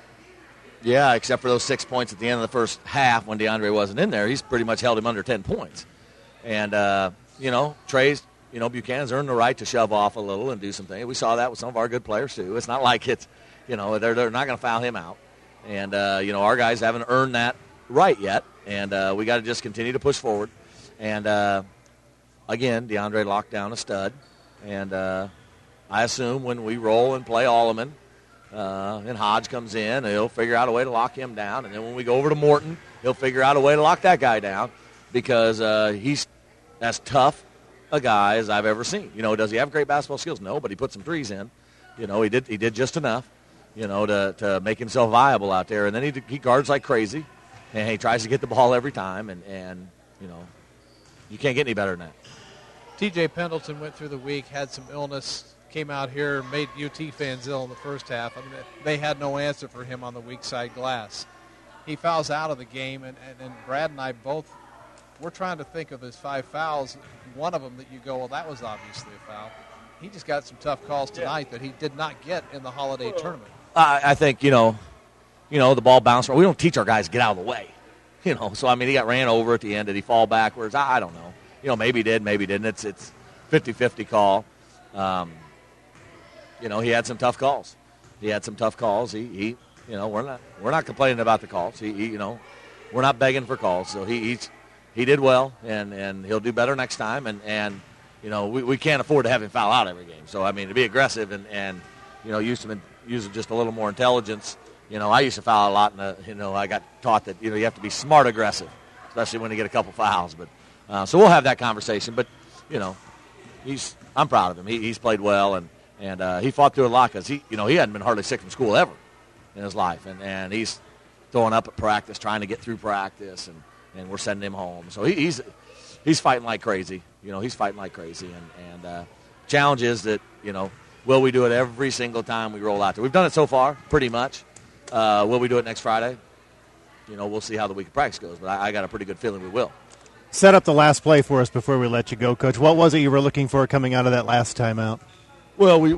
yeah, except for those six points at the end of the first half when DeAndre wasn't in there, he's pretty much held him under ten points. And, uh, you know, Trey's, you know, Buchanan's earned the right to shove off a little and do some things. We saw that with some of our good players, too. It's not like it's, you know, they're, they're not going to foul him out. And, uh, you know, our guys haven't earned that right yet. And uh, we got to just continue to push forward. And, uh, again, DeAndre locked down a stud. And uh, I assume when we roll and play Alleman uh, and Hodge comes in, he'll figure out a way to lock him down. And then when we go over to Morton, he'll figure out a way to lock that guy down because uh, he's as tough a guy as I've ever seen. You know, does he have great basketball skills? No, but he put some threes in. You know, he did he did just enough, you know, to, to make himself viable out there. And then he, he guards like crazy. And he tries to get the ball every time, and, and, you know, you can't get any better than that. T J Pendleton went through the week, had some illness, came out here, made U T fans ill in the first half. I mean, they had no answer for him on the weak side glass. He fouls out of the game, and, and, and Brad and I both, we're trying to think of his five fouls. One of them that you go, well, that was obviously a foul. He just got some tough calls tonight yeah. that he did not get in the holiday tournament. I, I think, you know, You know, the ball bounced around. We don't teach our guys to get out of the way. You know, so, I mean, he got ran over at the end. Did he fall backwards? I, I don't know. You know, maybe he did, maybe he didn't. It's it's fifty-fifty call. Um, you know, he had some tough calls. He had some tough calls. He, he you know, we're not we're not complaining about the calls. He, he you know, we're not begging for calls. So he he's, he did well, and, and he'll do better next time. And, and you know, we, we can't afford to have him foul out every game. So, I mean, to be aggressive and, and you know, use him use just a little more intelligence. You know, I used to foul a lot, and uh, you know, I got taught that you know you have to be smart aggressive, especially when you get a couple fouls. But uh, so we'll have that conversation. But you know, he's I'm proud of him. He, he's played well, and and uh, he fought through a lot because he you know he hadn't been hardly sick from school ever in his life, and, and he's throwing up at practice, trying to get through practice, and, and we're sending him home. So he, he's he's fighting like crazy. You know, he's fighting like crazy, and and uh, challenge is that you know will we do it every single time we roll out there? We've done it so far, pretty much. Uh, will we do it next Friday? You know, we'll see how the week of practice goes, but I, I got a pretty good feeling we will. Set up the last play for us before we let you go, Coach. What was it you were looking for coming out of that last timeout? Well, we, we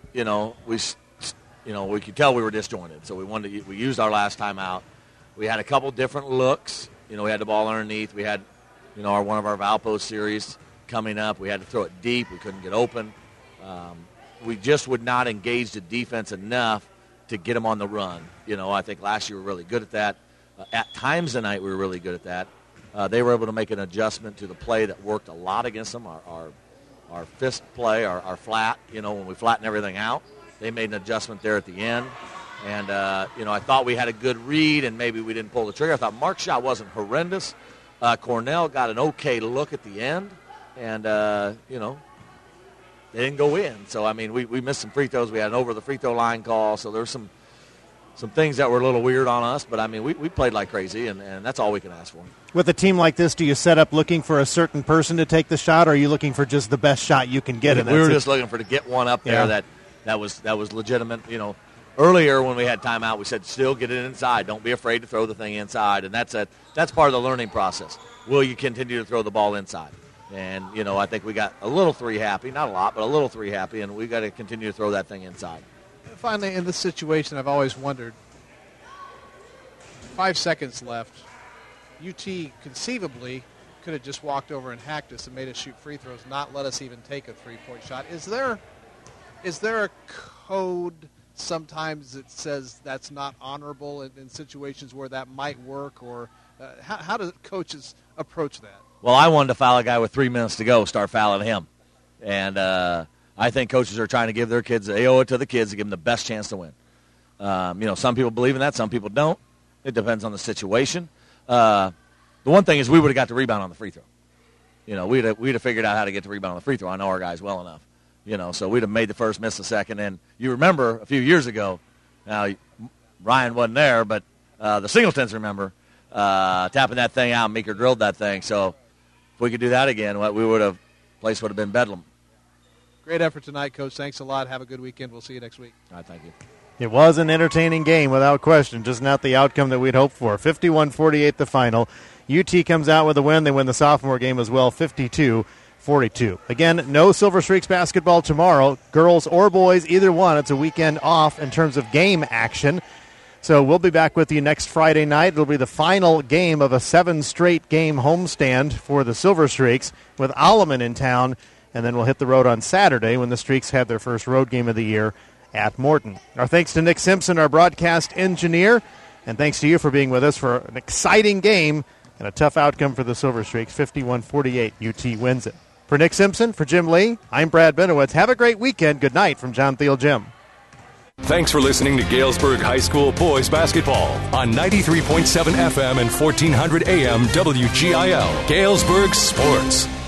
you know, we, you know, we could tell we were disjointed. So we wanted to, we used our last time out. We had a couple different looks. You know, we had the ball underneath. We had, you know, our one of our Valpo series coming up. We had to throw it deep. We couldn't get open. Um, we just would not engage the defense enough to get them on the run. You know, I think last year we were really good at that. Uh, at times tonight we were really good at that. Uh, they were able to make an adjustment to the play that worked a lot against them, our our, our fist play, our, our flat, you know, when we flatten everything out. They made an adjustment there at the end. And, uh, you know, I thought we had a good read and maybe we didn't pull the trigger. I thought Mark's shot wasn't horrendous. Uh, Cornell got an okay look at the end. And, uh, you know, they didn't go in. So, I mean, we, we missed some free throws. We had an over the free throw line call. So there were some some things that were a little weird on us. But, I mean, we, we played like crazy, and, and that's all we can ask for. With a team like this, do you set up looking for a certain person to take the shot, or are you looking for just the best shot you can get? We, in we were it? just looking for to get one up there Yeah. that, that was that was legitimate. You know, earlier when we had timeout, we said still get it inside. Don't be afraid to throw the thing inside. And that's a, that's part of the learning process. Will you continue to throw the ball inside? And, you know, I think we got a little three happy, not a lot, but a little three happy, and we got to continue to throw that thing inside. Finally, in this situation, I've always wondered, five seconds left, U T conceivably could have just walked over and hacked us and made us shoot free throws, not let us even take a three-point shot. Is there, is there a code sometimes that says that's not honorable in, in situations where that might work, or uh, how, how do coaches approach that? Well, I wanted to foul a guy with three minutes to go, start fouling him. And uh, I think coaches are trying to give their kids, they owe it to the kids to give them the best chance to win. Um, you know, some people believe in that, some people don't. It depends on the situation. Uh, the one thing is we would have got the rebound on the free throw. You know, we'd have, we'd have figured out how to get the rebound on the free throw. I know our guys well enough. You know, so we'd have made the first, miss the second. And you remember a few years ago, now Ryan wasn't there, but uh, the Singletons remember uh, tapping that thing out. Meeker drilled that thing. So if we could do that again, we would have, place would have been bedlam. Great effort tonight, Coach. Thanks a lot. Have a good weekend. We'll see you next week. All right, thank you. It was an entertaining game without question, just not the outcome that we'd hoped for. fifty-one forty-eight the final. U T comes out with a win. They win the sophomore game as well, fifty-two forty-two. Again, no Silver Streaks basketball tomorrow. Girls or boys, either one. It's a weekend off in terms of game action. So we'll be back with you next Friday night. It'll be the final game of a seven-straight game homestand for the Silver Streaks with Alleman in town. And then we'll hit the road on Saturday when the Streaks have their first road game of the year at Morton. Our thanks to Nick Simpson, our broadcast engineer, and thanks to you for being with us for an exciting game and a tough outcome for the Silver Streaks. fifty-one forty-eight, U T wins it. For Nick Simpson, for Jim Lee, I'm Brad Benowitz. Have a great weekend. Good night from John Thiel Gym. Thanks for listening to Galesburg High School boys basketball on ninety-three point seven F M and fourteen hundred A M W G I L. Galesburg Sports.